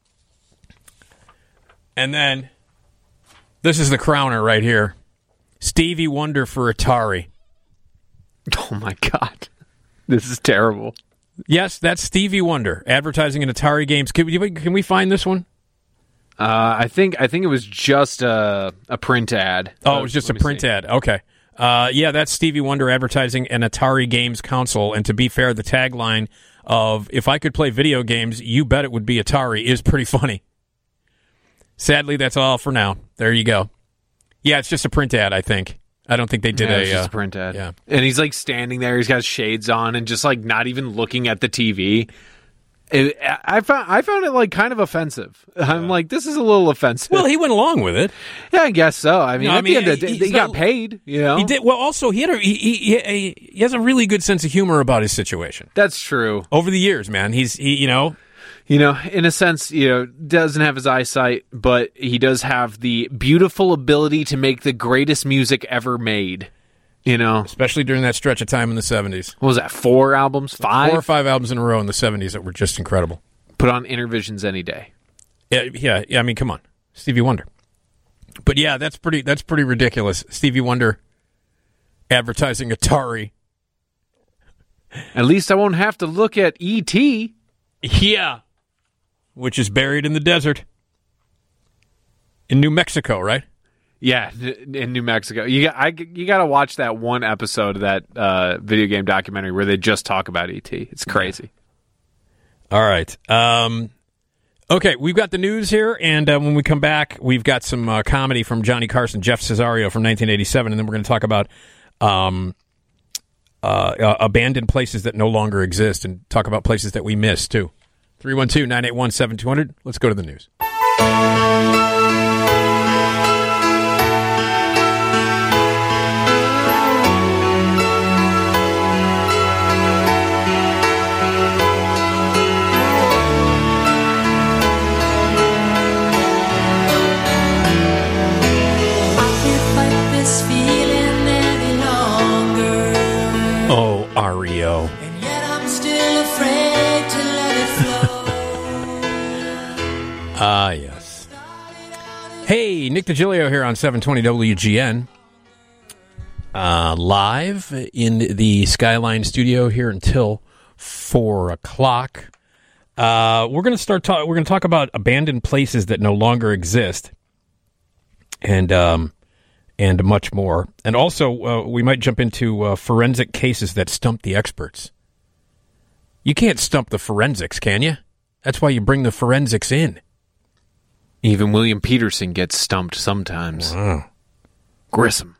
And then, this is the crowner right here. Stevie Wonder for Atari. Oh, my God. This is terrible. Yes, that's Stevie Wonder advertising in Atari games. Can we find this one? I think it was just a print ad. Oh, it was just a print ad. Okay. Yeah, that's Stevie Wonder advertising an Atari games console. And to be fair, the tagline of "If I could play video games, you bet it would be Atari" is pretty funny. Sadly, that's all for now. There you go. Yeah, it's just a print ad, I think. I don't think they did it's just a print ad. Yeah. And he's like standing there, he's got shades on and just like not even looking at the TV. I found it like kind of offensive. I'm like, this is a little offensive. Well, he went along with it. Yeah, I guess so. I mean, the end of the day, he got paid. You know, he did. Well, also he has a really good sense of humor about his situation. That's true. Over the years, man, in a sense, doesn't have his eyesight, but he does have the beautiful ability to make the greatest music ever made. Especially during that stretch of time in the 70s. What was that, 4 albums? 5? 4 or 5 albums in a row in the 70s that were just incredible. Put on Intervisions any day. Yeah. I mean, come on. Stevie Wonder. But yeah, that's pretty ridiculous. Stevie Wonder advertising Atari. At least I won't have to look at E.T. Yeah. Which is buried in the desert. In New Mexico, right? Yeah, in New Mexico. You got to watch that one episode of that video game documentary where they just talk about E.T. It's crazy. All right. Okay, we've got the news here, and when we come back, we've got some comedy from Johnny Carson, Jeff Cesario from 1987, and then we're going to talk about abandoned places that no longer exist and talk about places that we miss, too. 312-981-7200. Let's go to the news. REO. And yet I'm still afraid to let it flow. Yes. Hey, Nick DiGilio here on 720 WGN. Live in the Skyline studio here until 4 o'clock. We're going to talk about abandoned places that no longer exist. And much more. And also, we might jump into forensic cases that stump the experts. You can't stump the forensics, can you? That's why you bring the forensics in. Even William Peterson gets stumped sometimes. Wow. Grissom.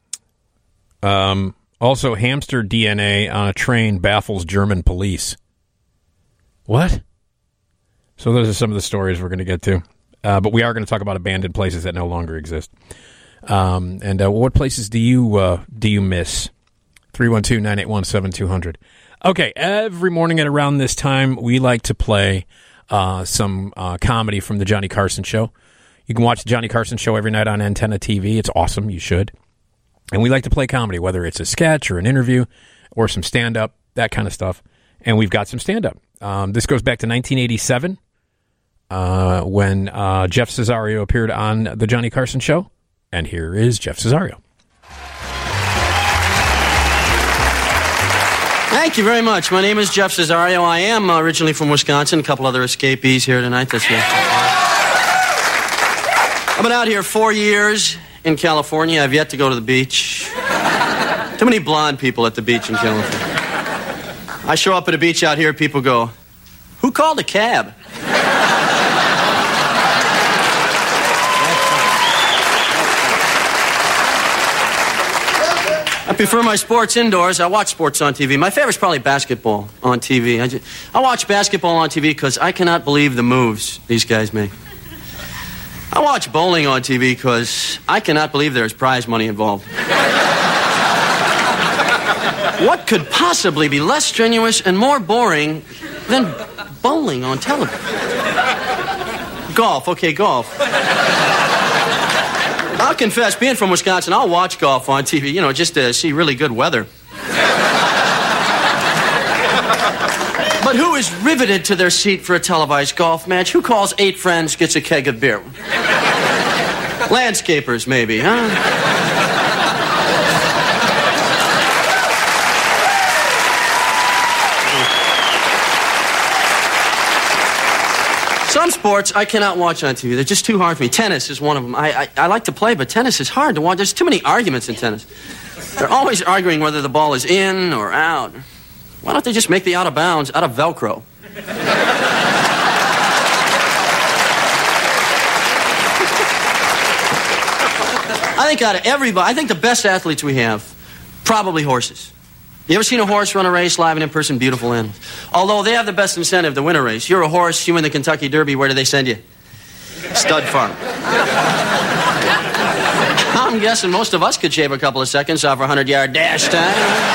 Also, hamster DNA on a train baffles German police. What? So those are some of the stories we're going to get to. But we are going to talk about abandoned places that no longer exist. And what places do you miss? 312-981-7200. Okay, every morning at around this time, we like to play some comedy from the Johnny Carson Show. You can watch the Johnny Carson Show every night on Antenna TV. It's awesome. You should. And we like to play comedy, whether it's a sketch or an interview or some stand-up, that kind of stuff. And we've got some stand-up. This goes back to 1987 when Jeff Cesario appeared on the Johnny Carson Show. And here is Jeff Cesario. Thank you very much. My name is Jeff Cesario. I am originally from Wisconsin. A couple other escapees here tonight. That's me. I've been out here 4 years in California. I've yet to go to the beach. Too many blonde people at the beach in California. I show up at a beach out here, people go, "Who called a cab?" I prefer my sports indoors. I watch sports on TV. My favorite's probably basketball on TV. I watch basketball on TV because I cannot believe the moves these guys make. I watch bowling on TV because I cannot believe there's prize money involved. What could possibly be less strenuous and more boring than bowling on television? Golf. Okay, golf. I'll confess, being from Wisconsin, I'll watch golf on TV, just to see really good weather. But who is riveted to their seat for a televised golf match? Who calls 8 friends, gets a keg of beer? Landscapers, maybe, huh? Some sports I cannot watch on TV. They're just too hard for me. Tennis is one of them. I like to play, but tennis is hard to watch. There's too many arguments in tennis. They're always arguing whether the ball is in or out. Why don't they just make the out of bounds out of Velcro? I think out of everybody, I think the best athletes we have, probably horses. You ever seen a horse run a race live and in person? Beautiful animals. Although they have the best incentive to win a race. You're a horse, you win the Kentucky Derby, where do they send you? Stud farm. I'm guessing most of us could shave a couple of seconds off our 100-yard dash time.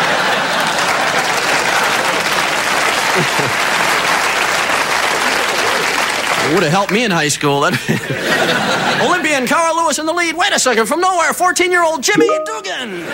It would have helped me in high school. Olympian Carl Lewis in the lead. Wait a second, from nowhere, 14-year-old Jimmy Dugan.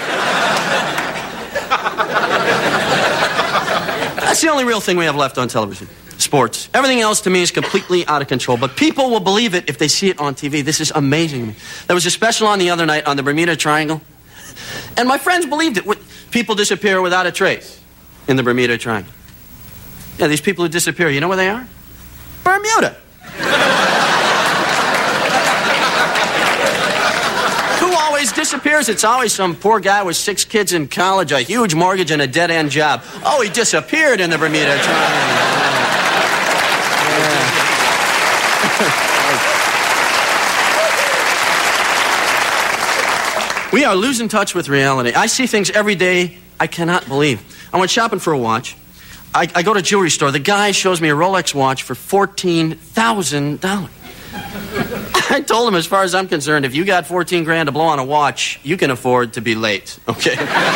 That's the only real thing we have left on television. Sports. Everything else to me is completely out of control. But people will believe it if they see it on TV. This is amazing to me. There was a special on the other night on the Bermuda Triangle. And my friends believed it. People disappear without a trace in the Bermuda Triangle. Yeah, these people who disappear, you know where they are? Bermuda. Who always disappears? It's always some poor guy with 6 kids in college, a huge mortgage, and a dead-end job. Oh, he disappeared in the Bermuda Triangle. We are losing touch with reality. I see things every day I cannot believe. I went shopping for a watch. I go to a jewelry store. The guy shows me a Rolex watch for $14,000. I told him, as far as I'm concerned, if you got 14 grand to blow on a watch, you can afford to be late, okay?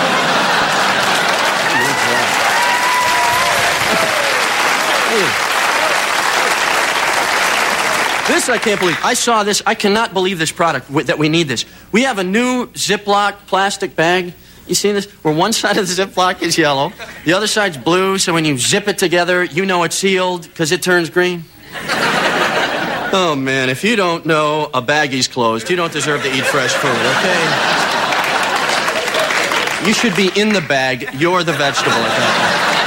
This I can't believe. I saw this. I cannot believe this product, that we need this. We have a new Ziploc plastic bag. You seen this? Where one side of the Ziploc is yellow, the other side's blue, so when you zip it together, you know it's sealed because it turns green. Oh, man, if you don't know a baggie's closed, you don't deserve to eat fresh food, okay? You should be in the bag. You're the vegetable at that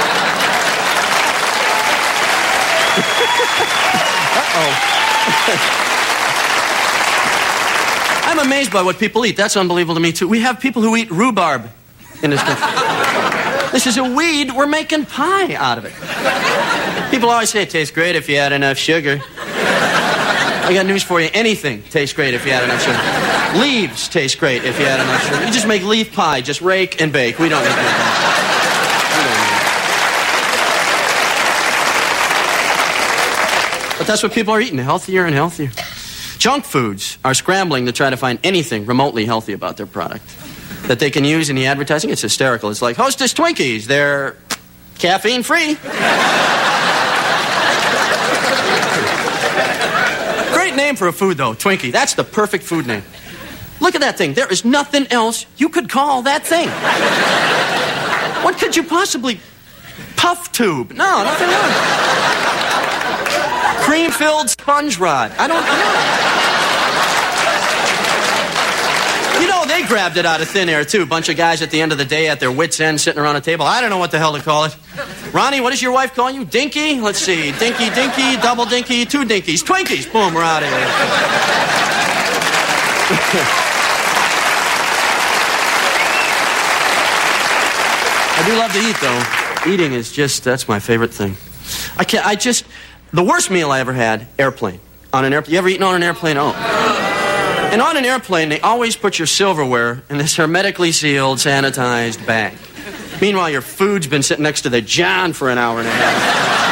point. Uh-oh. I'm amazed by what people eat. That's unbelievable to me, too. We have people who eat rhubarb in this country. This is a weed. We're making pie out of it. People always say it tastes great if you add enough sugar. I got news for you. Anything tastes great if you add enough sugar. Leaves taste great if you add enough sugar. You just make leaf pie. Just rake and bake. We don't need that. But that's what people are eating. Healthier and healthier. Junk foods are scrambling to try to find anything remotely healthy about their product that they can use in the advertising. It's hysterical. It's like Hostess Twinkies. They're caffeine-free. Great name for a food, though, Twinkie. That's the perfect food name. Look at that thing. There is nothing else you could call that thing. What could you possibly... Puff tube. No, nothing else. Cream-filled sponge rod. I don't know. You know, they grabbed it out of thin air, too. Bunch of guys at the end of the day at their wits' end sitting around a table. I don't know what the hell to call it. Ronnie, what does your wife call you? Dinky? Let's see. Dinky, double dinky, 2 dinkies. Twinkies. Boom, we're out of here. I do love to eat, though. Eating is just, that's my favorite thing. The worst meal I ever had, airplane. On an airplane. You ever eaten on an airplane? Oh. And on an airplane, they always put your silverware in this hermetically sealed, sanitized bag. Meanwhile, your food's been sitting next to the John for an hour and a half.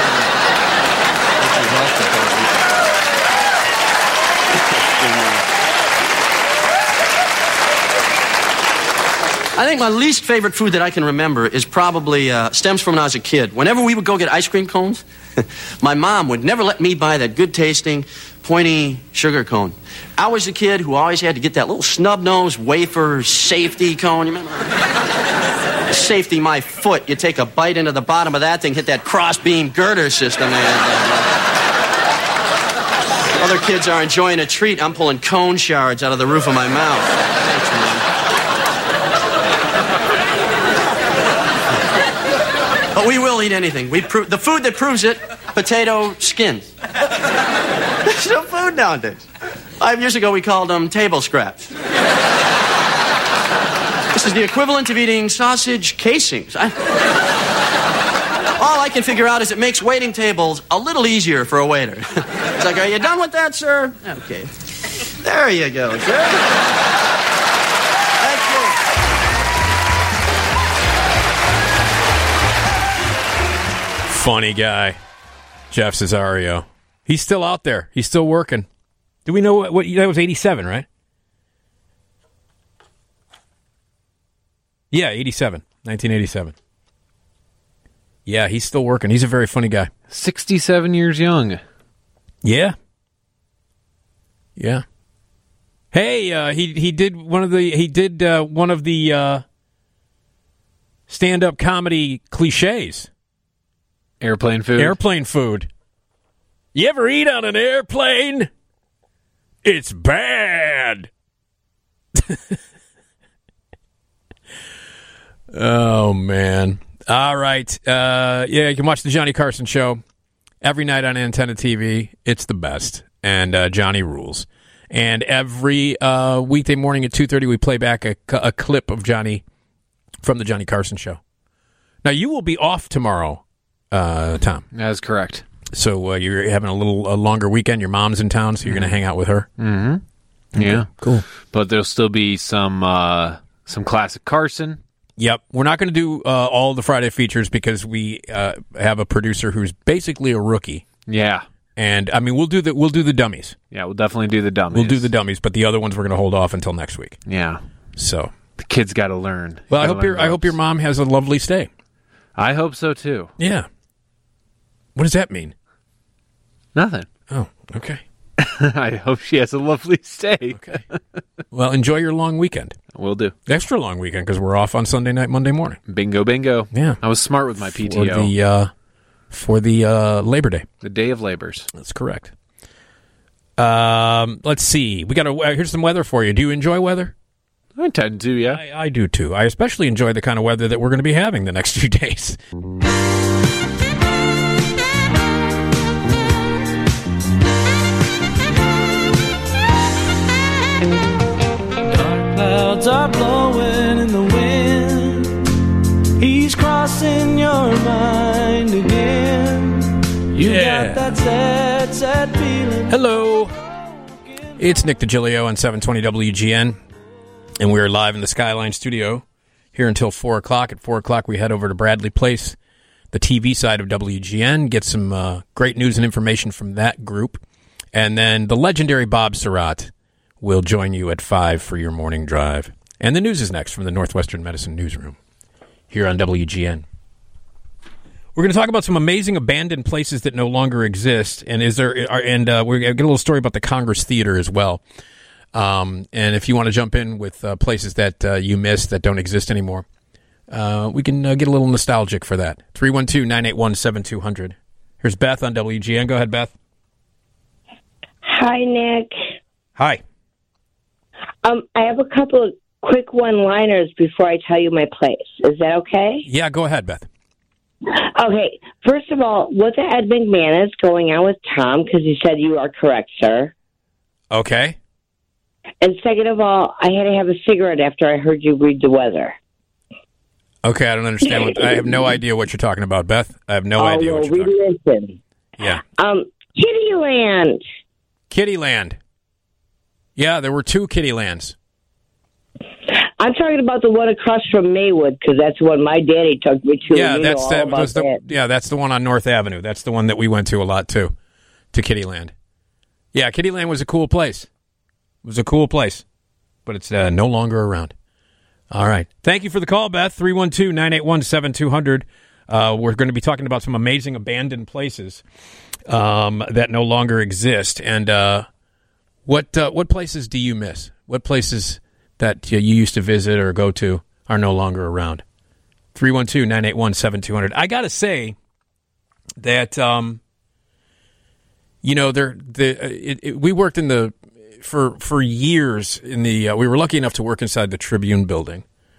I think my least favorite food that I can remember is probably stems from when I was a kid. Whenever we would go get ice cream cones, my mom would never let me buy that good-tasting, pointy sugar cone. I was a kid who always had to get that little snub-nosed wafer safety cone. You remember? Safety my foot. You take a bite into the bottom of that thing, hit that cross-beam girder system. Other kids are enjoying a treat. I'm pulling cone shards out of the roof of my mouth. Thanks, Mom. But we will eat anything. The food that proves it, potato skins. There's no food nowadays. 5 years ago, we called them table scraps. This is the equivalent of eating sausage casings. All I can figure out is it makes waiting tables a little easier for a waiter. It's like, are you done with that, sir? Okay. There you go, sir. Thank you. Funny guy, Jeff Cesario. He's still out there. He's still working. Do we know what that was 87, right? Yeah, 87. 1987. Yeah, he's still working. He's a very funny guy. 67 years young. Yeah. Yeah. Hey, he did one of the stand-up comedy cliches. Airplane food. Airplane food. You ever eat on an airplane? It's bad. Oh, man. All right. Yeah, you can watch the Johnny Carson Show every night on Antenna TV. It's the best. And Johnny rules. And every weekday morning at 2:30, we play back a clip of Johnny from the Johnny Carson Show. Now, you will be off tomorrow, Tom. That is correct. So you're having a longer weekend. Your mom's in town, so you're going to hang out with her. Mm-hmm. Yeah, okay, cool. But there'll still be some classic Carson. Yep, we're not going to do all the Friday features because we have a producer who's basically a rookie. Yeah, and I mean we'll do the dummies. Yeah, we'll definitely do the dummies. We'll do the dummies, but the other ones we're going to hold off until next week. Yeah. So the kids got to learn. Well, I hope your mom has a lovely stay. I hope so too. Yeah. What does that mean? Nothing. Oh, okay. I hope she has a lovely stay. Okay. Well, enjoy your long weekend. Will do. Extra long weekend because we're off on Sunday night, Monday morning. Bingo, bingo. Yeah. I was smart with my PTO. For the Labor Day. The Day of Labors. That's correct. Let's see. We got here's some weather for you. Do you enjoy weather? I tend to, yeah. I do too. I especially enjoy the kind of weather that we're going to be having the next few days. Clouds are blowing in the wind. He's crossing your mind again. You got that sad feeling. Hello. It's Nick DiGilio on 720 WGN. And we're live in the Skyline studio here until 4 o'clock. At 4 o'clock, we head over to Bradley Place, the TV side of WGN, get some great news and information from that group. And then the legendary Bob Surratt will join you at 5 for your morning drive. And the news is next from the Northwestern Medicine Newsroom here on WGN. We're going to talk about some amazing abandoned places that no longer exist. And we're going to get a little story about the Congress Theater as well. And if you want to jump in with places that you missed that don't exist anymore, we can get a little nostalgic for that. 312-981-7200. Here's Beth on WGN. Go ahead, Beth. Hi, Nick. Hi. I have a couple of quick one-liners before I tell you my place. Is that okay? Yeah, go ahead, Beth. Okay. First of all, what's Ed McManus going on with Tom? Because he said you are correct, sir. Okay. And second of all, I had to have a cigarette after I heard you read the weather. Okay, I don't understand. I have no idea what you're talking about, Beth. I have no idea what you're talking about. Listen. Yeah. Kittyland. Kittyland. Yeah, there were 2 Kittylands. I'm talking about the one across from Maywood because that's the one my daddy took me to. Yeah, and that's the one on North Avenue. That's the one that we went to a lot too, to Kittyland. Yeah, Kittyland was a cool place. It was a cool place, but it's no longer around. All right. Thank you for the call, Beth. 312-981-7200. We're going to be talking about some amazing abandoned places that no longer exist. And what places do you miss? What places that you used to visit or go to are no longer around? 312-981-7200. I got to say that, we worked in the... For years in the we were lucky enough to work inside the Tribune building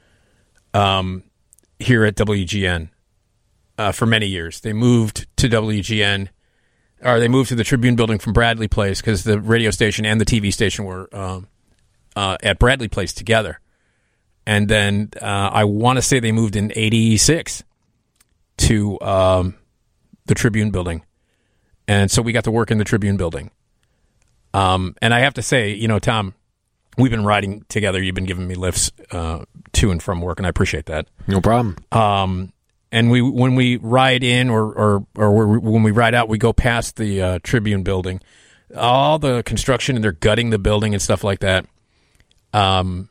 here at WGN for many years. They moved to WGN, or they moved to the Tribune building from Bradley Place because the radio station and the TV station were at Bradley Place together. And then I want to say they moved in '86 to the Tribune building, and so we got to work in the Tribune building. And I have to say, Tom, we've been riding together. You've been giving me lifts to and from work, and I appreciate that. No problem. And when we ride in or when we ride out, we go past the Tribune building, all the construction, and they're gutting the building and stuff like that. And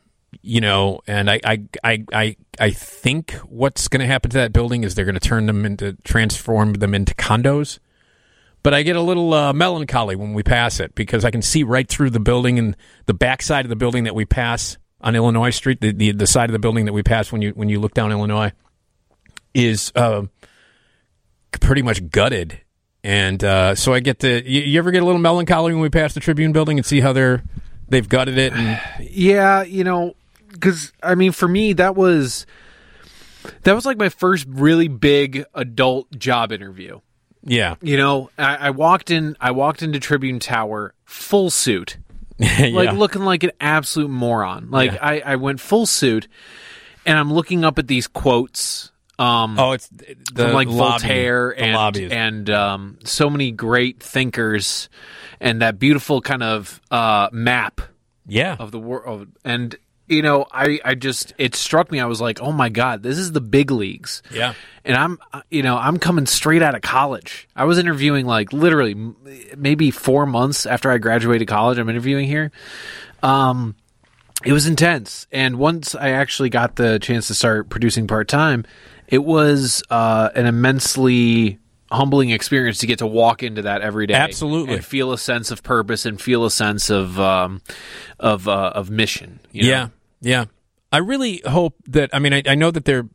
I think what's going to happen to that building is they're going to transform them into condos. But I get a little melancholy when we pass it because I can see right through the building, and the backside of the building that we pass on Illinois Street, the side of the building that we pass when you look down Illinois, is pretty much gutted. And so I get to. You ever get a little melancholy when we pass the Tribune building and see how they've gutted it? And... Yeah, because for me that was like my first really big adult job interview. Yeah. I walked into Tribune Tower full suit. Looking like an absolute moron. I went full suit, and I'm looking up at these quotes it's the from lobby, Voltaire and so many great thinkers, and that beautiful kind of map of the world. And it struck me. I was like, oh my God, this is the big leagues. Yeah. And I'm coming straight out of college. I was interviewing literally maybe 4 months after I graduated college. I'm interviewing here. It was intense. And once I actually got the chance to start producing part-time, it was an immensely humbling experience to get to walk into that every day. Absolutely. And feel a sense of purpose and feel a sense of mission. Yeah. Yeah. I really hope that, I know that they're,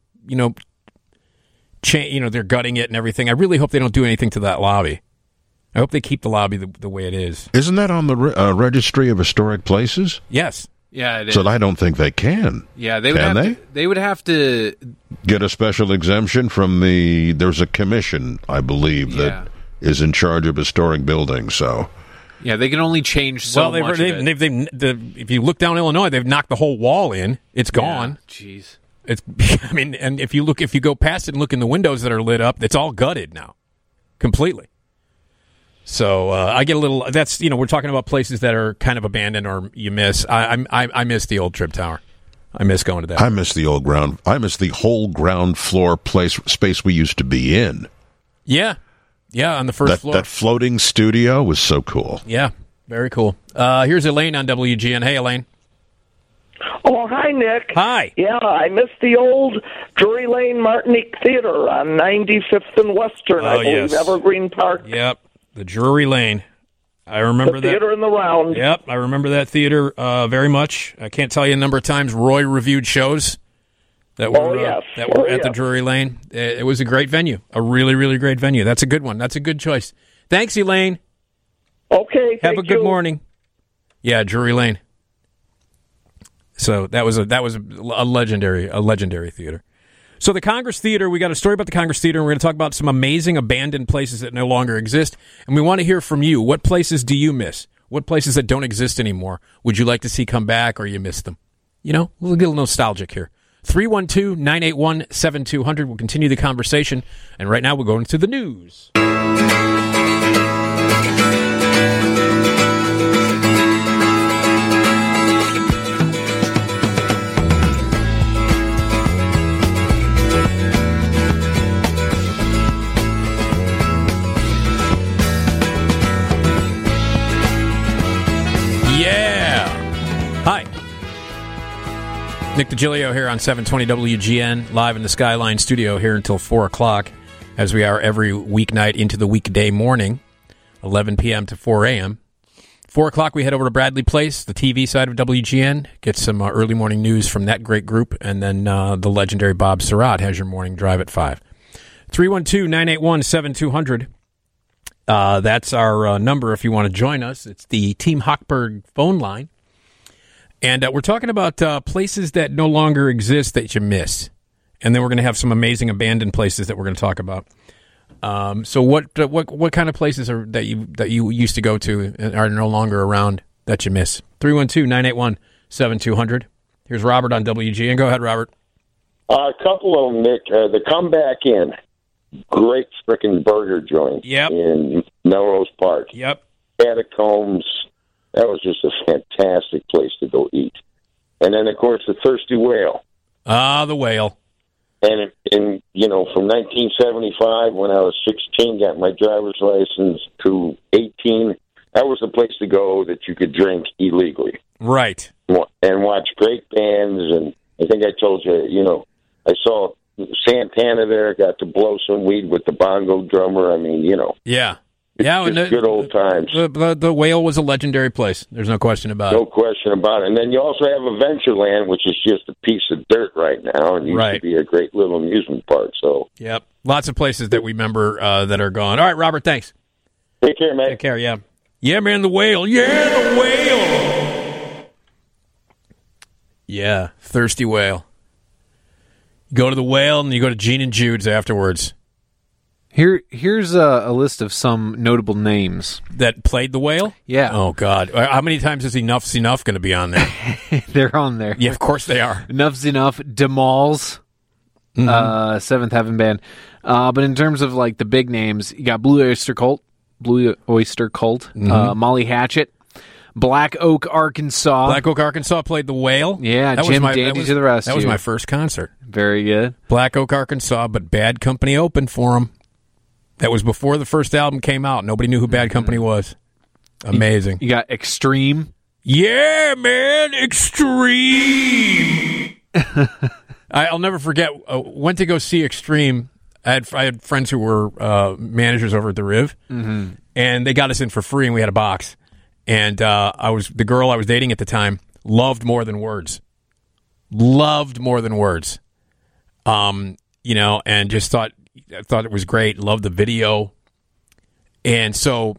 they're gutting it and everything. I really hope they don't do anything to that lobby. I hope they keep the lobby the way it is. Isn't that on the Registry of Historic Places? Yes. Yeah, it is. So I don't think they can. Yeah, they would have to get a special exemption from there's a commission, I believe, that is in charge of historic buildings, so... Yeah, they can only change so much of it. If you look down Illinois, they've knocked the whole wall in. It's gone. Jeez. It's. And if you go past it and look in the windows that are lit up, it's all gutted now, completely. So I get a little. That's we're talking about places that are kind of abandoned or you miss. I miss the old Trib Tower. I miss going to that. I miss the old ground. I miss the whole ground floor space we used to be in. Yeah. Yeah, on the first floor. That floating studio was so cool. Yeah, very cool. Here's Elaine on WGN. Hey, Elaine. Oh, hi, Nick. Hi. Yeah, I missed the old Drury Lane Martinique Theater on 95th and Western, I believe, Evergreen Park. Yep, the Drury Lane. I remember that. The theater in the round. Yep, I remember that theater very much. I can't tell you a number of times Roy reviewed shows that were at the Drury Lane. It was a great venue, a really, really great venue. That's a good one. That's a good choice. Thanks, Elaine. Okay, Have a good morning. Yeah, Drury Lane. So that was a legendary theater. So the Congress Theater, we got a story about the Congress Theater, and we're going to talk about some amazing abandoned places that no longer exist. And we want to hear from you. What places do you miss? What places that don't exist anymore would you like to see come back, or you miss them? You know, we'll get a little nostalgic here. 312-981-7200. We'll continue the conversation. And right now we're going to the news. Hi. Nick DiGilio here on 720 WGN, live in the Skyline studio here until 4 o'clock, as we are every weeknight into the weekday morning, 11 p.m. to 4 a.m. 4 o'clock, we head over to Bradley Place, the TV side of WGN, get some early morning news from that great group, and then the legendary Bob Surratt has your morning drive at 5. 312-981-7200. That's our number if you want to join us. It's the Team Hochberg phone line. And we're talking about places that no longer exist that you miss. And then we're going to have some amazing abandoned places that we're going to talk about. So what kind of places are that you used to go to and are no longer around that you miss? 312-981-7200. Here's Robert on WGN. Go ahead, Robert. A couple of them, Nick. The Comeback Inn. Great frickin' burger joint in Melrose Park. Yep. Catacombs. That was just a fantastic place to go eat. And then, of course, the Thirsty Whale. Ah, the Whale. And you know, from 1975, when I was 16, got my driver's license, to 18, that was the place to go that you could drink illegally. Right. And watch great bands. And I think I told you, you know, I saw Santana there, got to blow some weed with the bongo drummer. I mean, you know. Yeah. Yeah, just good old times. The Whale was a legendary place. There's no question about it. No question about it. And then you also have Adventureland, which is just a piece of dirt right now, and used to be a great little amusement park. So, yep, lots of places that we remember that are gone. All right, Robert, thanks. Take care, man. Take care. Yeah, yeah, man. The Whale. Yeah, the Whale. Yeah, Thirsty Whale. You go to the Whale, and you go to Gene and Jude's afterwards. Here's a list of some notable names that played the Whale. Yeah. Oh God, how many times is Enough's Enough going to be on there? They're on there. Yeah, of course they are. Enough's Enough, DeMalls, Seventh Heaven Band. But in terms of like the big names, you got Blue Oyster Cult, Molly Hatchet, Black Oak, Arkansas. Black Oak, Arkansas played the Whale. Yeah, that Jim Dandy to the rescue. That was my first concert. Very good. Black Oak, Arkansas, but Bad Company opened for them. That was before the first album came out. Nobody knew who Bad Company was. Amazing. You got Extreme. Yeah, man, Extreme. I'll never forget. Went to go see Extreme. I had friends who were managers over at the Riv, and they got us in for free, and we had a box. And the girl I was dating at the time loved More Than Words. Loved More Than Words. You know, and just thought it was great. Loved the video. And so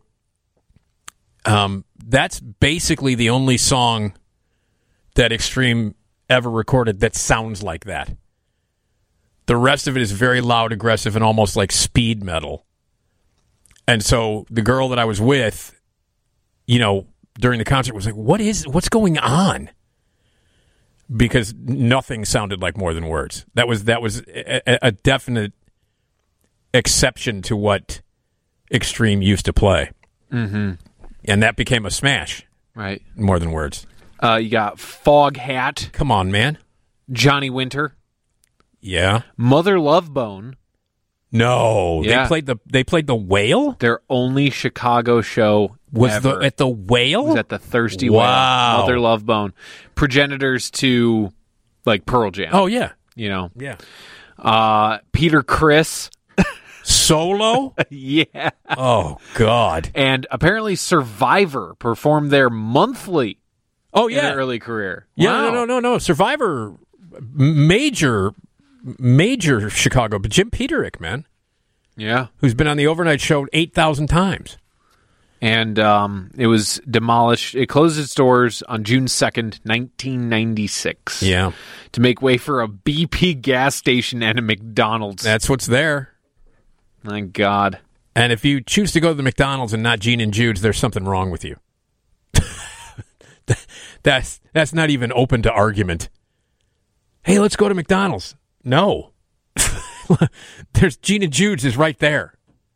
that's basically the only song that Extreme ever recorded that sounds like that. The rest of it is very loud, aggressive, and almost like speed metal. And so the girl that I was with, you know, during the concert was like, what's going on? Because nothing sounded like More Than Words. That was a definite exception to what Extreme used to play. And that became a smash. Right. More Than Words. You got Foghat. Come on, man. Johnny Winter. Yeah. Mother Love Bone. No. Yeah. They played the Whale? Their only Chicago show was at the Whale? Was at the Thirsty Whale. Mother Love Bone. Progenitors to like Pearl Jam. Oh yeah. You know. Yeah. Peter Criss. Solo? Yeah. Oh God. And apparently Survivor performed there monthly. Oh yeah. In their early career. Yeah, wow. No. Survivor, major Chicago, but Jim Peterick, man. Yeah. Who's been on the overnight show 8,000 times. And it was demolished. It closed its doors on June 2nd, 1996. Yeah. To make way for a BP gas station and a McDonald's. That's what's there. My God. And if you choose to go to the McDonald's and not Gene and Jude's, there's something wrong with you. That's not even open to argument. Hey, let's go to McDonald's. No. There's Gene and Jude's is right there.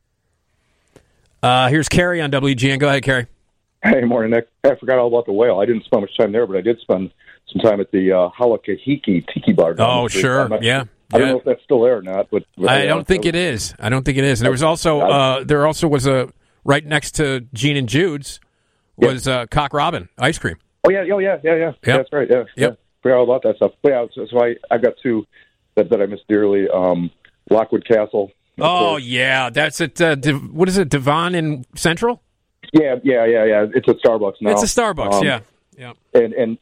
Here's Carrie on WGN. Go ahead, Carrie. Hey, morning, Nick. I forgot all about the whale. I didn't spend much time there, but I did spend some time at the Halakahiki Tiki Bar. Oh, sure. Yeah. I don't know if that's still there or not, but I don't think it is. I don't think it is. And there was also was a right next to Gene and Jude's was Cock Robin ice cream. Oh yeah. That's right. Yeah. Forgot all about that stuff. But yeah, so I've got two that I miss dearly. Lockwood Castle. Oh yeah, that's at what is it? Devon in Central. Yeah. It's a Starbucks now. It's a Starbucks. Yeah. And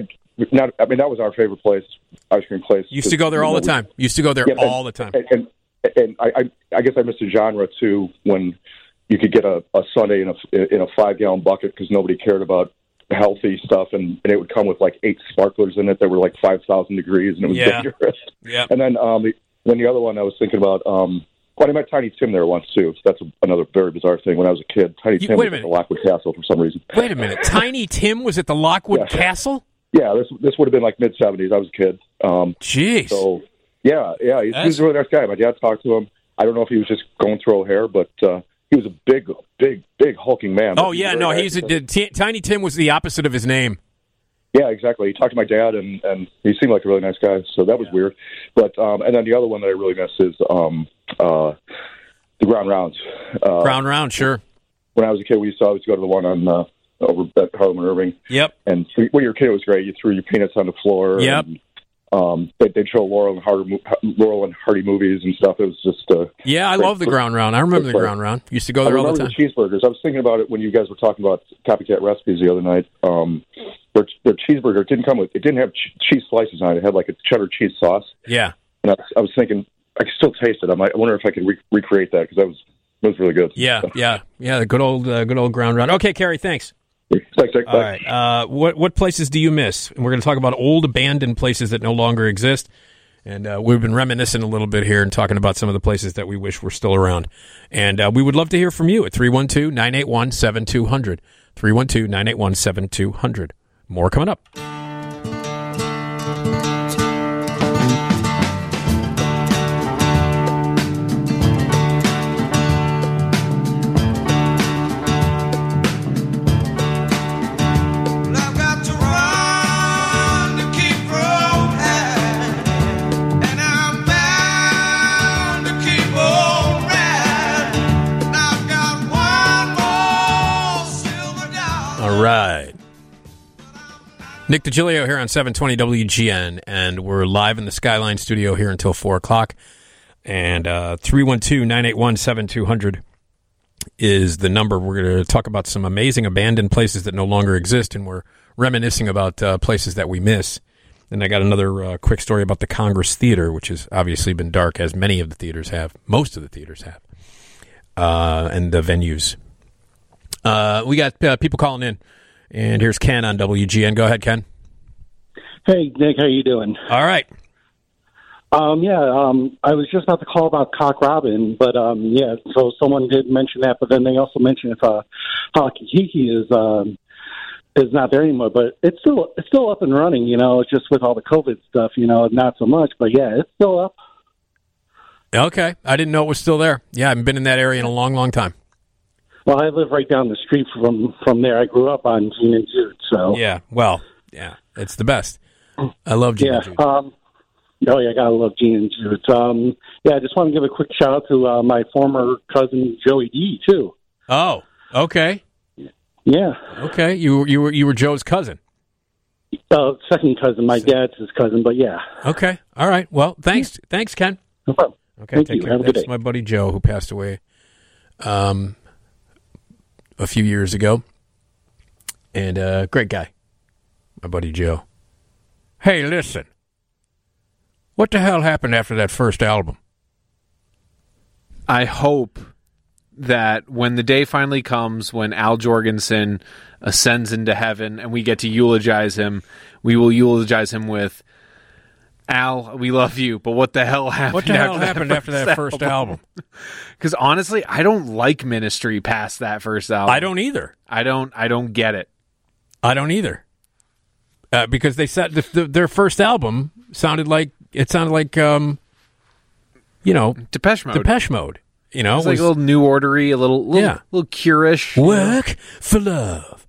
that was our favorite place, ice cream place. Used to go there all the time. All the time. And I guess I missed a genre too when you could get a sundae in a 5-gallon bucket because nobody cared about healthy stuff, and it would come with like 8 sparklers in it that were like 5,000 degrees, and it was dangerous. Yeah. And then the other one I was thinking about. I met Tiny Tim there once too. So that's another very bizarre thing. When I was a kid, Tiny Tim was at the Lockwood Castle for some reason. Wait a minute, Tiny Tim was at the Lockwood Castle? Yeah, this would have been like mid-'70s. I was a kid. Jeez. So yeah, he's a really nice guy. My dad talked to him. I don't know if he was just going through O'Hare, but he was a big hulking man. Oh yeah, no, Tiny Tim was the opposite of his name. Yeah, exactly. He talked to my dad, and he seemed like a really nice guy, so that was weird. But and then the other one that I really miss is the Ground Rounds. Ground Round, sure. When I was a kid, we used to always go to the one on over at Harlem and Irving. Yep. And when you were a kid, it was great. You threw your peanuts on the floor. Yep. And, they'd show Laurel and Hardy movies and stuff. It was just I love the Ground Round. I remember the Ground Round. Used to go there all the time. The cheeseburgers. I was thinking about it when you guys were talking about copycat recipes the other night. Their cheeseburger didn't have cheese slices on it. It had like a cheddar cheese sauce. Yeah. And I was thinking I could still taste it. I wonder if I could recreate that because it was really good. Yeah. The good old Ground Round. Okay, Carrie. Thanks. Thanks. All right. What places do you miss? And we're going to talk about old abandoned places that no longer exist. And we've been reminiscing a little bit here and talking about some of the places that we wish were still around. And we would love to hear from you at 312-981-7200. 312-981-7200. More coming up. Right. Nick DiGilio here on 720 WGN, and we're live in the Skyline studio here until 4 o'clock. And 312-981-7200 is the number. We're going to talk about some amazing abandoned places that no longer exist, and we're reminiscing about places that we miss. And I got another quick story about the Congress Theater, which has obviously been dark, as many of the theaters have. Most of the theaters have. And the venues. We got people calling in, and here's Ken on WGN. Go ahead, Ken. Hey, Nick, how you doing? All right. I was just about to call about Cock Robin, but so someone did mention that, but then they also mentioned if Halakahiki is not there anymore, but it's still up and running. It's just with all the COVID stuff, not so much, but yeah, it's still up. Okay, I didn't know it was still there. Yeah, I haven't been in that area in a long, long time. Well, I live right down the street from there. I grew up on Gene and Jude, so yeah. Well, yeah, it's the best. I love Gene and Jude. I gotta love Gene and Jude. I just want to give a quick shout out to my former cousin Joey D too. Oh, okay. Yeah. Okay, you were Joe's cousin. Second cousin. My dad's his cousin, but yeah. Okay. All right. Well, thanks, Ken. No problem. Okay, Thank take you. care. Have a good That's day. my buddy Joe, who passed away a few years ago, and great guy, my buddy Joe. Hey, listen, what the hell happened after that first album? I hope that when the day finally comes, when Al Jorgensen ascends into heaven and we get to eulogize him, we will eulogize him with, Al, we love you, but what the hell happened? What the hell happened after that first album? Because honestly, I don't like Ministry past that first album. I don't either. I don't get it. I don't either. Because they said their first album sounded like Depeche Mode. Depeche Mode. You know, it was like a little New Ordery, a little Cure-ish. Work for love.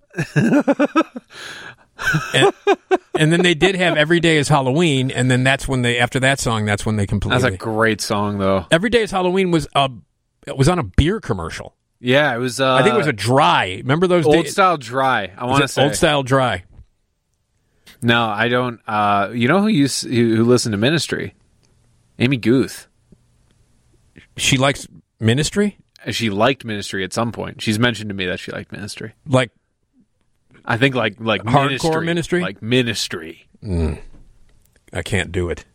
and then they did have Every Day is Halloween, and then that's when after that song, that's when they completely. That's a great song, though. Every Day is Halloween was on a beer commercial. Yeah, it was. I think it was a Dry. Remember those Old Style Dry? I want to say Old Style Dry. No, I don't. You know who listened to Ministry? Amy Guth. She likes Ministry? She liked Ministry at some point. She's mentioned to me that she liked Ministry. Like, I think like hardcore Ministry? Like Ministry. I can't do it.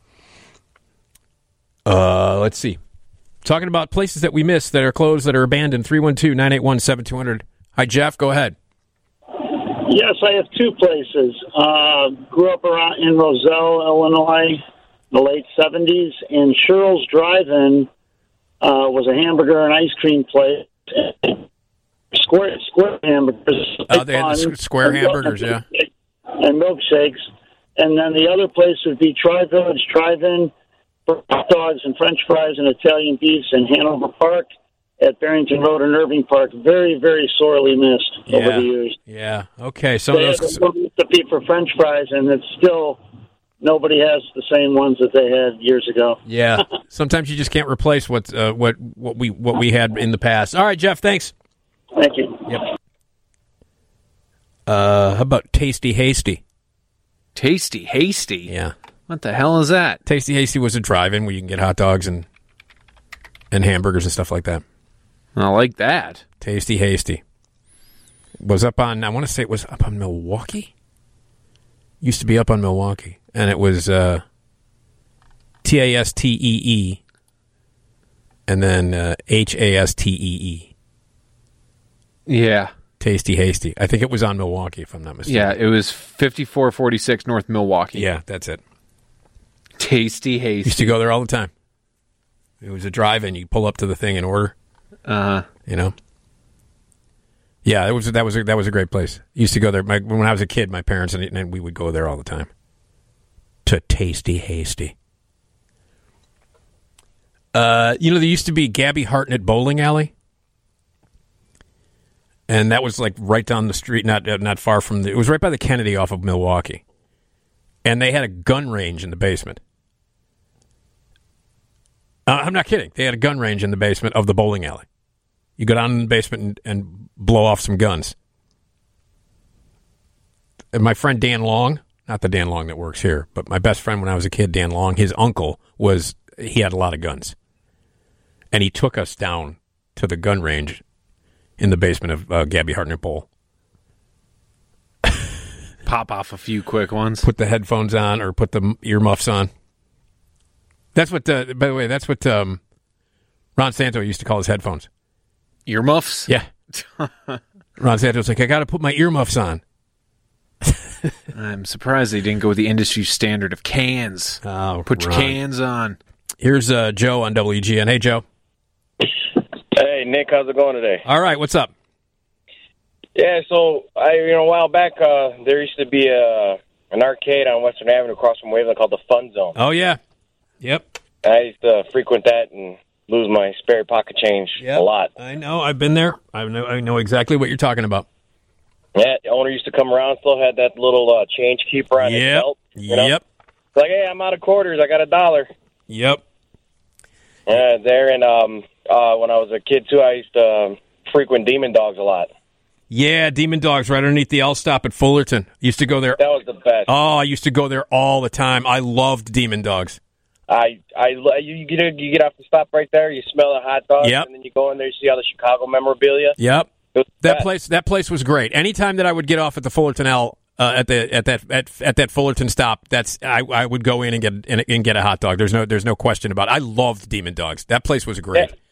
Let's see. Talking about places that we missed that are closed, that are abandoned. 312-981-7200. Hi, Jeff. Go ahead. Yes, I have two places. Grew up around in Roselle, Illinois, in the late 70s, and Cheryl's Drive-In was a hamburger and ice cream place. Square hamburgers. They had the square hamburgers, yeah. And milkshakes. And then the other place would be Tri-Village Drive-In for hot dogs and French fries and Italian beefs in Hanover Park at Barrington Road and Irving Park. Very, very sorely missed over the years. Yeah, okay. So they had a recipe for French fries, and it's still, nobody has the same ones that they had years ago. Yeah, sometimes you just can't replace what we had in the past. All right, Jeff, thanks. Thank you. Yep. How about Tasty Hasty? Tasty Hasty? Yeah. What the hell is that? Tasty Hasty was a drive-in where you can get hot dogs and hamburgers and stuff like that. I like that. Tasty Hasty. Was up on, I want to say it was up on Milwaukee? Used to be up on Milwaukee. And it was Tastee and then Hastee. Yeah. Tasty Hasty. I think it was on Milwaukee, if I'm not mistaken. Yeah, it was 5446 North Milwaukee. Yeah, that's it. Tasty Hasty. Used to go there all the time. It was a drive-in. You pull up to the thing and order. You know. Yeah, that was a great place. Used to go there when I was a kid. My parents and we would go there all the time. To Tasty Hasty. There used to be Gabby Hartnett Bowling Alley, and that was like right down the street, not far from it was right by the Kennedy off of Milwaukee, and they had a gun range in the basement. I'm not kidding. They had a gun range in the basement of the bowling alley. You go down in the basement and blow off some guns. And my friend Dan Long, not the Dan Long that works here, but my best friend when I was a kid, Dan Long, his uncle he had a lot of guns. And he took us down to the gun range in the basement of Gabby Hartnett Bowl. Pop off a few quick ones. Put the headphones on or put the earmuffs on. That's what, by the way, that's what Ron Santo used to call his headphones. Earmuffs? Yeah. Ron Santo's like, I got to put my earmuffs on. I'm surprised they didn't go with the industry standard of cans. Oh, put your cans on. Here's Joe on WGN. Hey, Joe. Hey, Nick. How's it going today? All right. What's up? Yeah, so a while back, there used to be an arcade on Western Avenue across from Waveland called the Fun Zone. Oh, yeah. Yep. I used to frequent that and lose my spare pocket change a lot. I know. I've been there. I know exactly what you're talking about. Yeah, the owner used to come around, still had that little change keeper on his belt. Yep. It's like, hey, I'm out of quarters. I got $1. Yep. There, and when I was a kid, too, I used to frequent Demon Dogs a lot. Yeah, Demon Dogs right underneath the L stop at Fullerton. Used to go there. That was the best. Oh, I used to go there all the time. I loved Demon Dogs. You get off the stop right there, you smell the hot dogs, Yep. and then you go in there, you see all the Chicago memorabilia. Yep. That place was great. Anytime that I would get off at the Fullerton L at that Fullerton stop, I would go in and get a hot dog. There's no question about it. I loved Demon Dogs. That place was great.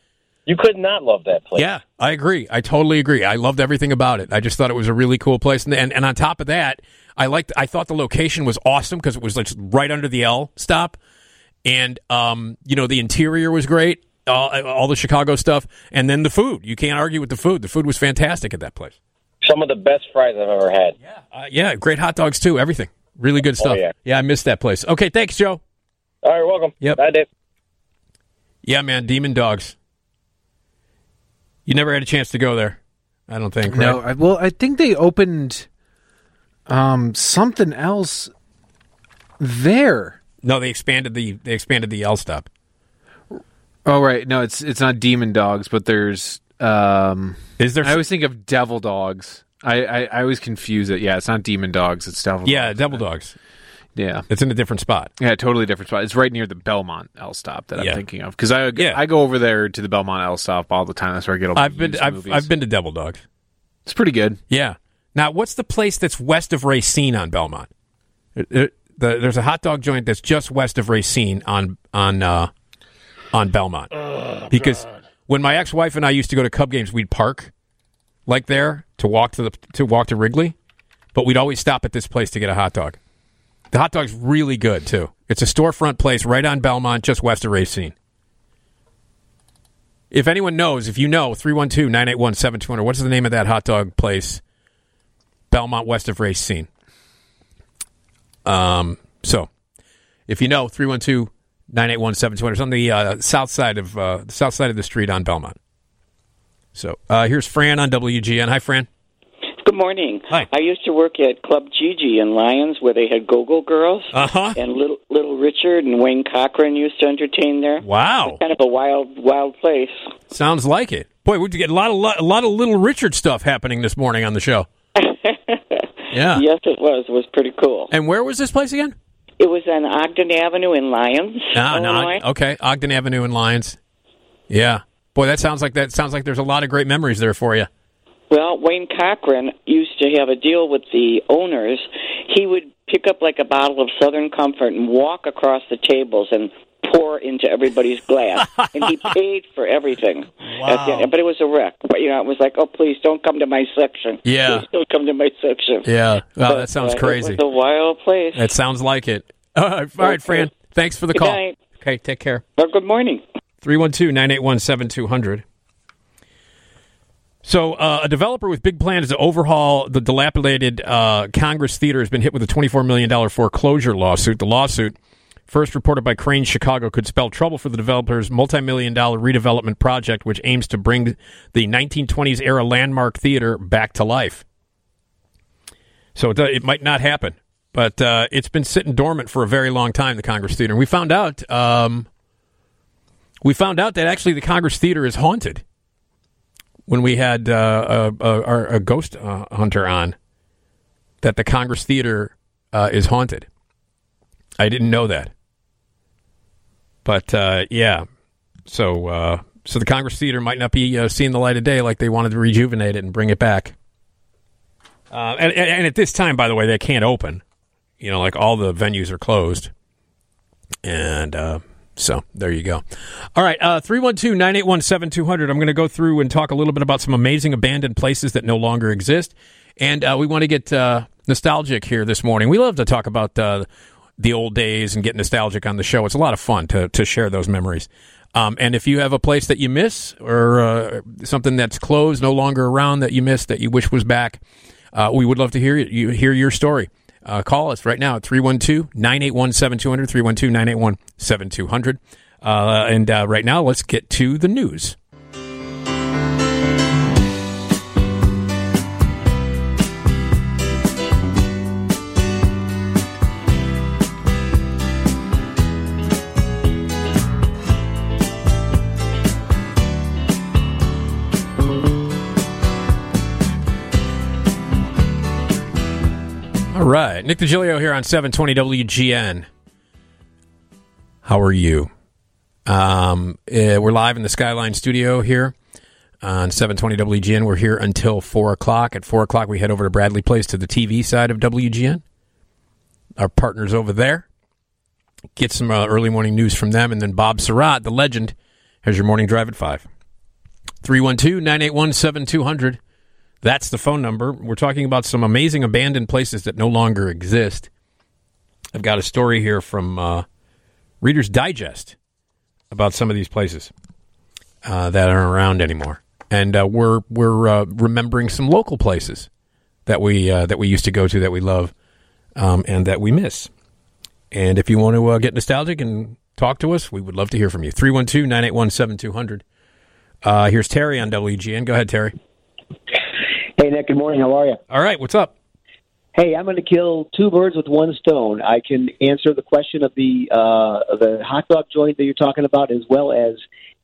You could not love that place. Yeah, I agree. I totally agree. I loved everything about it. I just thought it was a really cool place. And on top of that, I thought the location was awesome because it was like right under the L stop. And, the interior was great, all the Chicago stuff. And then the food. You can't argue with the food. The food was fantastic at that place. Some of the best fries I've ever had. Yeah, great hot dogs, too. Everything. Really good stuff. Yeah, I missed that place. Okay, thanks, Joe. All right, welcome. Yep. Bye, Dave. Yeah, man, Demon Dogs. You never had a chance to go there, I don't think, right? No, I think they opened something else there. No, they expanded the L stop. Oh, right. No, it's not Demon Dogs, but there's... Is there? I always think of Devil Dogs. I always confuse it. Yeah, it's not Demon Dogs, it's Devil Dogs. Yeah, Devil Dogs. Yeah. It's in a different spot. Yeah, totally different spot. It's right near the Belmont L stop that I'm thinking of. Because I go over there to the Belmont L stop all the time. That's where I get all the movies. I've been to Devil Dogs. It's pretty good. Yeah. Now, what's the place that's west of Racine on Belmont? There's a hot dog joint that's just west of Racine on Belmont. Oh, because when my ex-wife and I used to go to Cub games, we'd park like there to walk to Wrigley, but we'd always stop at this place to get a hot dog. The hot dog's really good, too. It's a storefront place right on Belmont, just west of Racine. If anyone knows, 312-981-7200, what's the name of that hot dog place? Belmont, west of Racine. So, if you know, 312-981-7200, on the south side of the street on Belmont. So, here's Fran on WGN. Hi, Fran. Good morning. Hi. I used to work at Club Gigi in Lyons, where they had Go-Go Girls. Uh-huh. And Little Richard and Wayne Cochran used to entertain there. Wow. It's kind of a wild place. Sounds like it. Boy, we get a lot of Little Richard stuff happening this morning on the show. Yeah. Yes, it was. It was pretty cool. And where was this place again? It was on Ogden Avenue in Lyons, Illinois. Okay, Ogden Avenue in Lyons. Yeah. Boy, that sounds like there's a lot of great memories there for you. Well, Wayne Cochran used to have a deal with the owners. He would pick up like a bottle of Southern Comfort and walk across the tables and pour into everybody's glass. And he paid for everything. Wow. But it was a wreck. But, it was like, oh, please, don't come to my section. Yeah. Please don't come to my section. Yeah. Wow, that sounds crazy. It was a wild place. That sounds like it. All right, Fran. Thanks for the call. Night. Okay, take care. Well, good morning. 312-981-7200. So a developer with big plans to overhaul the dilapidated Congress Theater has been hit with a $24 million foreclosure lawsuit. The lawsuit, first reported by Crain's Chicago, could spell trouble for the developer's multi-million-dollar redevelopment project, which aims to bring the 1920s-era landmark theater back to life. So it might not happen, but it's been sitting dormant for a very long time, the Congress Theater. And we found out that actually the Congress Theater is haunted. When we had a ghost hunter on, that the Congress Theater is haunted. I didn't know that. But, yeah. So the Congress Theater might not be seeing the light of day like they wanted to rejuvenate it and bring it back. And at this time, by the way, they can't open. Like all the venues are closed. And... So, there you go. All right, 312-981-7200. I'm going to go through and talk a little bit about some amazing abandoned places that no longer exist. And we want to get nostalgic here this morning. We love to talk about the old days and get nostalgic on the show. It's a lot of fun to share those memories. And if you have a place that you miss or something that's closed, no longer around, that you miss, that you wish was back, we would love to hear your story. Call us right now at 312-981-7200, 312-981-7200. And right now, let's get to the news. All right. Nick DiGilio here on 720 WGN. How are you? We're live in the Skyline studio here on 720 WGN. We're here until 4 o'clock. At 4 o'clock, we head over to Bradley Place to the TV side of WGN. Our partners over there. Get some early morning news from them. And then Bob Surratt, the legend, has your morning drive at 5. 312-981-7200. That's the phone number. We're talking about some amazing abandoned places that no longer exist. I've got a story here from Reader's Digest about some of these places that aren't around anymore. And we're remembering some local places that we used to go to that we love and that we miss. And if you want to get nostalgic and talk to us, we would love to hear from you. 312-981-7200. Here's Terry on WGN. Go ahead, Terry. Hey, Nick. Good morning. How are you? All right. What's up? Hey, I'm going to kill two birds with one stone. I can answer the question of the hot dog joint that you're talking about, as well as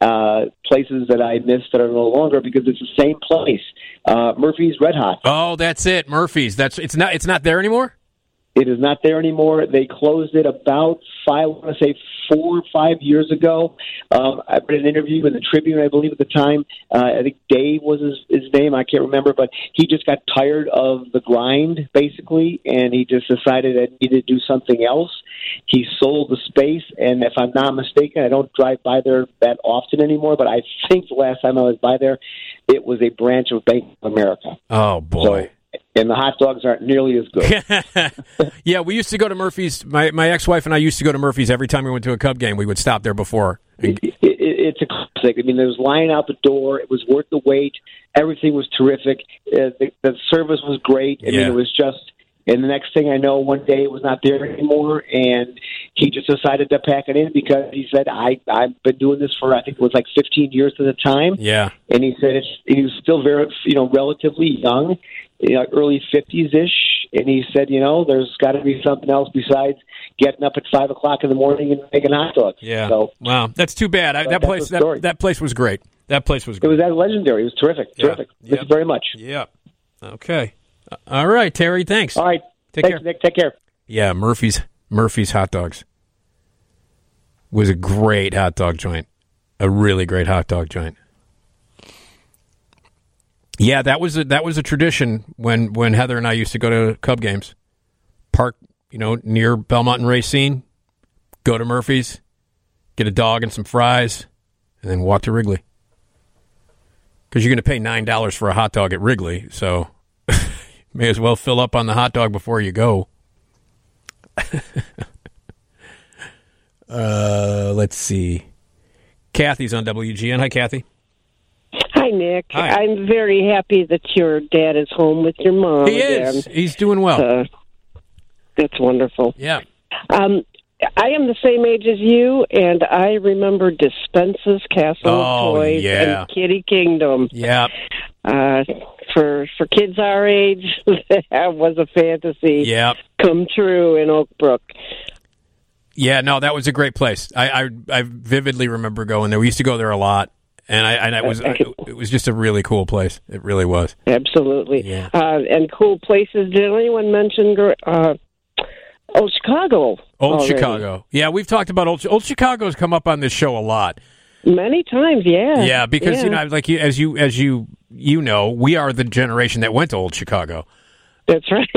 places that I missed that are no longer, because it's the same place. Murphy's Red Hot. Oh, that's it. Murphy's. It's not there anymore? It is not there anymore. They closed it about 4 or 5 years ago. I read an interview in the Tribune, I believe, at the time. I think Dave was his name. I can't remember, but he just got tired of the grind, basically, and he just decided that he needed to do something else. He sold the space, and if I'm not mistaken, I don't drive by there that often anymore, but I think the last time I was by there, it was a branch of Bank of America. Oh, boy. And the hot dogs aren't nearly as good. Yeah, we used to go to Murphy's. My ex-wife and I used to go to Murphy's every time we went to a Cub game. We would stop there before. It's a classic. I mean, there was line out the door. It was worth the wait. Everything was terrific. The service was great. I mean, it was just... And the next thing I know, one day it was not there anymore, and he just decided to pack it in because he said, I've been doing this for, I think it was like 15 years at the time. Yeah. And he said he was still very, relatively young, early 50s-ish, and he said, there's got to be something else besides getting up at 5 o'clock in the morning and making hot dogs. Yeah. So, wow, that's too bad. That place was great. That place was great. It was that legendary. It was terrific. Yeah. Terrific. Thank you very much. Yeah. Okay. All right, Terry, thanks. All right. Thanks, care. Nick. Take care. Yeah, Murphy's hot dogs was a great hot dog joint. A really great hot dog joint. Yeah, that was a tradition when Heather and I used to go to Cub games. Park, near Belmont and Racine, go to Murphy's, get a dog and some fries, and then walk to Wrigley. Because you're going to pay $9 for a hot dog at Wrigley, so may as well fill up on the hot dog before you go. Let's see. Kathy's on WGN. Hi, Kathy. Hi, Nick. Hi. I'm very happy that your dad is home with your mom. He is. He's doing well. That's wonderful. Yeah. I am the same age as you, and I remember Dispensa's Castle of Toys and Kitty Kingdom. Yeah. For kids our age, that was a fantasy come true in Oak Brook. Yeah, no, that was a great place. I vividly remember going there. We used to go there a lot, and it was just a really cool place. It really was. Absolutely. Yeah. And cool places. Did anyone mention Old Chicago? Old Chicago. Yeah, we've talked about Old Chicago's come up on this show a lot. Many times, yeah. Yeah, because as you know, we are the generation that went to Old Chicago. That's right.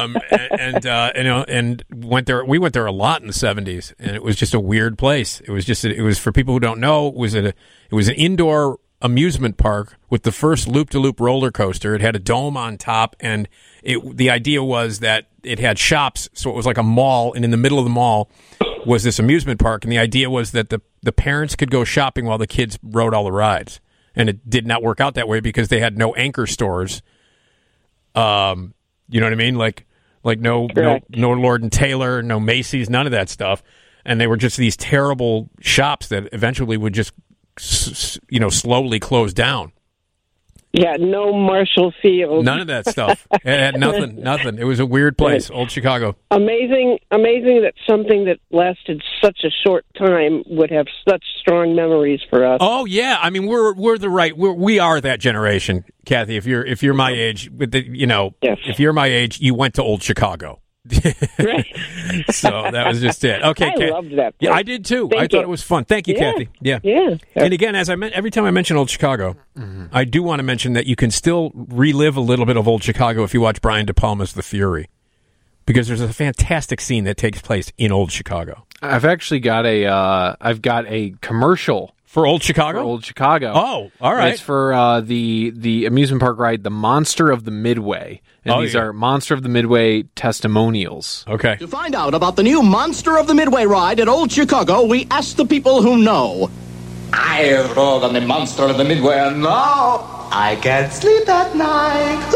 And went there. We went there a lot in the 70s, and it was just a weird place. It was for people who don't know. It was an indoor amusement park with the first loop-de-loop roller coaster. It had a dome on top, and the idea was that it had shops, so it was like a mall, and in the middle of the mall was this amusement park, and the idea was that the parents could go shopping while the kids rode all the rides. And it did not work out that way because they had no anchor stores. You know what I mean? Like no Lord and Taylor, no Macy's, none of that stuff. And they were just these terrible shops that eventually would just slowly close down. Yeah, no Marshall Field. None of that stuff. It had nothing. It was a weird place, Old Chicago. Amazing that something that lasted such a short time would have such strong memories for us. Oh yeah, I mean we are that generation, Kathy. If you're my age, if you're my age, you went to Old Chicago. Right. So that was just it. Okay, I loved that place. Yeah, I did too. I thought it was fun. Thank you, Kathy. Yeah. And again, every time I mention Old Chicago, I do want to mention that you can still relive a little bit of Old Chicago if you watch Brian De Palma's The Fury, because there's a fantastic scene that takes place in Old Chicago. I've actually got a commercial For Old Chicago? For Old Chicago. Oh, all right. It's for the amusement park ride, The Monster of the Midway. And these are Monster of the Midway testimonials. Okay. To find out about the new Monster of the Midway ride at Old Chicago, we asked the people who know. I rode on the Monster of the Midway, and now I can't sleep at night.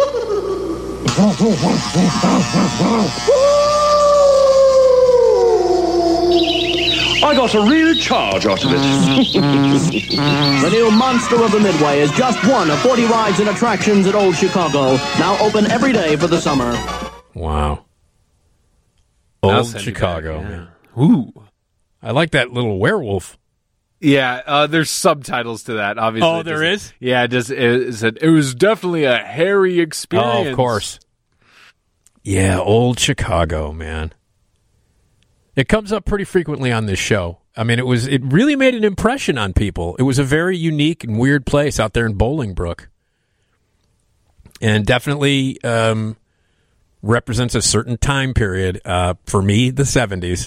I got a real charge out of it. The new Monster of the Midway is just one of 40 rides and attractions at Old Chicago, now open every day for the summer. Wow. Old Chicago. Back, yeah. Ooh. I like that little werewolf. Yeah, there's subtitles to that, obviously. Oh, there is? Yeah, it was definitely a hairy experience. Oh, of course. Yeah, Old Chicago, man. It comes up pretty frequently on this show. I mean, it really made an impression on people. It was a very unique and weird place out there in Bolingbrook. And definitely represents a certain time period. For me, the 70s.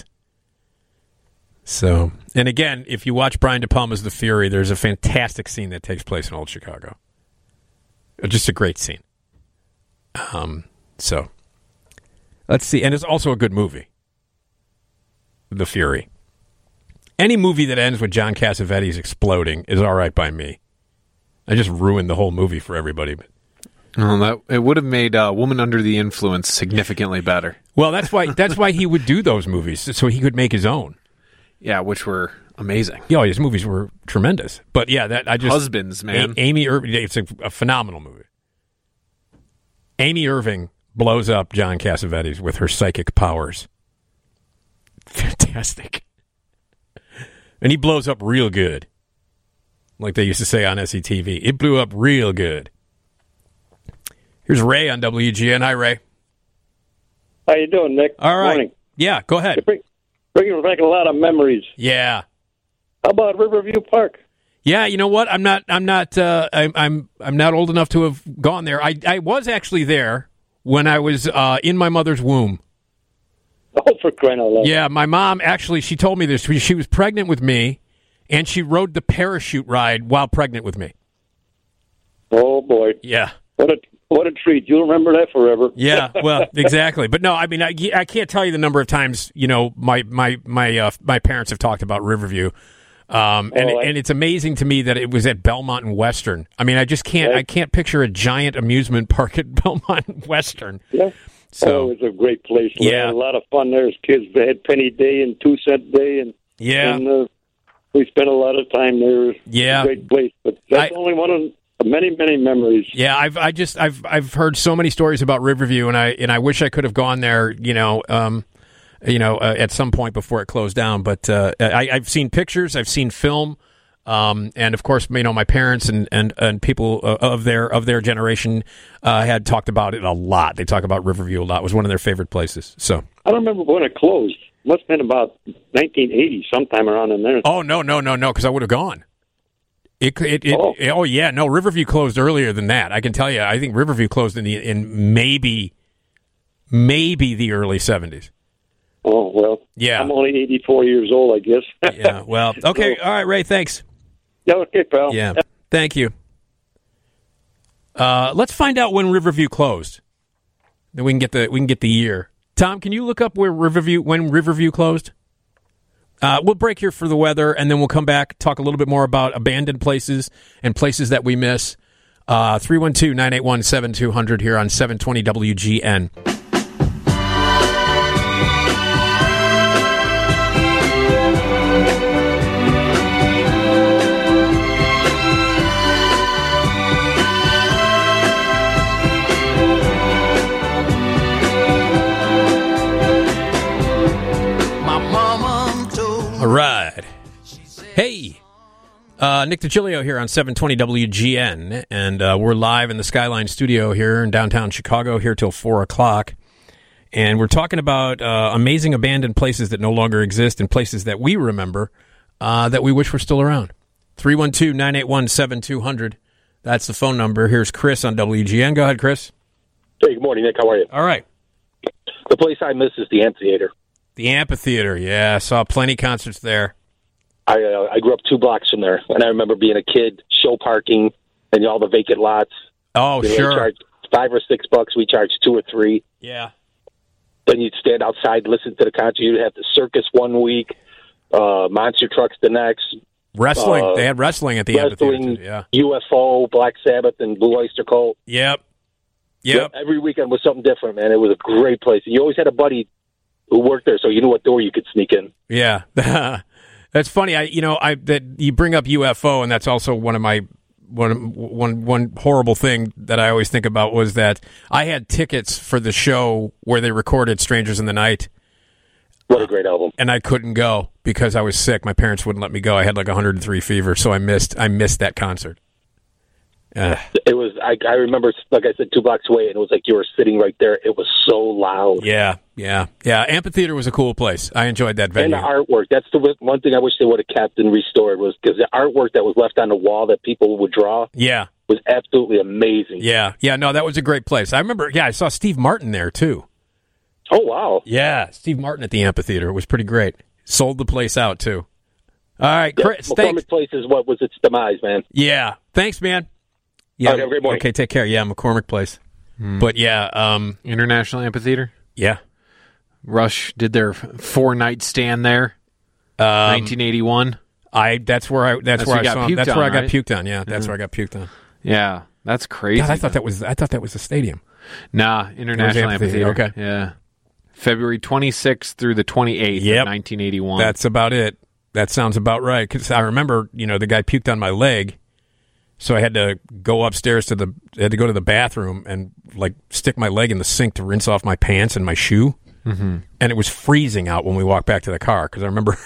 So, and again, if you watch Brian De Palma's The Fury, there's a fantastic scene that takes place in Old Chicago. Just a great scene. So, let's see. And it's also a good movie. The Fury. Any movie that ends with John Cassavetes exploding is all right by me. I just ruined the whole movie for everybody. But it would have made Woman Under the Influence significantly better. Well, that's why he would do those movies, so he could make his own. Yeah, which were amazing. Yeah, his movies were tremendous. But yeah, Husbands, man. Amy Irving, it's a phenomenal movie. Amy Irving blows up John Cassavetes with her psychic powers. Fantastic. And he blows up real good. Like they used to say on SCTV. It blew up real good. Here's Ray on WGN. Hi, Ray. How you doing, Nick? All right. Morning. Yeah, go ahead. Bringing back a lot of memories. Yeah. How about Riverview Park? Yeah, you know what? I'm not old enough to have gone there. I was actually there when I was in my mother's womb. Oh, for crying out loud. Yeah, my mom, actually, she told me this. She was pregnant with me, and she rode the parachute ride while pregnant with me. Oh, boy. Yeah. What a treat. You'll remember that forever. Yeah, well, exactly. But no, I mean, I can't tell you the number of times, my parents have talked about Riverview. And it's amazing to me that it was at Belmont and Western. I mean, I just can't, I can't picture a giant amusement park at Belmont and Western. Yeah. So it was a great place. We yeah, had a lot of fun there as kids. They had penny day and 2 cent day, and we spent a lot of time there. Yeah, it was a great place. But that's only one of many, many memories. Yeah, I've heard so many stories about Riverview, and I wish I could have gone there. At some point before it closed down. But I've seen pictures, I've seen film. And of course, my parents and people of their generation had talked about it a lot. They talk about Riverview a lot. It was one of their favorite places. So I don't remember when it closed. It must have been about 1980, sometime around in there. Oh no, because I would have gone. Riverview closed earlier than that. I can tell you. I think Riverview closed in maybe the early 70s. Oh well, yeah. I'm only 84 years old, I guess. Yeah. Well, okay. All right, Ray. Thanks. Yeah, okay, pal. Yeah, thank you. Let's find out when Riverview closed. Then we can get the year. Tom, can you look up when Riverview closed? We'll break here for the weather, and then we'll come back, talk a little bit more about abandoned places and places that we miss. 312-981-7200 here on 720 WGN. All right. Hey, Nick DiGilio here on 720 WGN, and we're live in the Skyline studio here in downtown Chicago here till 4 o'clock. And we're talking about amazing abandoned places that no longer exist and places that we remember that we wish were still around. 312-981-7200. That's the phone number. Here's Chris on WGN. Go ahead, Chris. Hey, good morning, Nick. How are you? All right. The place I miss is the amphitheater. The amphitheater, yeah. I saw plenty of concerts there. I grew up 2 blocks from there, and I remember being a kid, show parking, and all the vacant lots. Oh, sure. They charged $5 or $6. We charged $2 or $3. Yeah. Then you'd stand outside, listen to the concert. You'd have the circus one week, monster trucks the next. Wrestling. They had wrestling at the amphitheater. Yeah. UFO, Black Sabbath, and Blue Oyster Cult. Yep. Every weekend was something different, man. It was a great place. You always had a buddy who worked there, so you knew what door you could sneak in. Yeah. That's funny. That you bring up UFO, and that's also one of my one horrible thing that I always think about was that I had tickets for the show where they recorded Strangers in the Night. What a great album! And I couldn't go because I was sick. My parents wouldn't let me go. I had like 103 fever, so I missed that concert. It was. I remember, like I said, 2 blocks away, and it was like you were sitting right there. It was so loud. Yeah. Amphitheater was a cool place. I enjoyed that venue. And the artwork. That's the one thing I wish they would have kept and restored was because the artwork that was left on the wall that people would draw. Yeah. Was absolutely amazing. Yeah. No, that was a great place. I remember. Yeah, I saw Steve Martin there too. Oh wow. Yeah, Steve Martin at the amphitheater. It was pretty great. Sold the place out too. All right, Chris. Thanks. McCormick Place is what was its demise, man. Yeah. Thanks, man. Yeah. Have a great morning. Okay, take care. Yeah, McCormick Place. But yeah, International Amphitheater. Yeah. Rush did their 4-night stand there. 1981. That's where I saw. That's where I got puked on. Yeah, that's Mm-hmm. where I got puked on. Yeah, that's crazy. God, I thought that was the stadium. Nah, International Amphitheater. Okay. Yeah. February 26th through the 28th of 1981. That's about it. That sounds about right. Because I remember, the guy puked on my leg, so I had to go upstairs I had to go to the bathroom and like stick my leg in the sink to rinse off my pants and my shoe. Mm-hmm. And it was freezing out when we walked back to the car because I remember,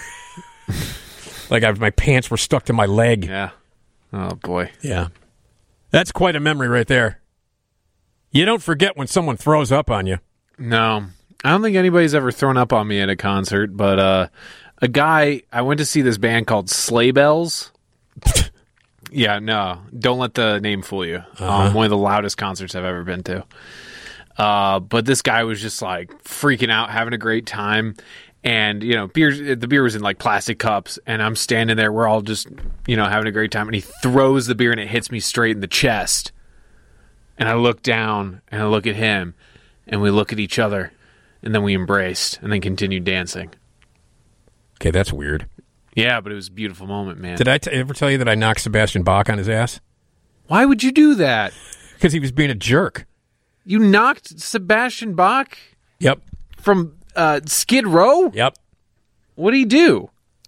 my pants were stuck to my leg. Yeah. Oh boy. Yeah. That's quite a memory right there. You don't forget when someone throws up on you. No. I don't think anybody's ever thrown up on me at a concert, but a guy, I went to see this band called Sleigh Bells. Yeah, no. Don't let the name fool you. One of the loudest concerts I've ever been to. But this guy was just like freaking out, having a great time. And, the beer was in like plastic cups, and I'm standing there. We're all just, having a great time. And he throws the beer and it hits me straight in the chest. And I look down and I look at him, and we look at each other, and then we embraced and then continued dancing. Okay, that's weird. Yeah, but it was a beautiful moment, man. Did I ever tell you that I knocked Sebastian Bach on his ass? Why would you do that? Because he was being a jerk. You knocked Sebastian Bach? Yep. From Skid Row? Yep. What did he do?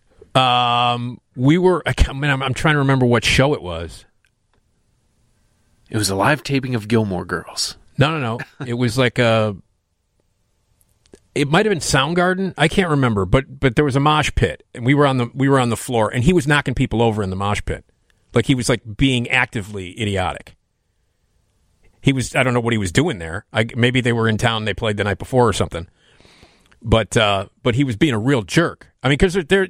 We were. I'm trying to remember what show it was. It was a live taping of Gilmore Girls. No. It was like a. It might have been Soundgarden. I can't remember, but there was a mosh pit, and we were on the floor, and he was knocking people over in the mosh pit, like he was like being actively idiotic. He was. I don't know what he was doing there. Maybe they were in town. They played the night before or something. But he was being a real jerk. I mean, because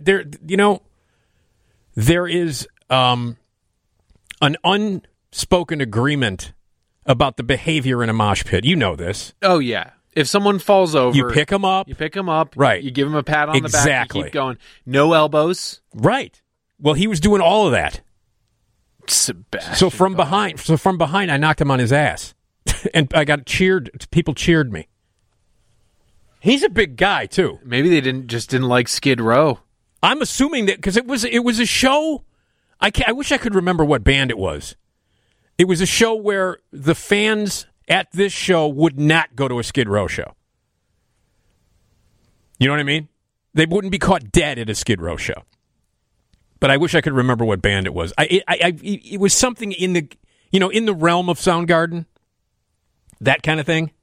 there is an unspoken agreement about the behavior in a mosh pit. You know this. Oh yeah. If someone falls over, you pick them up. Right. You give them a pat on the back. You keep going. No elbows. Right. Well, he was doing all of that. Sebastian. So from behind, I knocked him on his ass, and I got cheered. People cheered me. He's a big guy too. Maybe they didn't like Skid Row. I'm assuming that because it was a show. I wish I could remember what band it was. It was a show where the fans at this show would not go to a Skid Row show. You know what I mean? They wouldn't be caught dead at a Skid Row show. But I wish I could remember what band it was. It was something in the realm of Soundgarden, that kind of thing.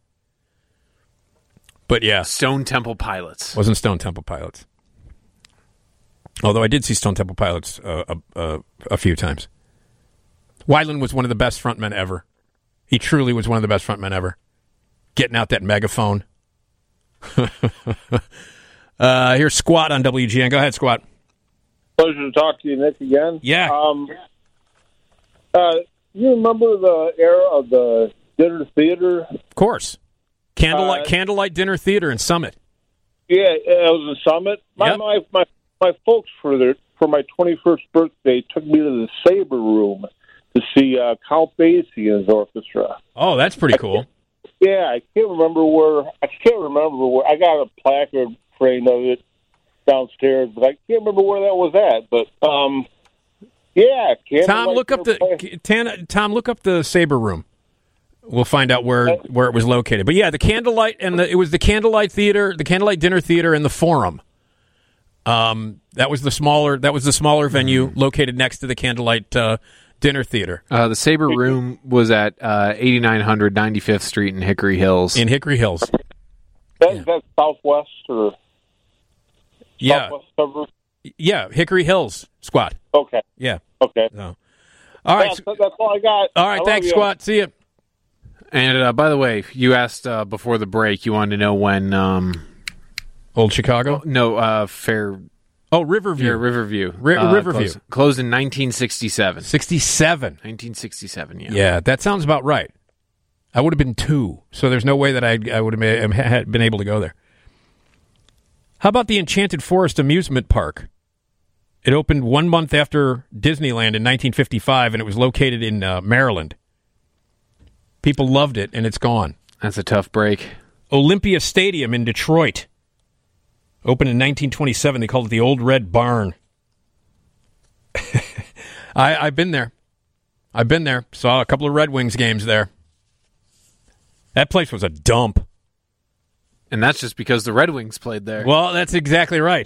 But yeah, Stone Temple Pilots. Wasn't Stone Temple Pilots. Although I did see Stone Temple Pilots a few times. Weiland was one of the best frontmen ever. He truly was one of the best frontmen ever. Getting out that megaphone. Here's Squat on WGN. Go ahead, Squat. Pleasure to talk to you, Nick, again. Yeah. You remember the era of the dinner theater? Of course. Candlelight dinner theater in Summit. Yeah, it was in Summit. My folks, for for my 21st birthday took me to the Sabre Room to see Count Basie and his orchestra. Oh, that's pretty cool. I can't remember where. I got a placard frame of it downstairs, but I can't remember where that was at. But Tom, look up the Sabre Room. We'll find out where it was located. But yeah, the Candlelight it was the Candlelight Theater, the Candlelight Dinner Theater, and the Forum. That was the smaller venue located next to the Candlelight Dinner Theater. The Sabre Room was at 8900 95th Street in Hickory Hills. In Hickory Hills. That's Southwest or Southwest suburb? Yeah, Hickory Hills, Squat. Okay. Yeah. Okay. No. All right. That's all I got. All right, thanks, Squat. See you. And by the way, you asked before the break, you wanted to know when... Old Chicago? No, Fair... Oh, Riverview. Yeah, Riverview. Riverview. Closed in 1967. 1967, yeah. Yeah, that sounds about right. I would have been 2, so there's no way that I would have been able to go there. How about the Enchanted Forest Amusement Park? It opened 1 month after Disneyland in 1955, and it was located in Maryland. People loved it, and it's gone. That's a tough break. Olympia Stadium in Detroit. Opened in 1927. They called it the Old Red Barn. I've been there. Saw a couple of Red Wings games there. That place was a dump. And that's just because the Red Wings played there. Well, that's exactly right.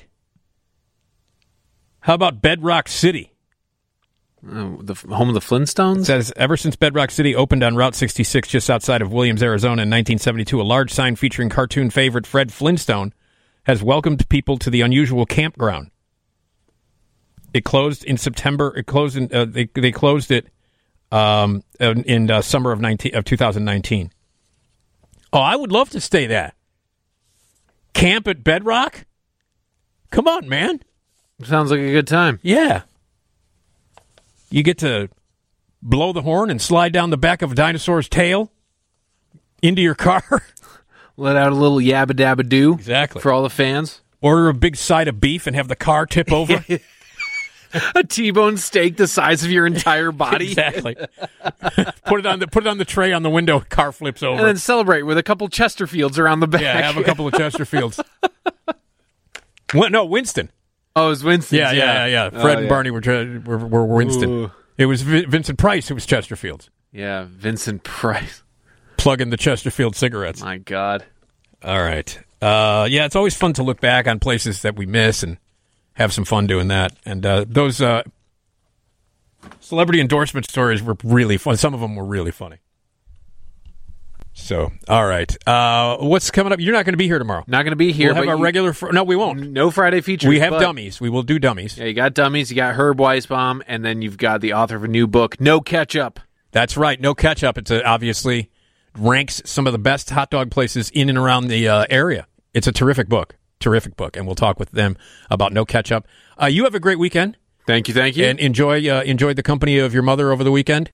How about Bedrock City? The home of the Flintstones? It says, ever since Bedrock City opened on Route 66 just outside of Williams, Arizona in 1972, a large sign featuring cartoon favorite Fred Flintstone has welcomed people to the unusual campground. It closed in September. They closed it in summer of 2019. Oh, I would love to stay that. Camp at Bedrock? Come on, man. Sounds like a good time. Yeah. You get to blow the horn and slide down the back of a dinosaur's tail into your car. Let out a little yabba dabba doo. Exactly. For all the fans. Order a big side of beef and have the car tip over. A T-bone steak the size of your entire body. Exactly. Put it on the tray on the window. Car flips over. And then celebrate with a couple Chesterfields around the back. Yeah, have a couple of Chesterfields. No, Winston. Oh, it was Winston. Yeah. Fred and Barney were Winston. Ooh. It was Vincent Price who was Chesterfields. Yeah, Vincent Price. Plugging the Chesterfield cigarettes. My God. All right. It's always fun to look back on places that we miss and have some fun doing that. And those celebrity endorsement stories were really fun. Some of them were really funny. So, all right. What's coming up? You're not going to be here tomorrow. Not going to be here. We'll have our regular... No, we won't. No Friday features. We have dummies. We will do dummies. Yeah, you got dummies. You got Herb Weisbaum, and then you've got the author of a new book, No Ketchup. That's right. No Ketchup. It's obviously ranks some of the best hot dog places in and around the area. It's a terrific book. And we'll talk with them about No Ketchup. You have a great weekend. Thank you. And enjoyed the company of your mother over the weekend.